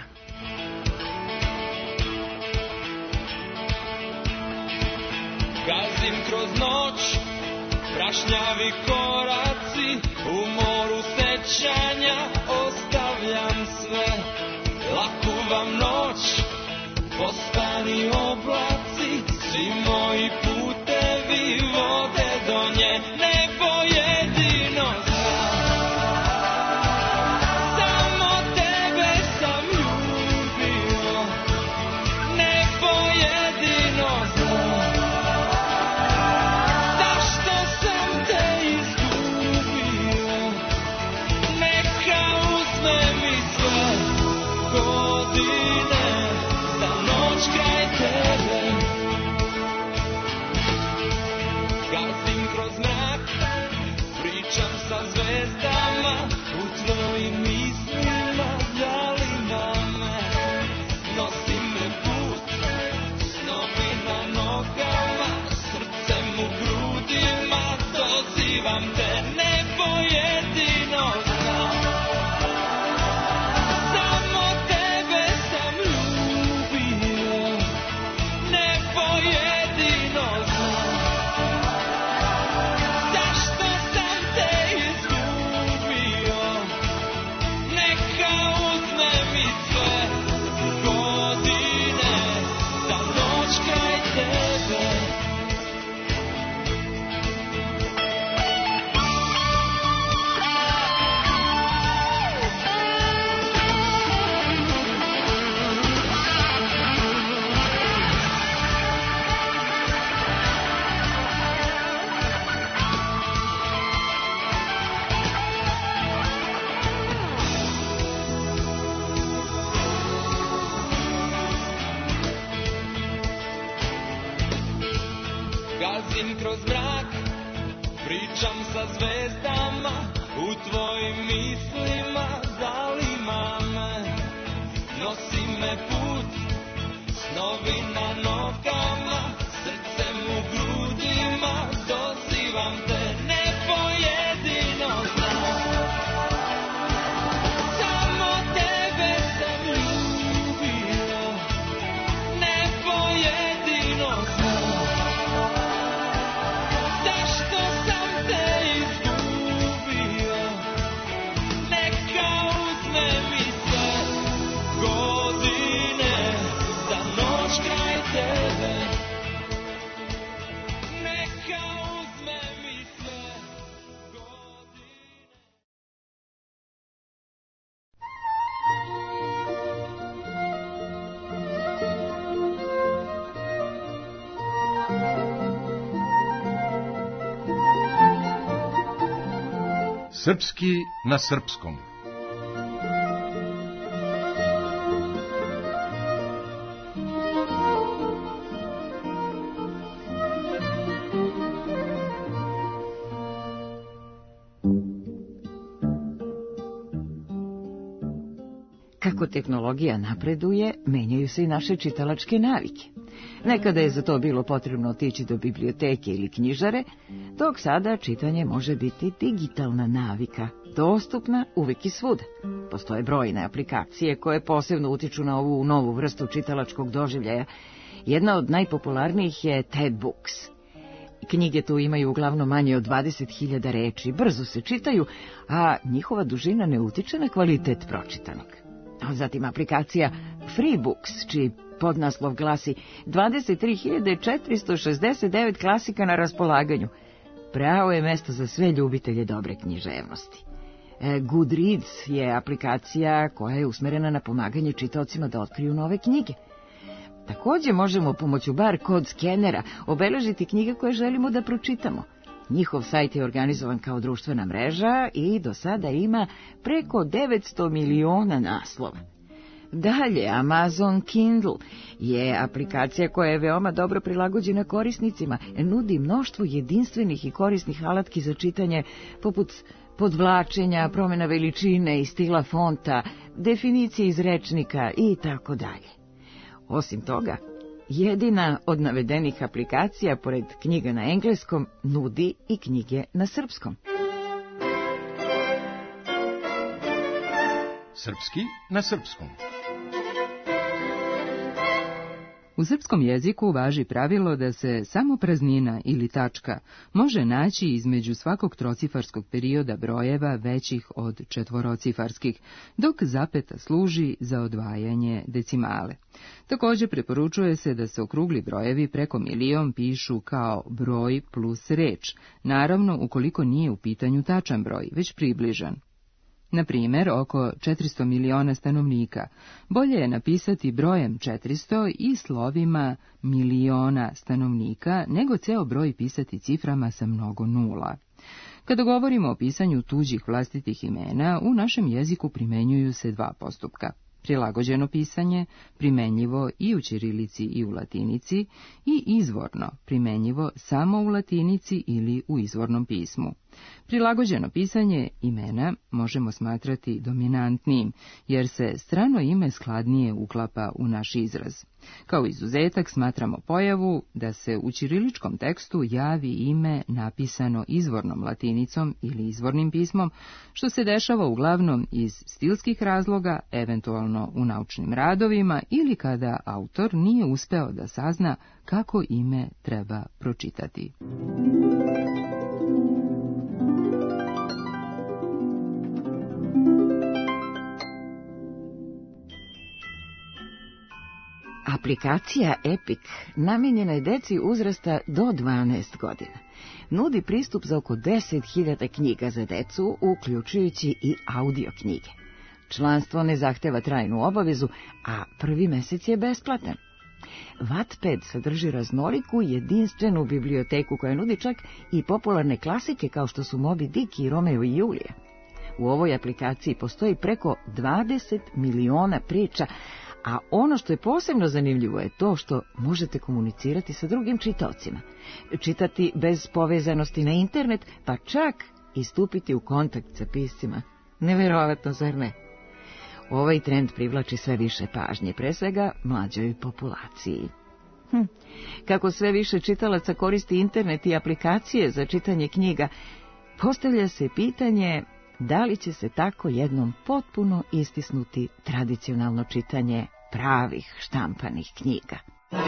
Gazim kroz noć, prašnjavi koraci, u moru sećanja ostavljam sve. Laku vam noć, postani oblaci, svi moji putevi vode do nje, nebo jedino zna. Samo tebe sam ljubio, nebo jedino zna. Trčam sa zvezdama, u tvojim mislima zalima me. Nosi me put, snovi na nogama, srcem u grudima, dozivam te, nebo jedino znam. Samo tebe sam ljubio, nebo jedino znam. Zašto sam te izgubio, neka uzme mi sve godine za noć kraj tebe. Neka uzme mi sve godine. Srpski na srpskom. Kako tehnologija napreduje, menjaju se i naše čitalačke navike. Nekada je za to bilo potrebno otići do biblioteke ili knjižare, dok sada čitanje može biti digitalna navika, dostupna uvek i svuda. Postoje brojne aplikacije koje posebno utiču na ovu novu vrstu čitalačkog doživljaja. Jedna od najpopularnijih je TED Books. Knjige tu imaju uglavnom manje od dvadeset hiljada reči, brzo se čitaju, a njihova dužina ne utiče na kvalitet pročitanog. A zatim aplikacija Freebooks, čiji podnaslov glasi dvadeset tri hiljade četiristo šezdeset devet klasika na raspolaganju. Pravo je mesto za sve ljubitelje dobre književnosti. Goodreads je aplikacija koja je usmerena na pomaganje čitaocima da otkriju nove knjige. Također možemo pomoću bar kod skenera obeležiti knjige koje želimo da pročitamo. Njihov sajt je organizovan kao društvena mreža i do sada ima preko devetsto miliona naslova. Dalje, Amazon Kindle je aplikacija koja je veoma dobro prilagođena korisnicima, nudi mnoštvo jedinstvenih i korisnih alatki za čitanje, poput podvlačenja, promjena veličine i stila fonta, definicije iz rečnika i tako dalje. Osim toga, jedina od navedenih aplikacija, pored knjiga na engleskom, nudi i knjige na srpskom. Srpski na srpskom. U srpskom jeziku važi pravilo da se samo praznina ili tačka može naći između svakog trocifarskog perioda brojeva većih od četvorocifarskih, dok zapeta služi za odvajanje decimale. Također preporučuje se da se okrugli brojevi preko milion pišu kao broj plus reč, naravno ukoliko nije u pitanju tačan broj, već približan. Na primjer, oko četiristo miliona stanovnika. Bolje je napisati brojem četiristo i slovima miliona stanovnika, nego ceo broj pisati ciframa sa mnogo nula. Kada govorimo o pisanju tuđih vlastitih imena, u našem jeziku primenjuju se dva postupka. Prilagođeno pisanje, primenjivo i u ćirilici i u latinici, i izvorno, primenjivo samo u latinici ili u izvornom pismu. Prilagođeno pisanje imena možemo smatrati dominantnijim, jer se strano ime skladnije uklapa u naš izraz. Kao izuzetak smatramo pojavu da se u ćiriličkom tekstu javi ime napisano izvornom latinicom ili izvornim pismom, što se dešava uglavnom iz stilskih razloga, eventualno u naučnim radovima ili kada autor nije uspeo da sazna kako ime treba pročitati. Aplikacija Epic namijenjena je deci uzrasta do dvanaest godina. Nudi pristup za oko deset hiljada knjiga za decu, uključujući i audio knjige. Članstvo ne zahteva trajnu obavezu, a prvi mesec je besplatan. Wattpad sadrži raznoliku jedinstvenu biblioteku koja nudi čak i popularne klasike kao što su Moby Dick i Romeo i Julija. U ovoj aplikaciji postoji preko dvadeset miliona priča, A ono što je posebno zanimljivo je to što možete komunicirati sa drugim čitaocima, čitati bez povezanosti na internet, pa čak i stupiti u kontakt sa piscima. Neverovatno, zar ne? Ovaj trend privlači sve više pažnje, pre svega mlađoj populaciji. Hm. Kako sve više čitalaca koristi internet i aplikacije za čitanje knjiga, postavlja se pitanje da li će se tako jednom potpuno istisnuti tradicionalno čitanje pravih štampanih knjiga.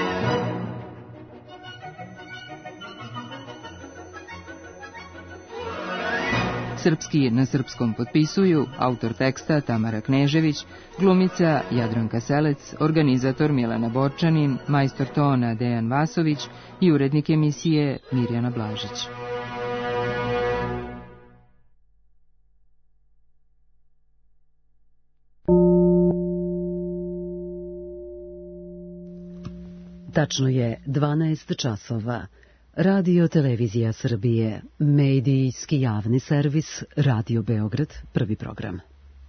Srpski na srpskom potpisuju autor teksta Tamara Knežević, glumica Jadranka Selec, organizator Milana Borčanin, majstor tona Dejan Vasović i urednik emisije Mirjana Blažić. Tačno je dvanaest časova. Radio Televizija Srbije, medijski javni servis, Radio Beograd, prvi program.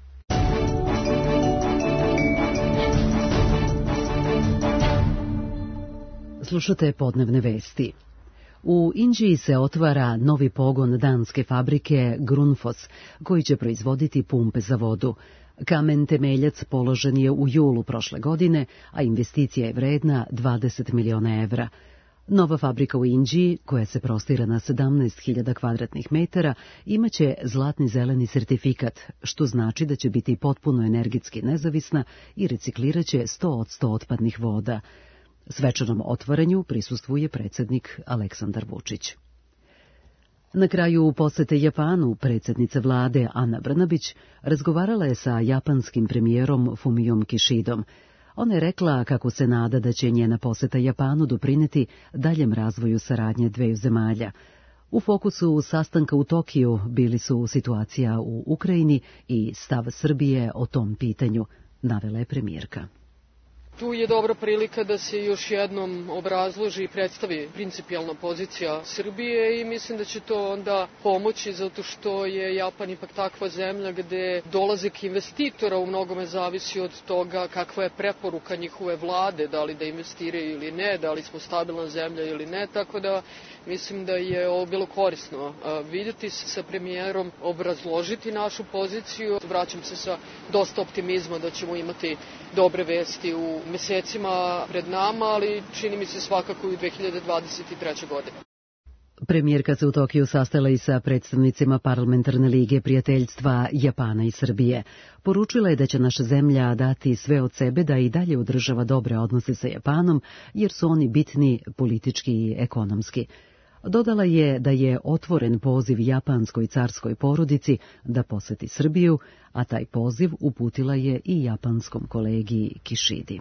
Slušate podnevne vesti. U Inđiji se otvara novi pogon danske fabrike Grundfos, koji će proizvoditi pumpe za vodu. Kamen temeljac položen je u julu prošle godine, a investicija je vredna dvadeset miliona evra. Nova fabrika u Inđiji, koja se prostira na sedamnaest hiljada kvadratnih metara, imaće zlatni zeleni sertifikat, što znači da će biti potpuno energetski nezavisna i recikliraće sto posto otpadnih voda. Svečanom otvaranju prisustvuje predsjednik Aleksandar Vučić. Na kraju posete Japanu predsjednica vlade Ana Brnabić razgovarala je sa japanskim premijerom Fumijom Kishidom. Ona je rekla kako se nada da će njena poseta Japanu doprineti daljem razvoju saradnje dveju zemalja. U fokusu sastanka u Tokiju bili su situacija u Ukrajini i stav Srbije o tom pitanju, navela je premijerka. Tu je dobra prilika da se još jednom obrazloži i predstavi principijalna pozicija Srbije i mislim da će to onda pomoći zato što je Japan ipak takva zemlja gde dolazak investitora u mnogome zavisi od toga kakva je preporuka njihove vlade, da li da investiraju ili ne, da li smo stabilna zemlja ili ne, tako da mislim da je ovo bilo korisno vidjeti se sa premijerom, obrazložiti našu poziciju. Vraćam se sa dosta optimizma da ćemo imati dobre vesti u mesecima pred nama, ali čini mi se svakako i u dve hiljade dvadeset trećoj. godine. Premijerka se u Tokiju sastala i sa predstavnicima Parlamentarne lige prijateljstva Japana i Srbije. Poručila je da će naša zemlja dati sve od sebe da i dalje održava dobre odnose sa Japanom, jer su oni bitni politički i ekonomski. Dodala je da je otvoren poziv japanskoj carskoj porodici da poseti Srbiju, a taj poziv uputila je i japanskom kolegi Kishidi.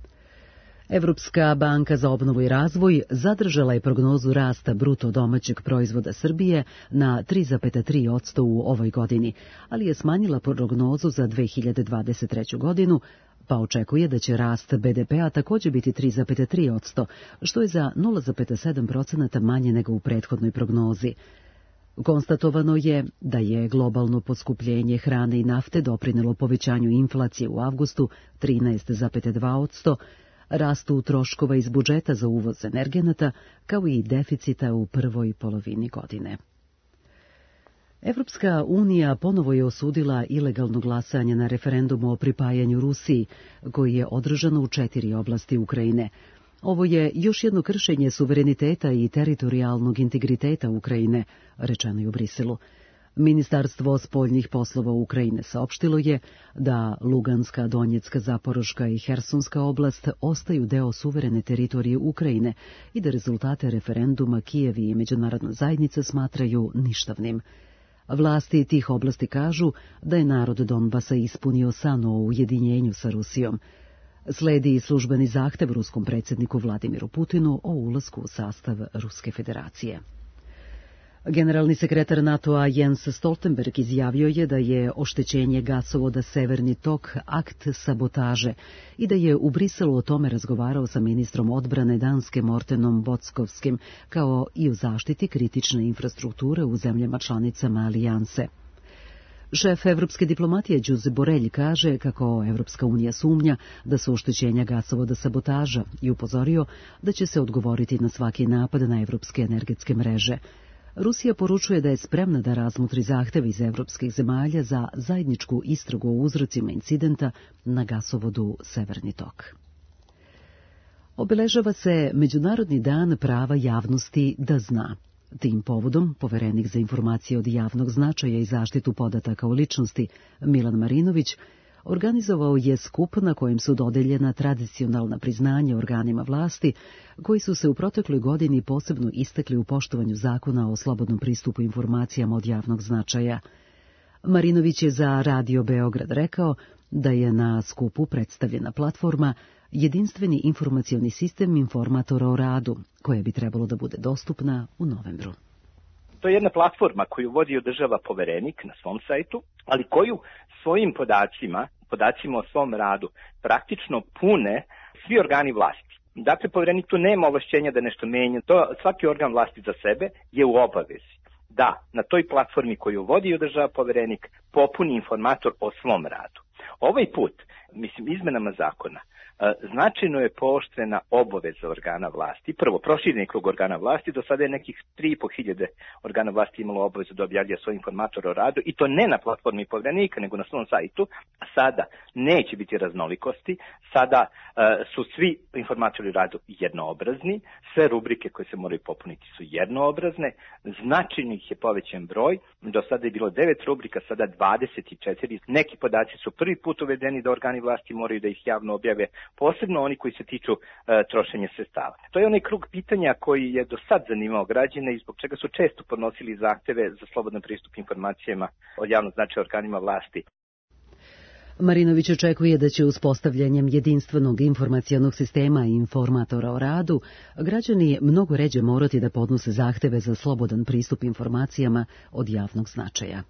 Evropska banka za obnovu i razvoj zadržala je prognozu rasta bruto domaćeg proizvoda Srbije na tri zarez tri posto u ovoj godini, ali je smanjila prognozu za dve hiljade dvadeset treću. godinu, pa očekuje da će rast be de pea također biti tri zarez tri posto, što je za nula zarez sedam posto manje nego u prethodnoj prognozi. Konstatovano je da je globalno poskupljenje hrane i nafte doprinelo povećanju inflacije u avgustu trinaest zarez dva posto, rastu troškova iz budžeta za uvoz energenata, kao i deficita u prvoj polovini godine. Evropska unija ponovo je osudila ilegalno glasanje na referendumu o pripajanju Rusiji, koji je održano u četiri oblasti Ukrajine. Ovo je još jedno kršenje suvereniteta i teritorijalnog integriteta Ukrajine, rečeno je u Briselu. Ministarstvo spoljnih poslova Ukrajine saopštilo je da Luganska, Donjecka, Zaporoška i Hersonska oblast ostaju deo suverene teritorije Ukrajine i da rezultate referenduma Kijev i međunarodna zajednica smatraju ništavnim. Vlasti tih oblasti kažu da je narod Donbasa ispunio san o ujedinjenju sa Rusijom. Sledi i službeni zahtev ruskom predsjedniku Vladimiru Putinu o ulasku u sastav Ruske federacije. Generalni sekretar NATO-a Jens Stoltenberg izjavio je da je oštećenje gasovoda Severni tok akt sabotaže i da je u Briselu o tome razgovarao sa ministrom odbrane Danske Mortenom Bockovskim, kao i u zaštiti kritične infrastrukture u zemljama članicama alijanse. Šef evropske diplomatije Đuze Borelj kaže kako Evropska unija sumnja da su oštećenja gasovoda sabotaža i upozorio da će se odgovoriti na svaki napad na evropske energetske mreže. Rusija poručuje da je spremna da razmotri zahteve iz evropskih zemalja za zajedničku istragu o uzrocima incidenta na gasovodu Severni tok. Obeležava se Međunarodni dan prava javnosti da zna. Tim povodom, poverenik za informacije od javnog značaja i zaštitu podataka o ličnosti Milan Marinović organizovao je skup na kojem su dodeljena tradicionalna priznanja organima vlasti, koji su se u protekloj godini posebno istakli u poštovanju zakona o slobodnom pristupu informacijama od javnog značaja. Marinović je za Radio Beograd rekao da je na skupu predstavljena platforma Jedinstveni informacioni sistem informatora o radu, koja bi trebalo da bude dostupna u novembru. To je jedna platforma koju vodi i održava poverenik na svom sajtu, ali koju svojim podacima, podacima o svom radu, praktično pune svi organi vlasti. Dakle, poverenik tu nema ovlašćenja da nešto menja, to svaki organ vlasti za sebe je u obavezi da na toj platformi koju vodi i održava poverenik popuni informator o svom radu. Ovaj put, mislim, izmenama zakona, značajno je pooštrena obaveza organa vlasti. Prvo, prošireni krug organa vlasti, do sada je nekih tri i po hiljade organa vlasti imalo obavezu da objavlja svoj informator o radu, i to ne na platformi poverenika, nego na svom sajtu. A sada neće biti raznolikosti, sada uh, su svi informatori o radu jednoobrazni, sve rubrike koje se moraju popuniti su jednoobrazne, značajno ih je povećan broj, do sada je bilo devet rubrika, sada dvadeset četiri. Neki podaci su prvi put uvedeni da organi vlasti moraju da ih javno objave, posebno oni koji se tiču e, trošenja sredstava. To je onaj krug pitanja koji je do sad zanimao građane i zbog čega su često podnosili zahteve za slobodan pristup informacijama od javnog značaja organima vlasti. Marinović očekuje da će uspostavljanjem jedinstvenog informacionog sistema i informatora o radu građani mnogo ređe morati da podnose zahteve za slobodan pristup informacijama od javnog značaja.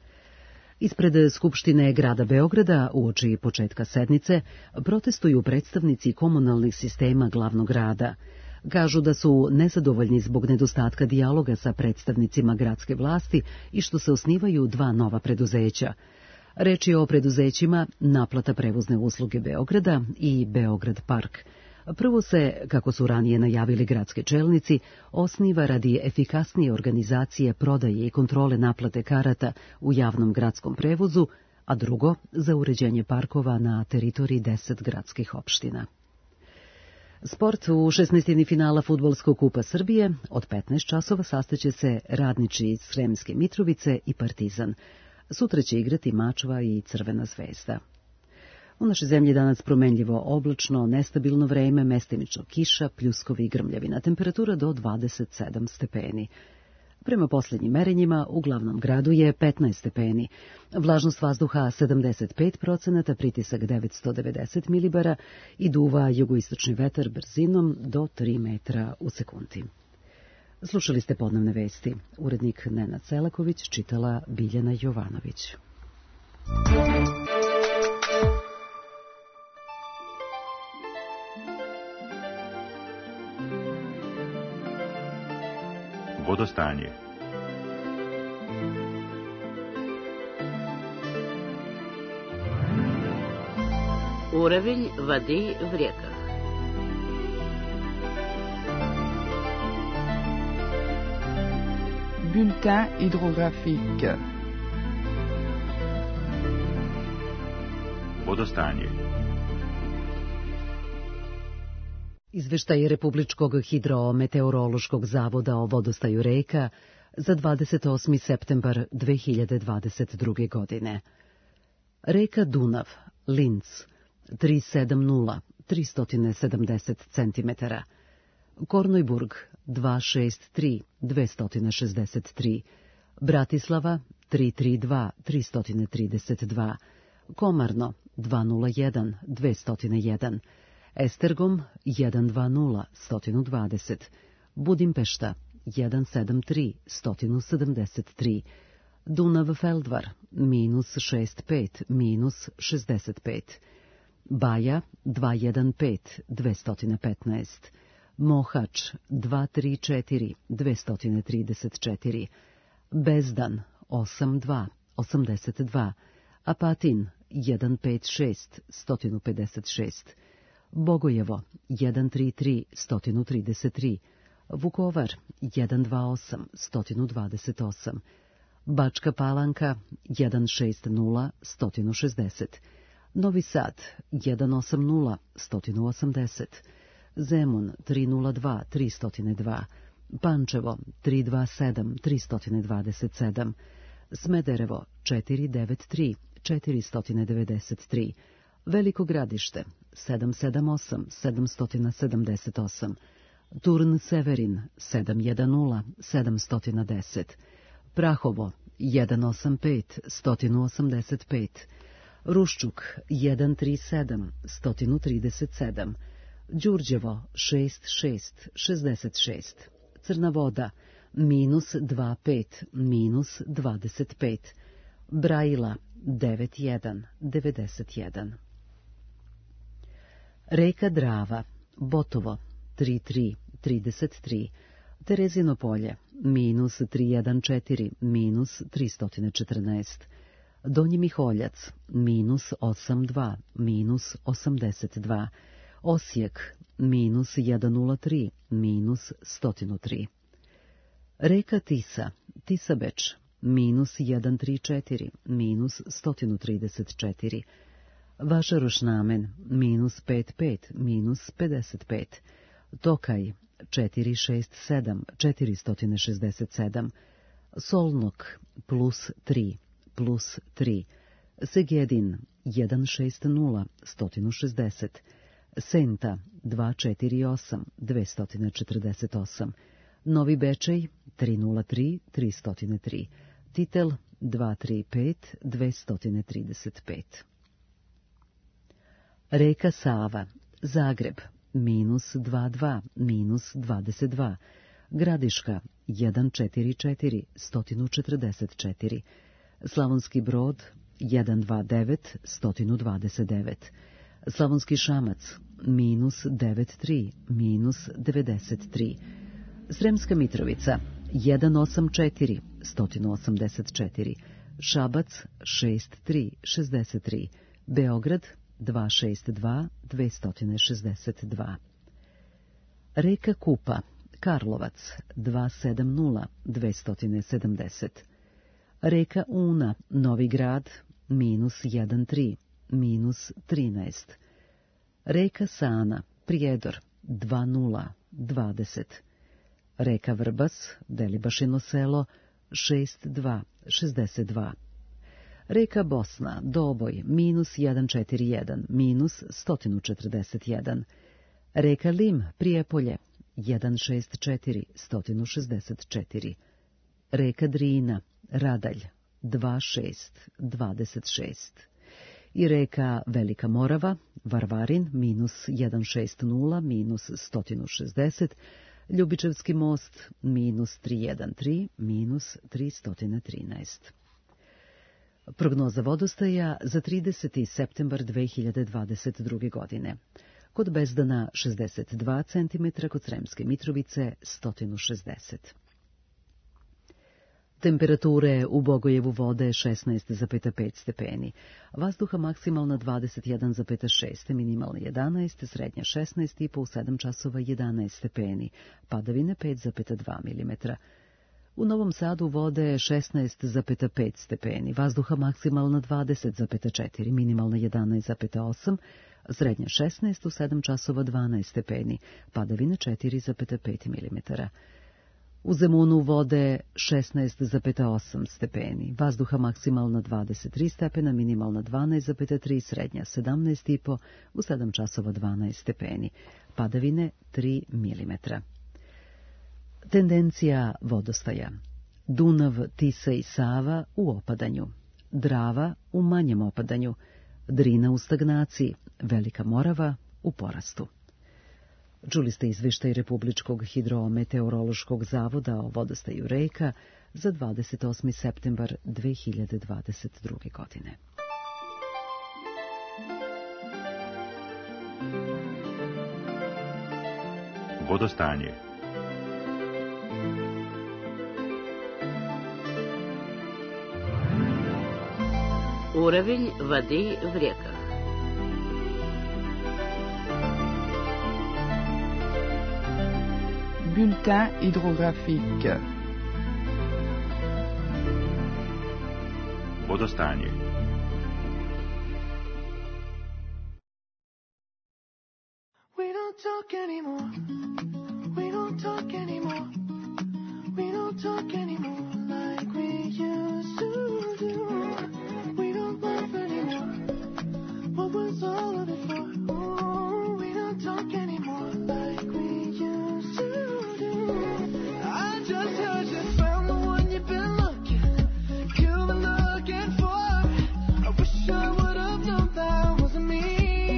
Ispred Skupštine grada Beograda uoči početka sednice protestuju predstavnici komunalnih sistema glavnog grada. Kažu da su nezadovoljni zbog nedostatka dijaloga sa predstavnicima gradske vlasti i što se osnivaju dva nova preduzeća. Reč je o preduzećima Naplata prevozne usluge Beograda i Beograd Park. Prvo se, kako su ranije najavili gradski čelnici, osniva radi efikasnije organizacije prodaje i kontrole naplate karata u javnom gradskom prevozu, a drugo za uređenje parkova na teritoriji deset gradskih opština. Sport u šesnaestini finala Fudbalskog kupa Srbije od petnaest časova sastaće se Radnički iz Sremske Mitrovice i Partizan. Sutra će igrati Mačva i Crvena zvezda. U našoj zemlji danas promenljivo oblačno, nestabilno vreme, mestimično kiša, pljuskovi i grmljavina, temperatura do dvadeset sedam stepeni. Prema posljednjim merenjima u glavnom gradu je petnaest stepeni, vlažnost vazduha sedamdeset pet procenata, pritisak devetsto devedeset milibara i duva jugoistočni vetar brzinom do tri metra u sekundi. Slušali ste podnevne vesti. Urednik Nenad Selaković, čitala Biljana Jovanović. Vodostanje. Уровень воды в реках. Bulletin hydrographique. Vodostanje. Izveštaj Republičkog hidrometeorološkog zavoda o vodostaju reka za dvadeset osmi septembar dve hiljade dvadeset druge. godine. Reka Dunav, Linz, tristo sedamdeset, tristo sedamdeset centimetara. Kornojburg, dvesta šezdeset tri, dvesta šezdeset tri. Bratislava, tristo trideset dva, tristo trideset dva. Komarno, dvesta jedan, dvesta jedan. Estergom, sto dvadeset, sto dvadeset. Budimpešta, sto sedamdeset tri, sto sedamdeset tri. Dunav Feldvar, minus šezdeset pet, minus šezdeset pet. Baja, dvesta pet, dvesta petnaest. Mohač, dvesta trideset četiri, dvesta trideset četiri. Bezdan, osam dva, osamdeset dva, Apatin jedan pet šest, sto pedeset šest, Bogojevo jedan tri tri, sto trideset tri, Vukovar jedan dva osam, sto dvadeset osam, Bačka Palanka jedan šest nula, sto šezdeset, Novi Sad jedan osam nula, sto osamdeset, Zemun tri nula dva, tri sto dva, Pančevo tri dva sedam, tri sto dvadeset sedam, Smederevo četiri devet tri, četiri sto devedeset tri, Veliko Gradište sedam sedam osam, sedam sto sedamdeset osam, Turn Severin sedam jedan nula, sedam sto deset, Prahovo jedan osam pet, sto osamdeset pet, Ruščuk jedan tri sedam, sto trideset sedam, Đurđevo šest šest, šezdeset šest, Crna Voda minus dva pet, minus dvadeset pet, Brajila devet jedan, devedeset jedan. Reka Drava, Botovo tri tri, trideset tri, Terezino polje minus tri jedan četiri, minus tri sto četrnaest, Donji Miholjac minus osam dva, minus osamdeset dva, Osijek minus jedan nula tri, minus sto tri. Reka Tisa, Tisabeč minus jedan tri četiri, minus sto trideset četiri, Vašarošnamen minus pet pet, minus pedeset pet, Tokaj četiri šest sedam, četiri sto šezdeset sedam, Solnok plus tri, plus tri, Segedin jedan šest nula, sto šezdeset, Senta dva četiri osam, dvesta četrdeset osam, Novi Bečej tri nula tri, tri sto tri, Titel dva tri pet, dvesta trideset pet. Reka Sava, Zagreb minus dva dva, minus dvadeset dva, Gradiška jedan četiri četiri, sto četrdeset četiri, Slavonski Brod jedan dva devet, sto dvadeset devet, Slavonski Šamac minus devet tri, minus devedeset tri, Sremska Mitrovica jedan osam četiri, sto osamdeset četiri, Šabac šest tri, šezdeset tri, Beograd dva šest dva, dvesta šezdeset dva. Reka Kupa, Karlovac dva sedam nula, dvesta sedamdeset, Reka Una, Novi Grad minus jedan tri, minus trinaest, Reka Sana, Prijedor dva nula, dvadeset, Reka Vrbas, Delibašino selo šest dva, šezdeset dva, Reka Bosna, Doboj, minus jedan četiri jedan, minus sto četrdeset jedan, Reka Lim, Prijepolje, jedan šest četiri, sto šezdeset četiri, Reka Drina, Radalj, dva šest, dvadeset šest, i reka Velika Morava, Varvarin, minus jedan šest nula, minus sto šezdeset, Ljubičevski most, minus tri jedan tri, minus tristo trinaest. Prognoza vodostaja za trideseti septembar dve hiljade dvadeset druge. godine. Kod Bezdana šezdeset dva centimetra, kod Sremske Mitrovice sto šezdeset. Temperature u Bogojevu vode šesnaest zarez pet stepeni, vazduha maksimalna dvadeset jedan zarez šest, minimalna jedanaest, srednja šesnaest i po, u sedam časova jedanaest stepeni, padavine pet zarez dva milimetra. U Novom Sadu vode šesnaest zarez pet stepeni, vazduha maksimalna dvadeset zarez četiri, minimalna jedanaest zarez osam, srednja šesnaest, u sedam časova dvanaest stepeni, padavine četiri zarez pet milimetara. U Zemunu vode šesnaest zarez osam stepeni, vazduha maksimalna dvadeset tri stepena, minimalna dvanaest zarez tri, srednja sedamnaest i po, u sedam časova dvanaest stepeni, padavine tri milimetra. Tendencija vodostaja: Dunav, Tisa i Sava u opadanju, Drava u manjem opadanju, Drina u stagnaciji, Velika Morava u porastu. Čuli ste izveštaj Republičkog hidrometeorološkog zavoda o vodostaju reka za dvadeset osmi septembar dve hiljade dvadeset druge. godine. Vodostanje. Uravil vadi v rijekah. Bulletin hydrographique. Vodostanje. We don't talk anymore. We don't talk anymore. We don't talk anymore like we used to do. We don't laugh anymore. What was all of it for? Oh, we don't talk anymore like we used to do. I just heard you found the one you've been looking, you've been looking for. I wish I would have known that wasn't me.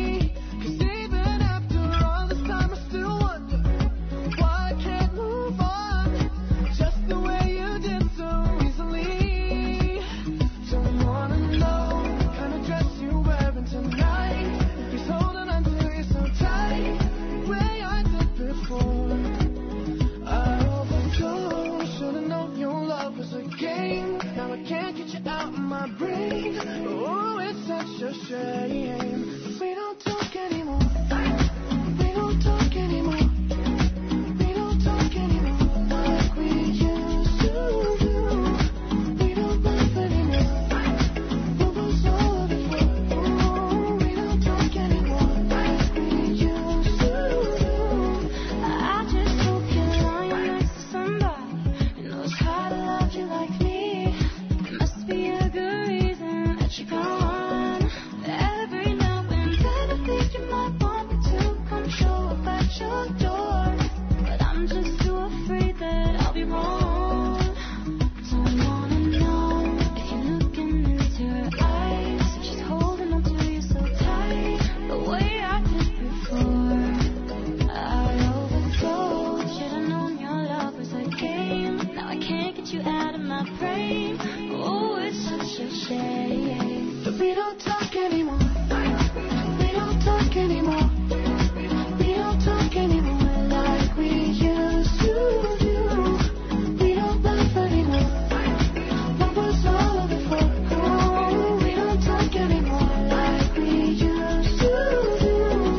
Oh, it's such a shame. We don't talk anymore. We don't talk anymore. We don't talk anymore like we used to do. We don't laugh anymore. What was all of it for? Oh, we don't talk anymore like we used to do. I just hope you're lying next to somebody who knows how to love you like me. There must be a good reason that you're gone. Every now and then I think you might want me to come show up at your door, but I'm just too afraid that I'll be wrong. Don't wanna know if you're looking into her eyes, if she's holding on to you so tight, the way I did before. I overdosed, should've known your love was a game. Now I can't get you out of my brain. Oh, it's such a shame that we don't talk anymore. We don't talk anymore. We don't talk anymore like we used to do. We don't laugh anymore. What was all of it for? Oh, we don't talk anymore like we used to do.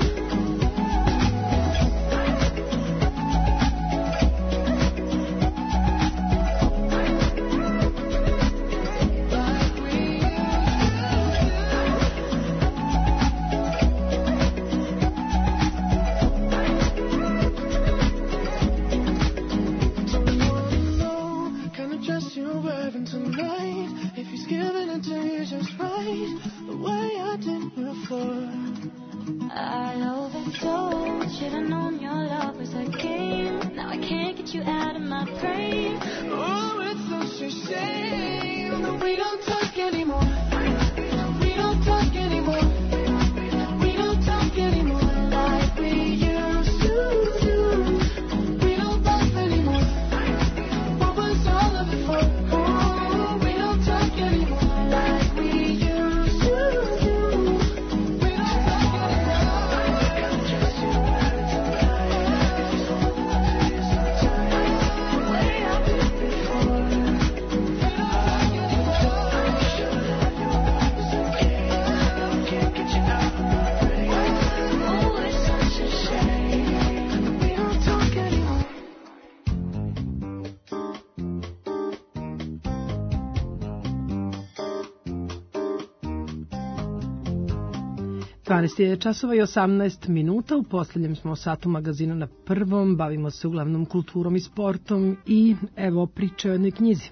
I overdosed, should've known your love was a game. Now I can't get you out of my brain. Oh, it's such a shame that we don't talk anymore. We don't talk anymore. We don't talk anymore like we used to do. We don't laugh anymore. What was all of it for? Oh, we don't talk anymore like we used to do. dvanaest je časova i osamnaest minuta, u posljednjem smo satu magazina Na prvom, bavimo se uglavnom kulturom i sportom i evo priče o jednoj knjizi.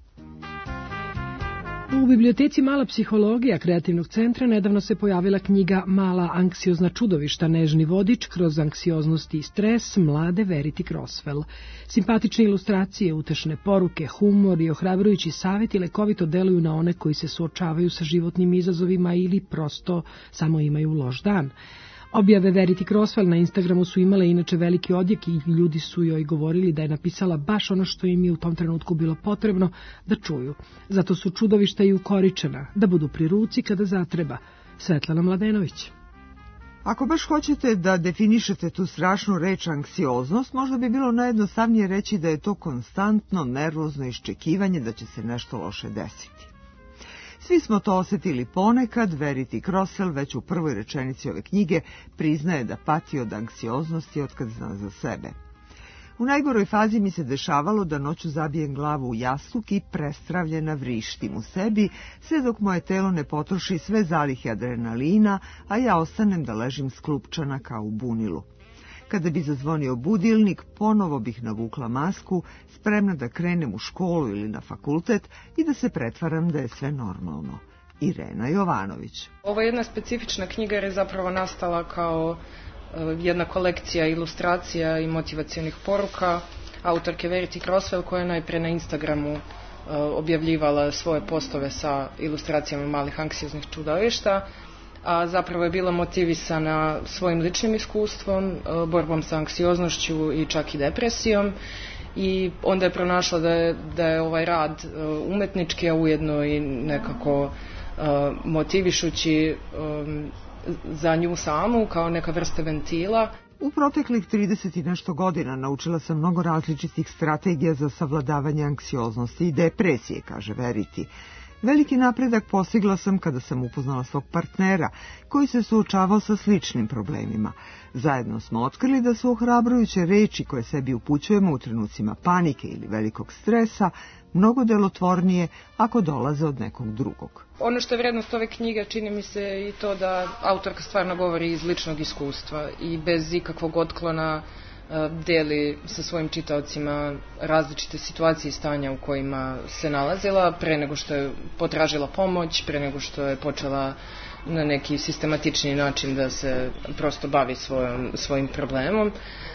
U biblioteci Mala psihologija Kreativnog centra nedavno se pojavila knjiga Mala anksiozna čudovišta, nežni vodič kroz anksioznost i stres mlade Verity Crosswell. Simpatične ilustracije, utešne poruke, humor i ohrabrujući savjeti lekovito deluju na one koji se suočavaju sa životnim izazovima ili prosto samo imaju loš dan. Objave Verity Crosswell na Instagramu su imale inače veliki odjek i ljudi su joj govorili da je napisala baš ono što im je u tom trenutku bilo potrebno da čuju. Zato su čudovišta i ukoričena, da budu pri ruci kada zatreba. Svetlana Mladenović. Ako baš hoćete da definišete tu strašnu reč anksioznost, možda bi bilo najjednostavnije reći da je to konstantno nervozno iščekivanje da će se nešto loše desiti. Svi smo to osjetili ponekad. Verity Crossell već u prvoj rečenici ove knjige priznaje da pati od anksioznosti otkad zna za sebe. U najgoroj fazi mi se dešavalo da noću zabijem glavu u jastuk i prestravljena vrištim u sebi, sve dok moje telo ne potroši sve zalihe adrenalina, a ja ostanem da ležim sklupčana kao u bunilu. Kada bi zazvonio budilnik, ponovo bih navukla masku, spremna da krenem u školu ili na fakultet i da se pretvaram da je sve normalno. Irena Jovanović. Ovo je jedna specifična knjiga jer je zapravo nastala kao jedna kolekcija ilustracija i motivacionih poruka autorke Verity Crossell, koja je najprije na Instagramu objavljivala svoje postove sa ilustracijama malih anksioznih čudovišta, a zapravo je bila motivisana svojim ličnim iskustvom, borbom sa anksioznošću i čak i depresijom, i onda je pronašla da je, da je ovaj rad umetnički, a ujedno i nekako motivišući za nju samu kao neka vrsta ventila. U proteklih trideset i nešto godina naučila sam mnogo različitih strategija za savladavanje anksioznosti i depresije, kaže Verity. Veliki napredak postigla sam kada sam upoznala svog partnera, koji se suočavao sa sličnim problemima. Zajedno smo otkrili da su ohrabrujuće reči koje sebi upućujemo u trenucima panike ili velikog stresa mnogo delotvornije ako dolaze od nekog drugog. Ono što je vrednost ove knjige, čini mi se i to da autorka stvarno govori iz ličnog iskustva i bez ikakvog otklona deli sa svojim čitaocima različite situacije i stanja u kojima se nalazila pre nego što je potražila pomoć, pre nego što je počela na neki sistematični način da se prosto bavi svojom, svojim problemom.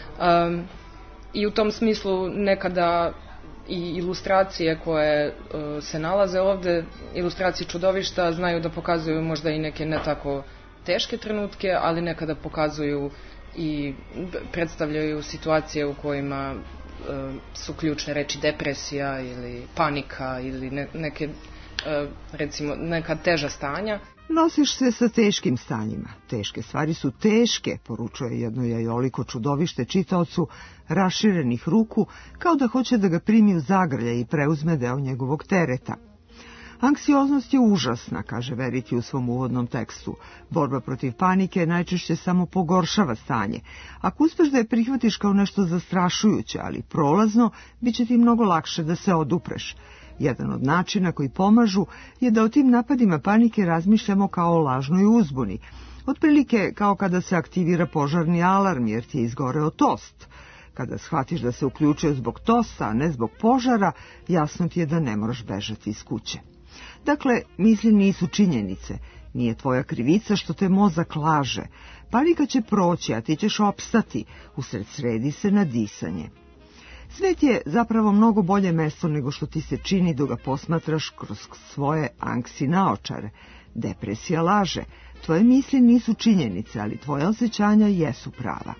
Um, I u tom smislu nekada i ilustracije koje uh, se nalaze ovde, ilustracije čudovišta, znaju da pokazuju možda i neke ne tako teške trenutke, ali nekada pokazuju i predstavljaju situacije u kojima uh, su ključne reči depresija ili panika ili ne, neke, uh, recimo, neka teža stanja. Nosiš se sa teškim stanjima. Teške stvari su teške, poručuje jedno jajoliko čudovište čitaocu raširenih ruku, kao da hoće da ga primi u zagrlje i preuzme deo njegovog tereta. Anksioznost je užasna, kaže Verity u svom uvodnom tekstu. Borba protiv panike najčešće samo pogoršava stanje. Ako uspeš da je prihvatiš kao nešto zastrašujuće, ali prolazno, bit će ti mnogo lakše da se odupreš. Jedan od načina koji pomažu je da o tim napadima panike razmišljamo kao o lažnoj uzbuni. Otprilike kao kada se aktivira požarni alarm jer ti je izgoreo tost. Kada shvatiš da se uključuje zbog tosta, a ne zbog požara, jasno ti je da ne moraš bežati iz kuće. Dakle, misli nisu činjenice. Nije tvoja krivica što te mozak laže. Panika će proći, a ti ćeš opstati. Usred sredi se na disanje. Svet je zapravo mnogo bolje mesto nego što ti se čini dok ga posmatraš kroz svoje anksi naočare. Depresija laže. Tvoje misli nisu činjenice, ali tvoje osjećanja jesu prava.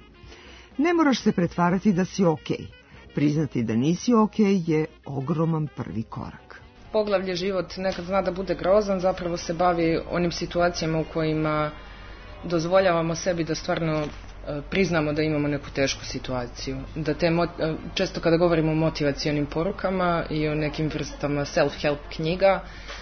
Ne moraš se pretvarati da si okej. Priznati da nisi okej je ogroman prvi korak. Poglavlje život nekad zna da bude grozan, zapravo se bavi onim situacijama u kojima dozvoljavamo sebi da stvarno priznamo da imamo neku tešku situaciju. Da te, često kada govorimo o motivacionim porukama i o nekim vrstama self-help knjiga,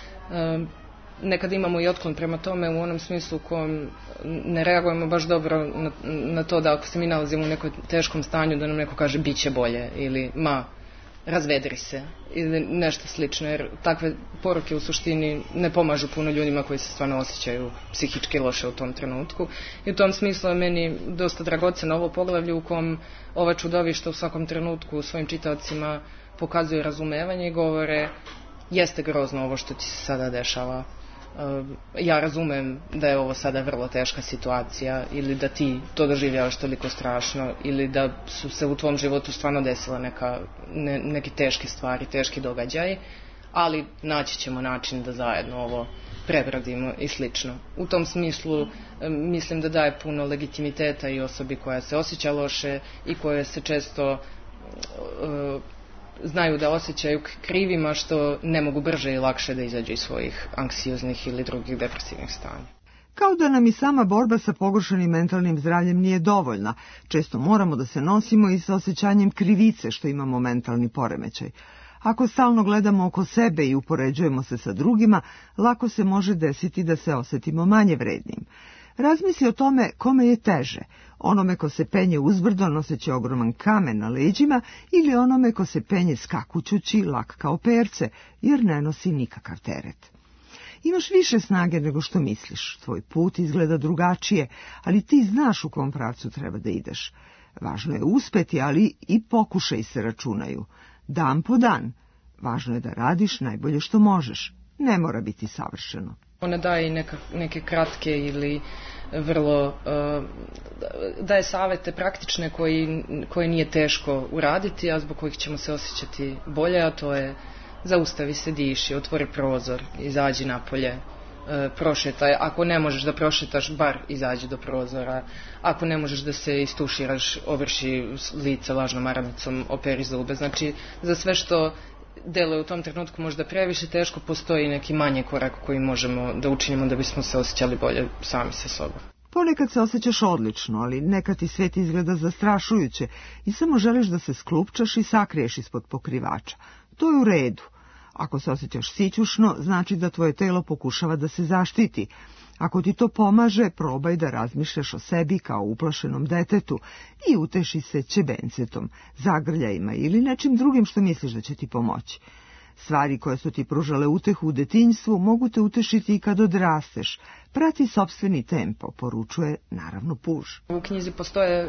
nekada imamo i otklon prema tome u onom smislu u kojem ne reagujemo baš dobro na, na to da ako se mi nalazimo u nekom teškom stanju da nam neko kaže bit će bolje ili ma, razvedri se ili nešto slično, jer takve poruke u suštini ne pomažu puno ljudima koji se stvarno osjećaju psihički loše u tom trenutku. I u tom smislu je meni dosta dragoceno ovo poglavlje u kom ova čudovišta u svakom trenutku svojim čitaocima pokazuju razumevanje i govore jeste grozno ovo što ti se sada dešava. Ja razumem da je ovo sada vrlo teška situacija ili da ti to doživljavaš toliko strašno ili da su se u tvom životu stvarno desile neka, ne, neke teške stvari, teški događaji, ali naći ćemo način da zajedno ovo prebrodimo i slično. U tom smislu mislim da daje puno legitimiteta i osobi koja se osjeća loše i koja se često uh, znaju da osjećaju krivima što ne mogu brže i lakše da izađu iz svojih anksioznih ili drugih depresivnih stanja. Kao da nam i sama borba sa pogoršanim mentalnim zdravljem nije dovoljna. Često moramo da se nosimo i sa osjećanjem krivice što imamo mentalni poremećaj. Ako stalno gledamo oko sebe i upoređujemo se sa drugima, lako se može desiti da se osetimo manje vrednim. Razmisli o tome kome je teže, onome ko se penje uzbrdo noseći ogroman kamen na leđima ili onome ko se penje skakućući lak kao perce, jer ne nosi nikakav teret. Imaš više snage nego što misliš, tvoj put izgleda drugačije, ali ti znaš u kom pravcu treba da ideš. Važno je uspeti, ali i pokušaj se računaju. Dan po dan. Važno je da radiš najbolje što možeš. Ne mora biti savršeno. Ona daje neka, neke kratke ili vrlo uh, daje savete praktične koji, koje nije teško uraditi, a zbog kojih ćemo se osjećati bolje, a to je zaustavi se, diši, otvori prozor, izađi napolje, uh, prošetaj. Ako ne možeš da prošetaš, bar izađi do prozora. Ako ne možeš da se istuširaš, ovrši lice vlažnom maramicom, operi zube. Znači, za sve što deluje u tom trenutku možda previše teško, postoji neki manji korak koji možemo da učinimo da bismo se osjećali bolje sami sa sobom. Ponekad se osjećaš odlično, ali nekad ti svet izgleda zastrašujuće i samo želiš da se sklupčaš i sakriješ ispod pokrivača. To je u redu. Ako se osjećaš sićušno, znači da tvoje telo pokušava da se zaštiti. Ako ti to pomaže, probaj da razmišljaš o sebi kao uplašenom detetu i uteši se ćebencetom, zagrljajima ili nečim drugim što misliš da će ti pomoći. Stvari koje su ti pružale utehu u detinjstvu mogu te utešiti i kad odrasteš. Prati sopstveni tempo, poručuje naravno Puž. U knjizi postoje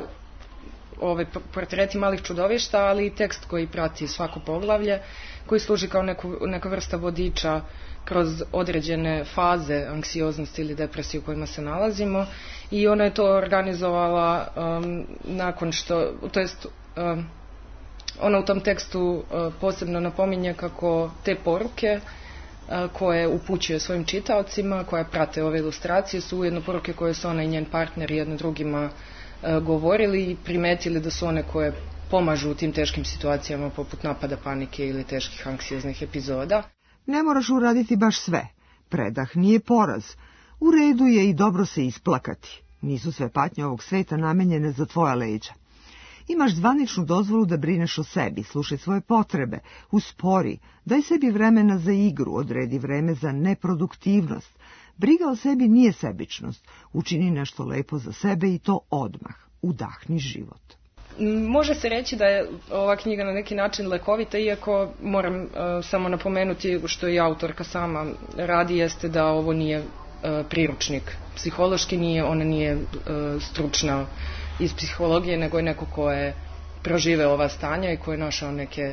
ove portreti malih čudovišta, ali i tekst koji prati svako poglavlje, koji služi kao neku, neka vrsta vodiča kroz određene faze anksioznosti ili depresije u kojima se nalazimo, i ona je to organizovala um, nakon što, to jest um, ona u tom tekstu uh, posebno napominje kako te poruke uh, koje upućuje svojim čitaocima, koje prate ove ilustracije, su ujedno poruke koje su ona i njen partner jedno drugima uh, govorili i primetili da su one koje pomažu u tim teškim situacijama poput napada panike ili teških anksioznih epizoda. Ne moraš uraditi baš sve. Predah nije poraz. U redu je i dobro se isplakati. Nisu sve patnje ovog sveta namenjene za tvoja leđa. Imaš zvaničnu dozvolu da brineš o sebi, slušaj svoje potrebe, uspori, daj sebi vremena za igru, odredi vreme za neproduktivnost. Briga o sebi nije sebičnost. Učini nešto lepo za sebe i to odmah. Udahni život. Može se reći da je ova knjiga na neki način lekovita, iako moram uh, samo napomenuti što i autorka sama radi, jeste da ovo nije uh, priručnik. Psihološki nije, ona nije uh, stručna iz psihologije, nego je neko ko je proživeo ova stanja i ko je našao neke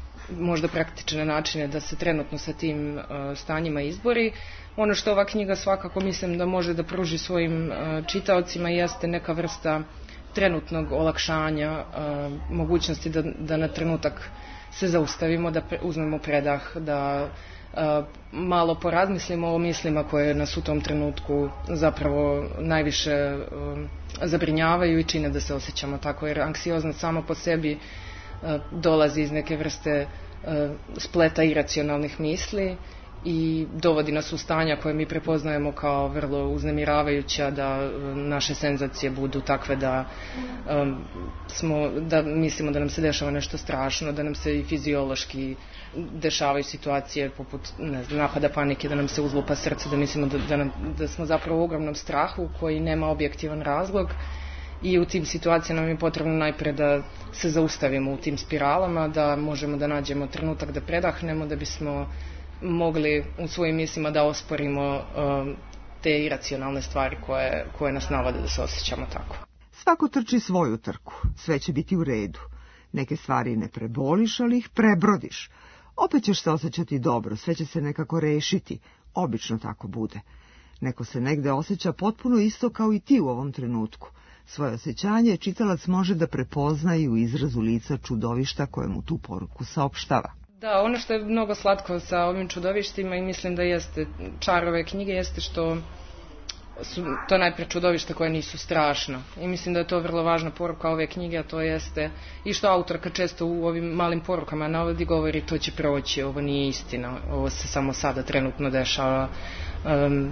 možda praktične načine da se trenutno sa tim uh, stanjima izbori. Ono što ova knjiga svakako mislim da može da pruži svojim uh, čitaocima jeste neka vrsta trenutnog olakšanja, uh, mogućnosti da, da na trenutak se zaustavimo, da pre, uzmemo predah, da uh, malo porazmislimo o mislima koje nas u tom trenutku zapravo najviše uh, zabrinjavaju i čine da se osjećamo tako, jer anksioznost sama po sebi uh, dolazi iz neke vrste uh, spleta iracionalnih misli i dovodi nas u stanja koje mi prepoznajemo kao vrlo uznemiravajuća, da naše senzacije budu takve da um, smo, da mislimo da nam se dešava nešto strašno, da nam se i fiziološki dešavaju situacije poput ne znam, napada panike, da nam se uzlupa srce, da mislimo da, da, nam, da smo zapravo u ogromnom strahu koji nema objektivan razlog, i u tim situacijama nam je potrebno najpre da se zaustavimo u tim spiralama, da možemo da nađemo trenutak da predahnemo, da bismo mogli u svojim mislima da osporimo um, te iracionalne stvari koje, koje nas navode da se osjećamo tako. Svako trči svoju trku, sve će biti u redu. Neke stvari ne preboliš, ali ih prebrodiš. Opet ćeš se osjećati dobro, sve će se nekako rešiti. Obično tako bude. Neko se negde osjeća potpuno isto kao i ti u ovom trenutku. Svoje osjećanje čitalac može da prepozna i u izrazu lica čudovišta koje mu tu poruku saopštava. Da, ono što je mnogo slatko sa ovim čudovištima i mislim da jeste čar ove knjige jeste što su to najpre čudovišta koje nisu strašno. I mislim da je to vrlo važna poruka ove knjige, a to jeste i što autorka često u ovim malim porukama navodi, govori to će proći, ovo nije istina, ovo se samo sada trenutno dešava, um,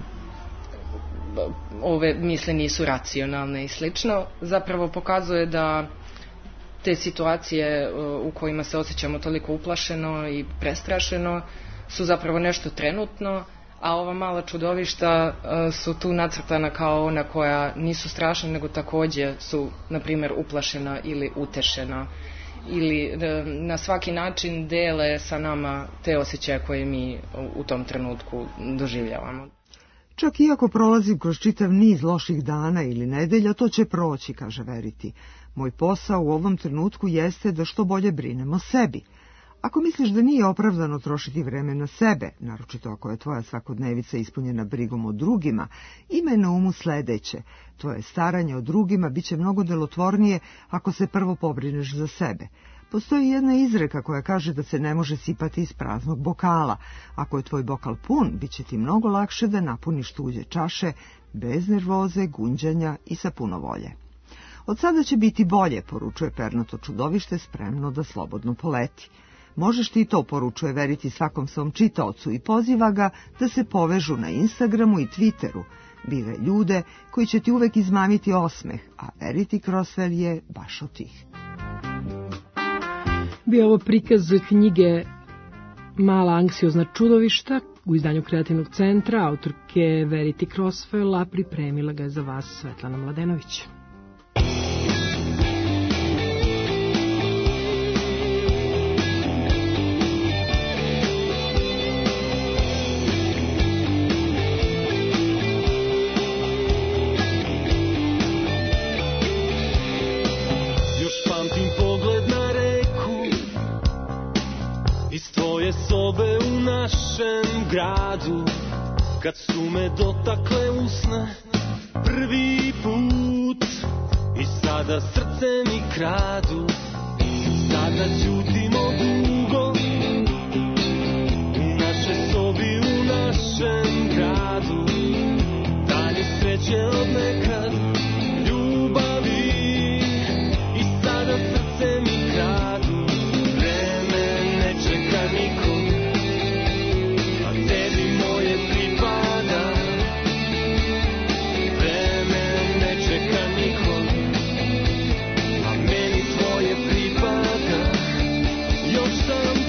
ove misli nisu racionalne i slično. Zapravo pokazuje da te situacije u kojima se osjećamo toliko uplašeno i prestrašeno su zapravo nešto trenutno, a ova mala čudovišta su tu nacrtana kao ona koja nisu strašna, nego takođe su, na primjer, uplašena ili utešena, ili na svaki način dele sa nama te osjećaje koje mi u tom trenutku doživljavamo. Čak i ako prolazim kroz čitav niz loših dana ili nedelja, to će proći, kaže Verity. Moj posao u ovom trenutku jeste da što bolje brinem o sebi. Ako misliš da nije opravdano trošiti vreme na sebe, naročito ako je tvoja svakodnevica ispunjena brigom o drugima, imaj na umu sledeće. Tvoje staranje o drugima bit će mnogo delotvornije ako se prvo pobrineš za sebe. Postoji jedna izreka koja kaže da se ne može sipati iz praznog bokala. Ako je tvoj bokal pun, bit će ti mnogo lakše da napuniš tuđe čaše, bez nervoze, gunđanja i sa puno volje. Od sada će biti bolje, poručuje pernato čudovište, spremno da slobodno poleti. Možeš ti to, poručuje Verity svakom svom čitaocu i poziva ga da se povežu na Instagramu i Twitteru. Biraj ljude koji će ti uvek izmamiti osmeh, a Verity Crosswell je baš od tih. Bio ovo prikaz knjige Mala anksiozna čudovišta u izdanju Kreativnog centra, autorke Verity Crosswell, a pripremila ga je za vas Svetlana Mladenović. Sobe u našem gradu, kad su me dotakle usne prvi put, i sada srce mi kradu, sada ćutimo dugo u našoj sobi u našem gradu, dalje sreće od nekad, ljubavi, i sada srce mi kradu, vreme ne čeka niko. Some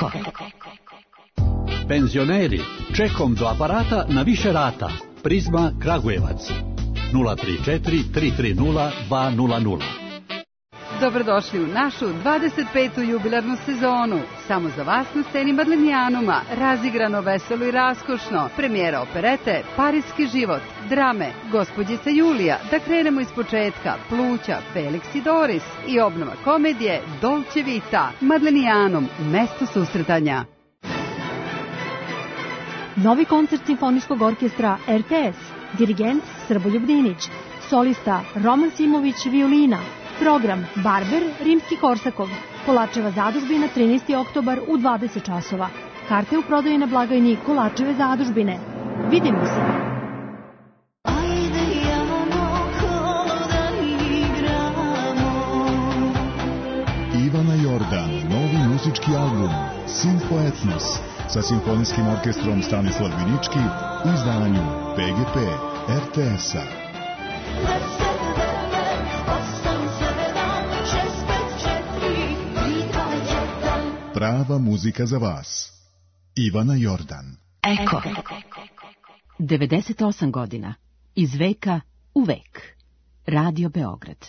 Eko. Penzioneri, čekom do aparata na više rata. Prizma Kragujevac. nula tri četiri tri tri nula dva nula nula. Dobrodošli u našu dvadeset petu jubilarnu sezonu. Samo za vas na sceni Madlenijanuma, razigrano, veselo i raskošno. Premijera operete Parijski život, drame Gospođica Julija, Da krenemo iz početka, Pluća, Felix i Doris i obnova komedije Dolce Vita. Madlenijanum, mesto susretanja. Novi koncert Simfonijskog orkestra R T S, dirigent Srboljub Dinić, solista Roman Simović, violina, program Barber, Rimski-Korsakov, Kolačeva zadužbina, trinaesti oktobar u dvadeset časova. Karte u prodaji na blagajni Kolačeve zadužbine. Vidimo se! Ivana Jordan, novi muzički album Simfoetnos sa simfonijskim orkestrom Stanislav Vinički u izdanju P G P R T S-a. Prava muzika za vas. Ivana Jordan. Eko. devedeset osam godina. Iz veka u vek. Radio Beograd.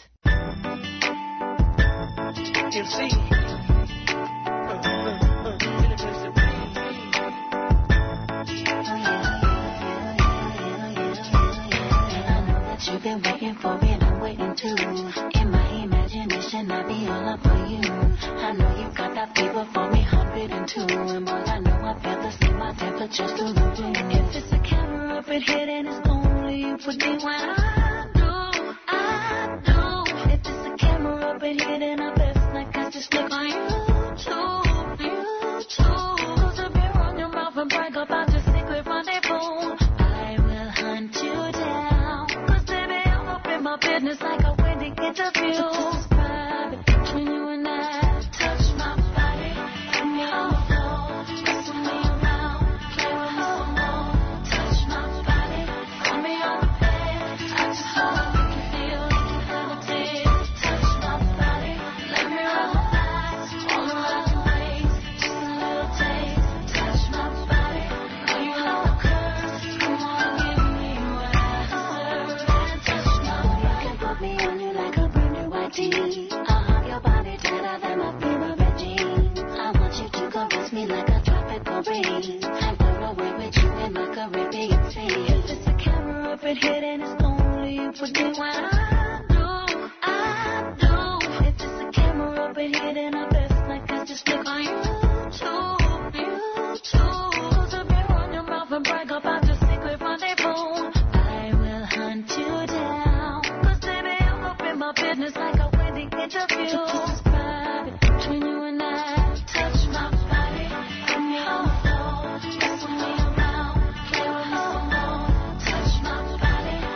You've been waiting for it, I'm waiting too. In my imagination, I be all up for you. I know you got that fever for me, one hundred two. And boy, I know I feel the same, my temperature's through the roof. If it's a camera up in here, then it's only you for me when I know, I know. If it's a camera up in here, then I best not catch this look on YouTube, YouTube. Close up your on your mouth and brag about your secret rendezvous. I will hunt you down. My business like a wedding interview. It's private between you and I. Touch my body, put me on the floor, wrestle me around, play with me some more. Touch my body, put me on the bed. I just wanna make you feel, levitate. Touch my body, let me roll the eyes all around the waist. Just a little taste. Touch my body, know you love the curves. Come on, give me what I deserve. Touch my put me on you like a brand new white tee. I'll have your body tighter than my favorite jeans. I want you to caress me like a tropical breeze and float away with you in my Caribbean sea. If it's a camera up in here, then it's only you for me when I know, I know. If it's a camera up in here, then I best not catch this look on YouTube, YouTube. Close up your on your mouth and brag about your secret rendezvous. I will hunt you down. My business like a wedding interview. It's private between you and I. Touch my body, put me on the floor, wrestle me around, play with me some more. Touch my body,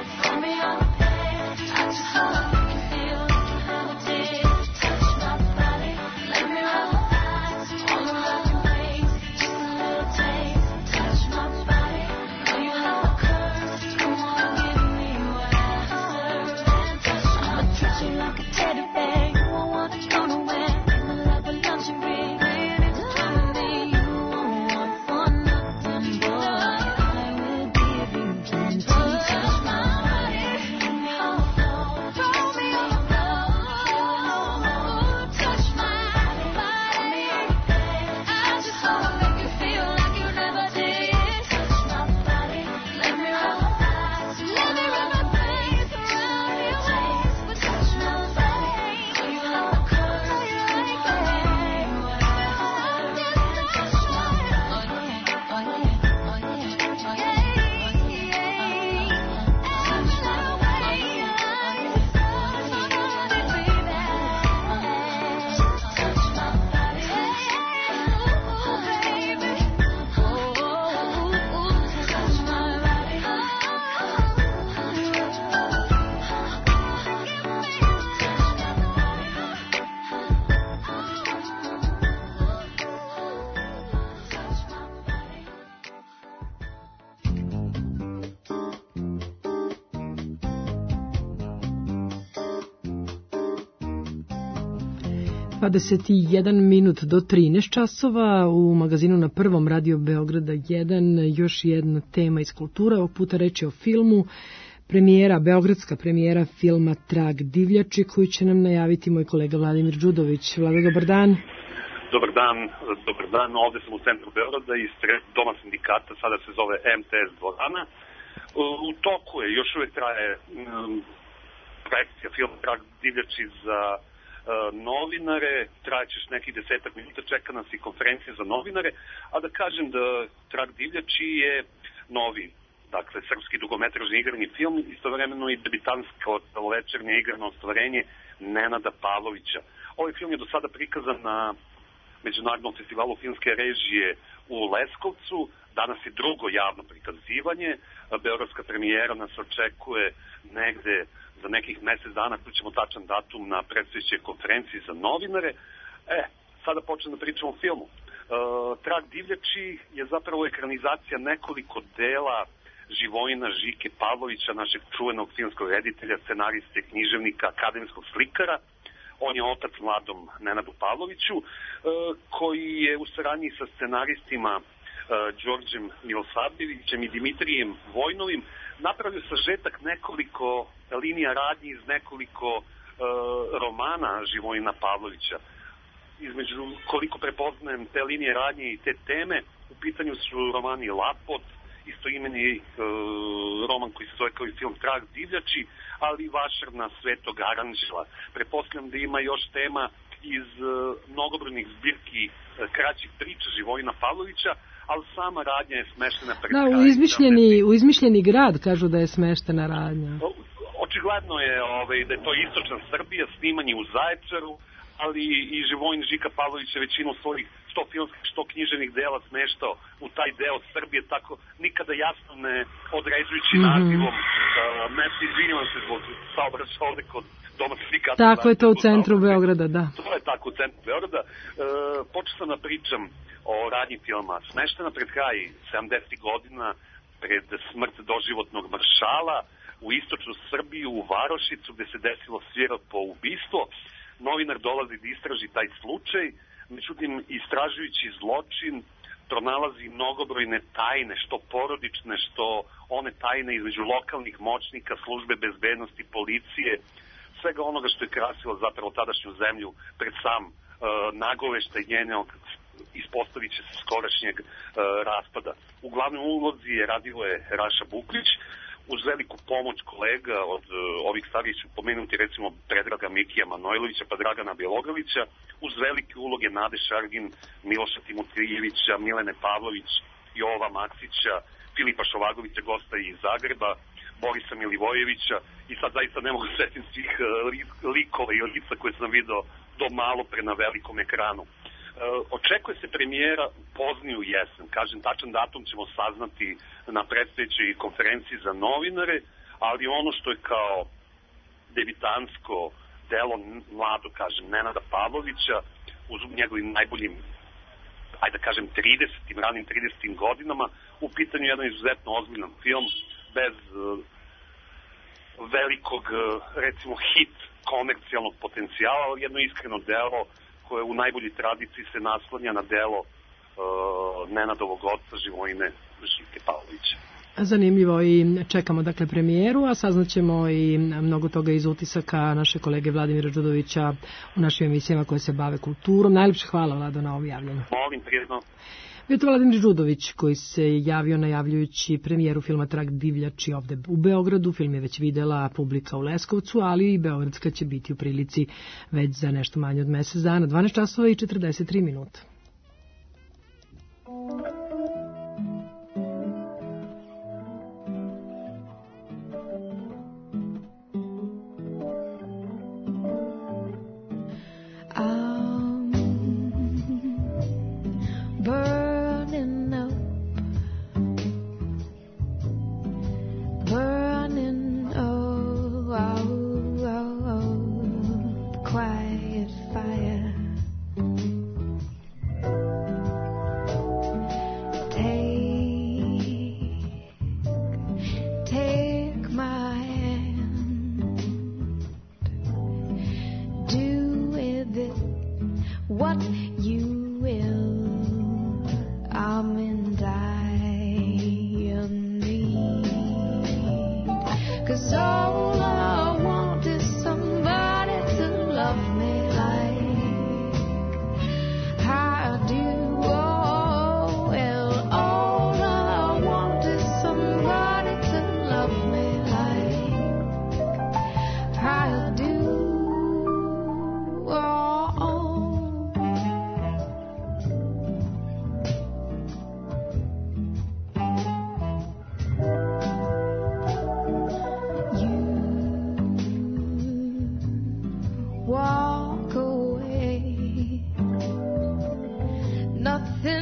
dvadeset jedan minut do trinaest časova u magazinu Na prvom Radio Beograda jedan. Još jedna tema iz kulture, ovog puta reći o filmu. Premijera, beogradska premijera filma Trag divljači koju će nam najaviti moj kolega Vladimir Đudović. Vlado, dobar dan. Dobar dan, dobar dan. Ovde sam u centru Beograda ispred Doma sindikata, sada se zove M T S dvorana. U toku je, još uvek traje um, projekcija filma Trag divljači za novinare, trajeće još nekih desetak minuta, čeka nas i konferencija za novinare, a da kažem da Trag divljači je novi, dakle, srpski dugometražni igrani film, istovremeno i debitansko večernje igrano ostvarenje Nenada Pavlovića. Ovaj film je do sada prikazan na Međunarodnom festivalu filmske režije u Leskovcu, danas je drugo javno prikazivanje, beogradska premijera nas očekuje negde za nekih mesec dana, tu ćemo tačan datum na predstojećoj konferenciji za novinare. E, sada počnem da pričam o filmu. E, Trag divljači je zapravo ekranizacija nekoliko dela Živojina Žike Pavlovića, našeg čuvenog filmskog reditelja, scenariste, književnika, akademskog slikara. On je otac mladom Nenadu Pavloviću, e, koji je u saradnji sa scenaristima e, Đorđem Milosavljevićem i Dimitrijem Vojnovim napravio sažetak nekoliko linija radnji iz nekoliko e, romana Živojina Pavlovića. Između koliko prepoznajem te linije radnje i te teme, u pitanju su romani Lapot, istoimeni e, roman koji se zove kao i film Trag divljači, ali i Vašarna Svetog Aranđela. Prepostavljam da ima još tema iz e, mnogobrojnih zbirki e, kraćih priča Živojina Pavlovića, ali sama radnja je smeštena pred da, kraj. U izmišljeni, u izmišljeni grad kažu da je smeštena radnja. Očigledno je ovaj, da je to istočna Srbija, snimanje u Zaječaru, ali i Živojin Žika Pavlović je većinu svojih što filmskih, što književnih dela smeštao u taj deo Srbije, tako nikada jasno ne određujući mm-hmm. nazivom. Uh, ne se izvinjavam se zbog saobraćaja ovde kod Doma sindikata. Tako je to u centru Beograda, da. To je tako u centru Beograda. Uh, počeo sam da pričam o radnji filma. Smeštena pred kraj sedamdesetih godina, pred smrt doživotnog maršala, u istočnu Srbiju, u Varošicu, gde se desilo svirepo ubistvo. Novinar dolazi da istraži taj slučaj, međutim, istražujući zločin, pronalazi mnogobrojne tajne, što porodične, što one tajne između lokalnih moćnika, službe bezbednosti, policije, svega onoga što je krasilo zapravo tadašnju zemlju pred sam uh, nagoveštaj njenog ispostavit će se skorašnjeg uh, raspada. U glavnoj ulozi je radio je Raša Buklić, uz veliku pomoć kolega od uh, ovih starijih ću pomenuti recimo Predraga Mikija Manojlovića pa Dragana Bjelogrlića, uz velike uloge Nade Šargin, Miloša Timotijevića, Milene Pavlović, Jova Maksića, Filipa Šovagovića, gosta iz Zagreba, Borisa Milivojevića i sad zaista ne mogu setim svih uh, likova i lica koje sam video do malo pre na velikom ekranu. Uh, očekuje se premijera u pozniju jesen. Kažem, tačan datum ćemo saznati na predstojećoj konferenciji za novinare, ali ono što je kao debitansko delo mlado, kažem, Nenada Pavlovića, uz njegovim najboljim, ajde da kažem, tridesetim, ranim tridesetim godinama, u pitanju jedan izuzetno ozbiljan film, bez uh, velikog, uh, recimo, hit komercijalnog potencijala, ali jedno iskreno delo koje u najboljoj tradiciji se naslanja na delo uh, Nenadovog oca Živojine Žike Pavlovića. Zanimljivo i čekamo dakle premijeru, a saznaćemo i mnogo toga iz utisaka naše kolege Vladimira Đudovića u našim emisijama koje se bave kulturom. Najljepše hvala, Vlado, na ovom javljanju. Molim, prijedno. Bio to Vladimir Đudović koji se javio najavljujući premijeru filma Trag divljači ovde u Beogradu. Film je već videla publika u Leskovcu, ali i beogradska će biti u prilici već za nešto manje od mesec dana. dvanaest časova i četrdeset tri minuta.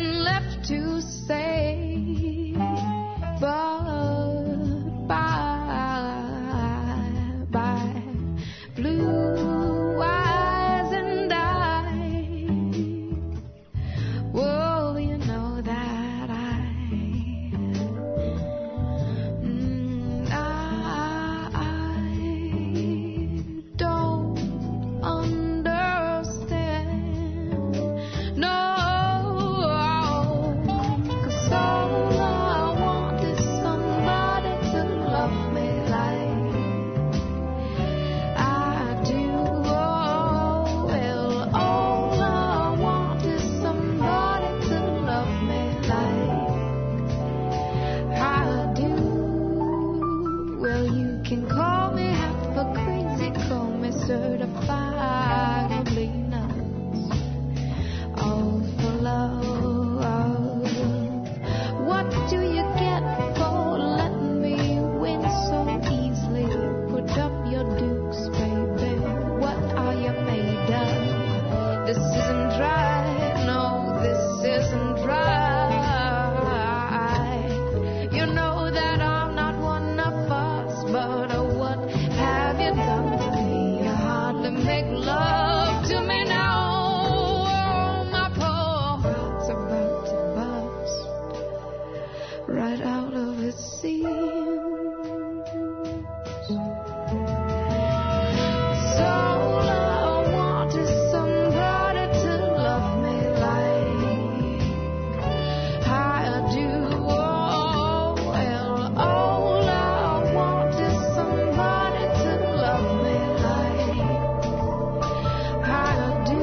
nothing left to say but bye, bye, blue eyes and I. Whoa, you know that I, mm, I, I don't understand. No. Certifiably nuts, all for love. What do you get for letting me win so easily? Put up your dukes, baby. What are you made of? This isn't right, no, this isn't right. You know that I'm not one of us, but uh, what have you done to me? Make love to me now. Oh, my poor heart's about to bust right out of its seams. So all I want is somebody to love me like I do. Oh, well, all I want is somebody to love me like I do.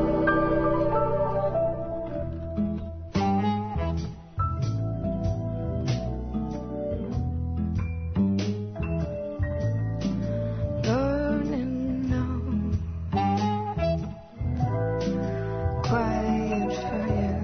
Burning now, quiet fire.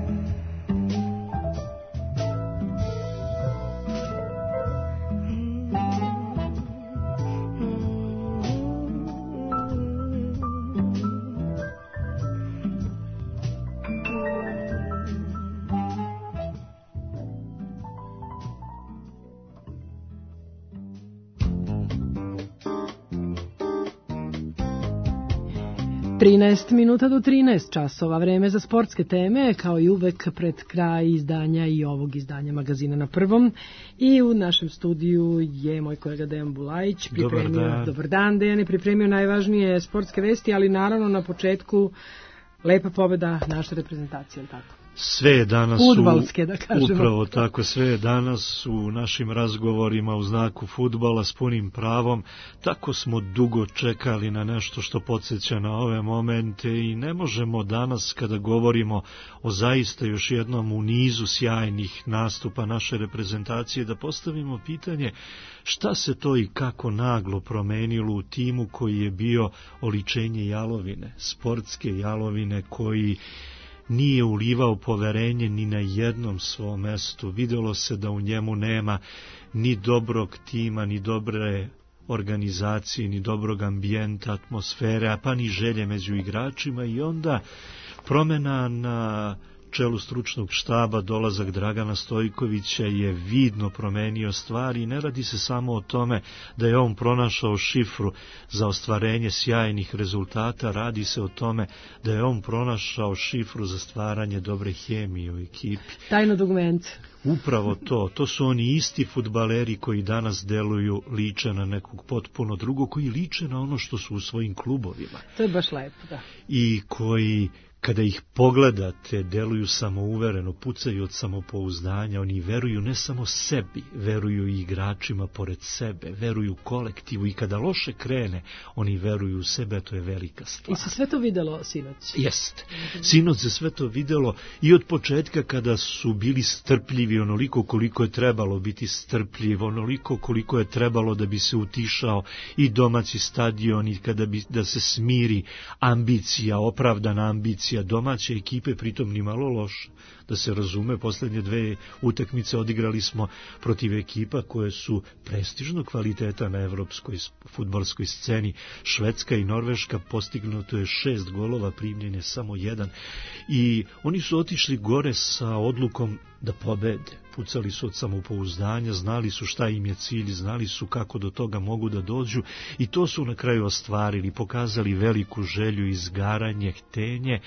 trinaest minuta do trinaest časova, vreme za sportske teme, kao i uvek pred kraj izdanja i ovog izdanja magazina Na prvom. I u našem studiju je moj kolega Dejan Bulajić, pripremio, dobar dan, dobar dan Dejan, je pripremio najvažnije sportske vesti, ali naravno na početku lepa pobjeda naše reprezentacije, ili tako? Sve je danas fudbalske, da kažemo. Upravo tako, sve je danas u našim razgovorima u znaku fudbala s punim pravom. Tako smo dugo čekali na nešto što podsjeća na ove momente i ne možemo danas, kada govorimo o zaista još jednom u nizu sjajnih nastupa naše reprezentacije, da postavimo pitanje šta se to i kako naglo promenilo u timu koji je bio oličenje jalovine, sportske jalovine, koji nije ulivao poverenje ni na jednom svom mestu. Vidjelo se da u njemu nema ni dobrog tima, ni dobre organizacije, ni dobrog ambijenta, atmosfere, pa ni želje među igračima i onda promjena na čelu stručnog štaba, dolazak Dragana Stojkovića je vidno promenio stvari i ne radi se samo o tome da je on pronašao šifru za ostvarenje sjajnih rezultata, radi se o tome da je on pronašao šifru za stvaranje dobre hemije u ekipi. Tajno dugment. Upravo to, to su oni isti fudbaleri koji danas deluju, liče na nekog potpuno drugog, koji liče na ono što su u svojim klubovima. To je baš lepo, da. I koji, kada ih pogledate, deluju samouvereno, pucaju od samopouzdanja, oni veruju ne samo sebi, veruju i igračima pored sebe, veruju kolektivu i kada loše krene, oni veruju u sebe, to je velika stvar. I se sve to videlo sinoć? Jeste. Sinoć se sve to videlo i od početka kada su bili strpljivi onoliko koliko je trebalo biti strpljiv, onoliko koliko je trebalo da bi se utišao i domaći stadion i kada bi da se smiri ambicija, opravdana ambicija kondicija domaće ekipe pritom ni malo loša. Da se razume, posljednje dve utakmice odigrali smo protiv ekipa koje su prestižno kvaliteta na evropskoj fudbalskoj sceni. Švedska i Norveška, postignuto je šest golova, primljen je samo jedan. I oni su otišli gore sa odlukom da pobede. Pucali su od samopouzdanja, znali su šta im je cilj, znali su kako do toga mogu da dođu i to su na kraju ostvarili, pokazali veliku želju, izgaranje, htenje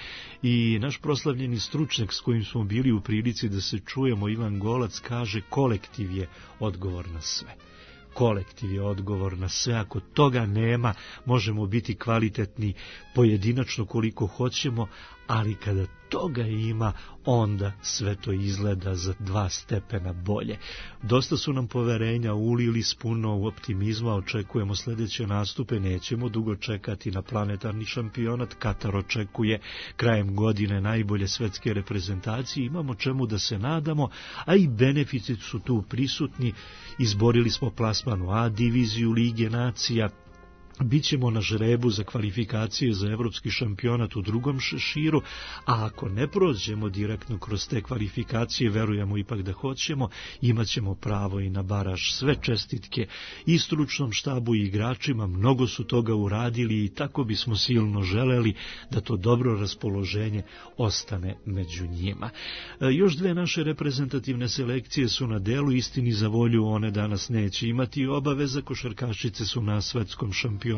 i naš proslavljeni stručnjak s kojim smo bili u prilici da se čujemo, Ivan Golac, kaže kolektiv je odgovor na sve. Kolektiv je odgovor na sve. Ako toga nema, možemo biti kvalitetni pojedinačno koliko hoćemo, ali kada toga ima, onda sve to izgleda za dva stepena bolje. Dosta su nam poverenja ulili s puno optimizma, očekujemo sljedeće nastupe, nećemo dugo čekati na planetarni šampionat. Katar očekuje krajem godine najbolje svetske reprezentacije, imamo čemu da se nadamo, a i benefici su tu prisutni. Izborili smo plasman u A diviziju Lige nacija, Bićemo na žrebu za kvalifikacije za evropski šampionat u drugom šeširu, a ako ne prođemo direktno kroz te kvalifikacije, verujemo ipak da hoćemo, imat ćemo pravo i na baraž. Sve čestitke i stručnom štabu i igračima, mnogo su toga uradili i tako bismo silno želeli da to dobro raspoloženje ostane među njima. Još dve naše reprezentativne selekcije su na delu, istini za volju one danas neće imati obaveza, košarkašice su na svetskom šampionatu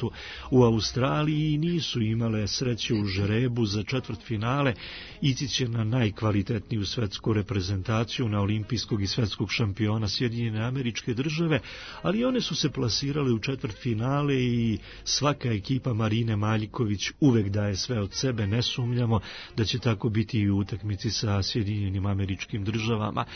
u Australiji i nisu imale sreće u žrebu za četvrtfinale, ići će na najkvalitetniju svetsku reprezentaciju, na olimpijskog i svetskog šampiona Sjedinjene Američke Države, ali one su se plasirale u četvrtfinale i svaka ekipa Marine Maljković uvek daje sve od sebe, ne sumnjamo da će tako biti i u utakmici sa Sjedinjenim Američkim Državama.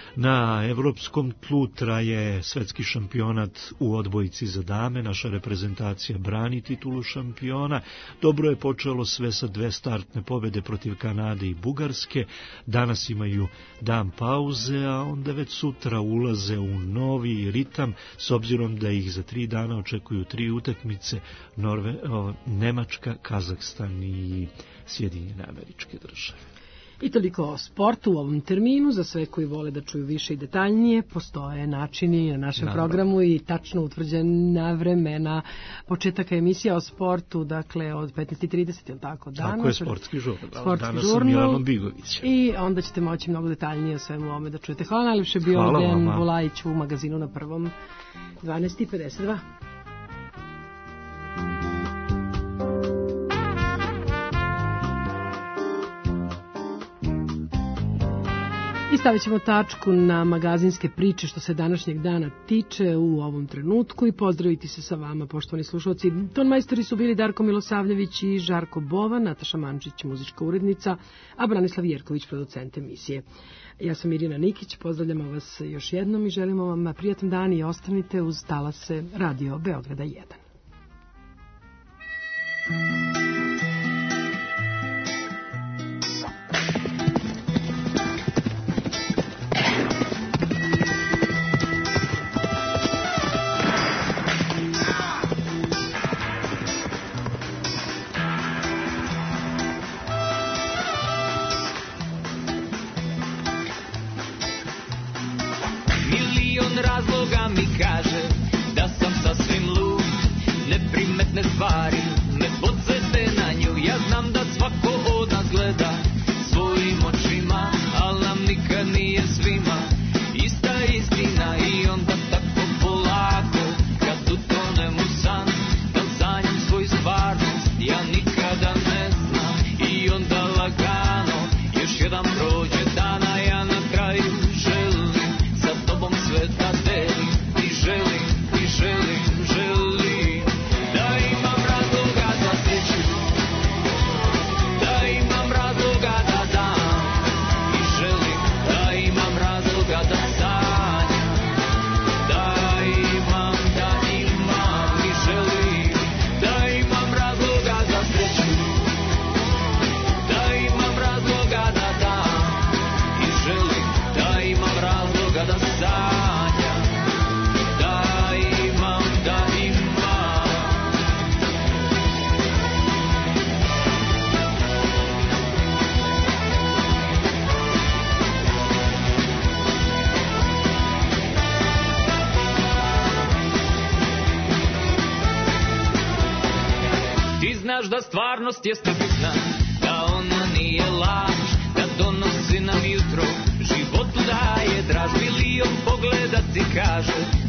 Na evropskom tlu traje svetski šampionat u odbojci za dame, naša reprezentacija brani titulu šampiona. Dobro je počelo sve sa dve startne pobjede protiv Kanade i Bugarske, danas imaju dan pauze, a onda već sutra ulaze u novi ritam, s obzirom da ih za tri dana očekuju tri utakmice, Norve, o, Nemačka, Kazahstan i Sjedinjene Američke Države. I toliko o sportu u ovom terminu. Za sve koji vole da čuju više i detaljnije, postoje načini na našem Naravno. programu i tačno utvrđena vremena početaka emisija o sportu, dakle od petnaest i trideset, je li tako? Danas, tako je, sportski žurnal. Sportski Danas žurnal. sa Milanom Bigovićem. I onda ćete moći mnogo detaljnije o svemu ovome da čujete. Hvala najljepše, bio Dejan Bulajić u magazinu na prvom, dvanaest i pedeset dva. I stavit ćemo tačku na magazinske priče što se današnjeg dana tiče u ovom trenutku i pozdraviti se sa vama, poštovani slušalci. Tonmajstori su bili Darko Milosavljević i Žarko Bovan, Nataša Mančić, muzička urednica, a Branislav Jerković, producent emisije. Ja sam Irina Nikić, pozdravljamo vas još jednom i želimo vam prijatan dan i ostanite uz talase Radio Beograda jedan. Razloga mi kaže da sam sasvim lud, neprimetne stvari me podsjete na nju. Ja znam da svako od nas gleda svojim očima, al nam nikad nije svima ista istina. I onda tako polako kad utonem u san, da sanjam svoju stvarnost ja nikada ne znam. I onda lagano još jedan prođe dana, ja na kraju želim sa tobom sve da delim. I želim, i želim, želim da imam možda stvarnost jeste bitna, da ona nije laž, da donosi nam jutro, životu daje draž, milion pogleda ti kaže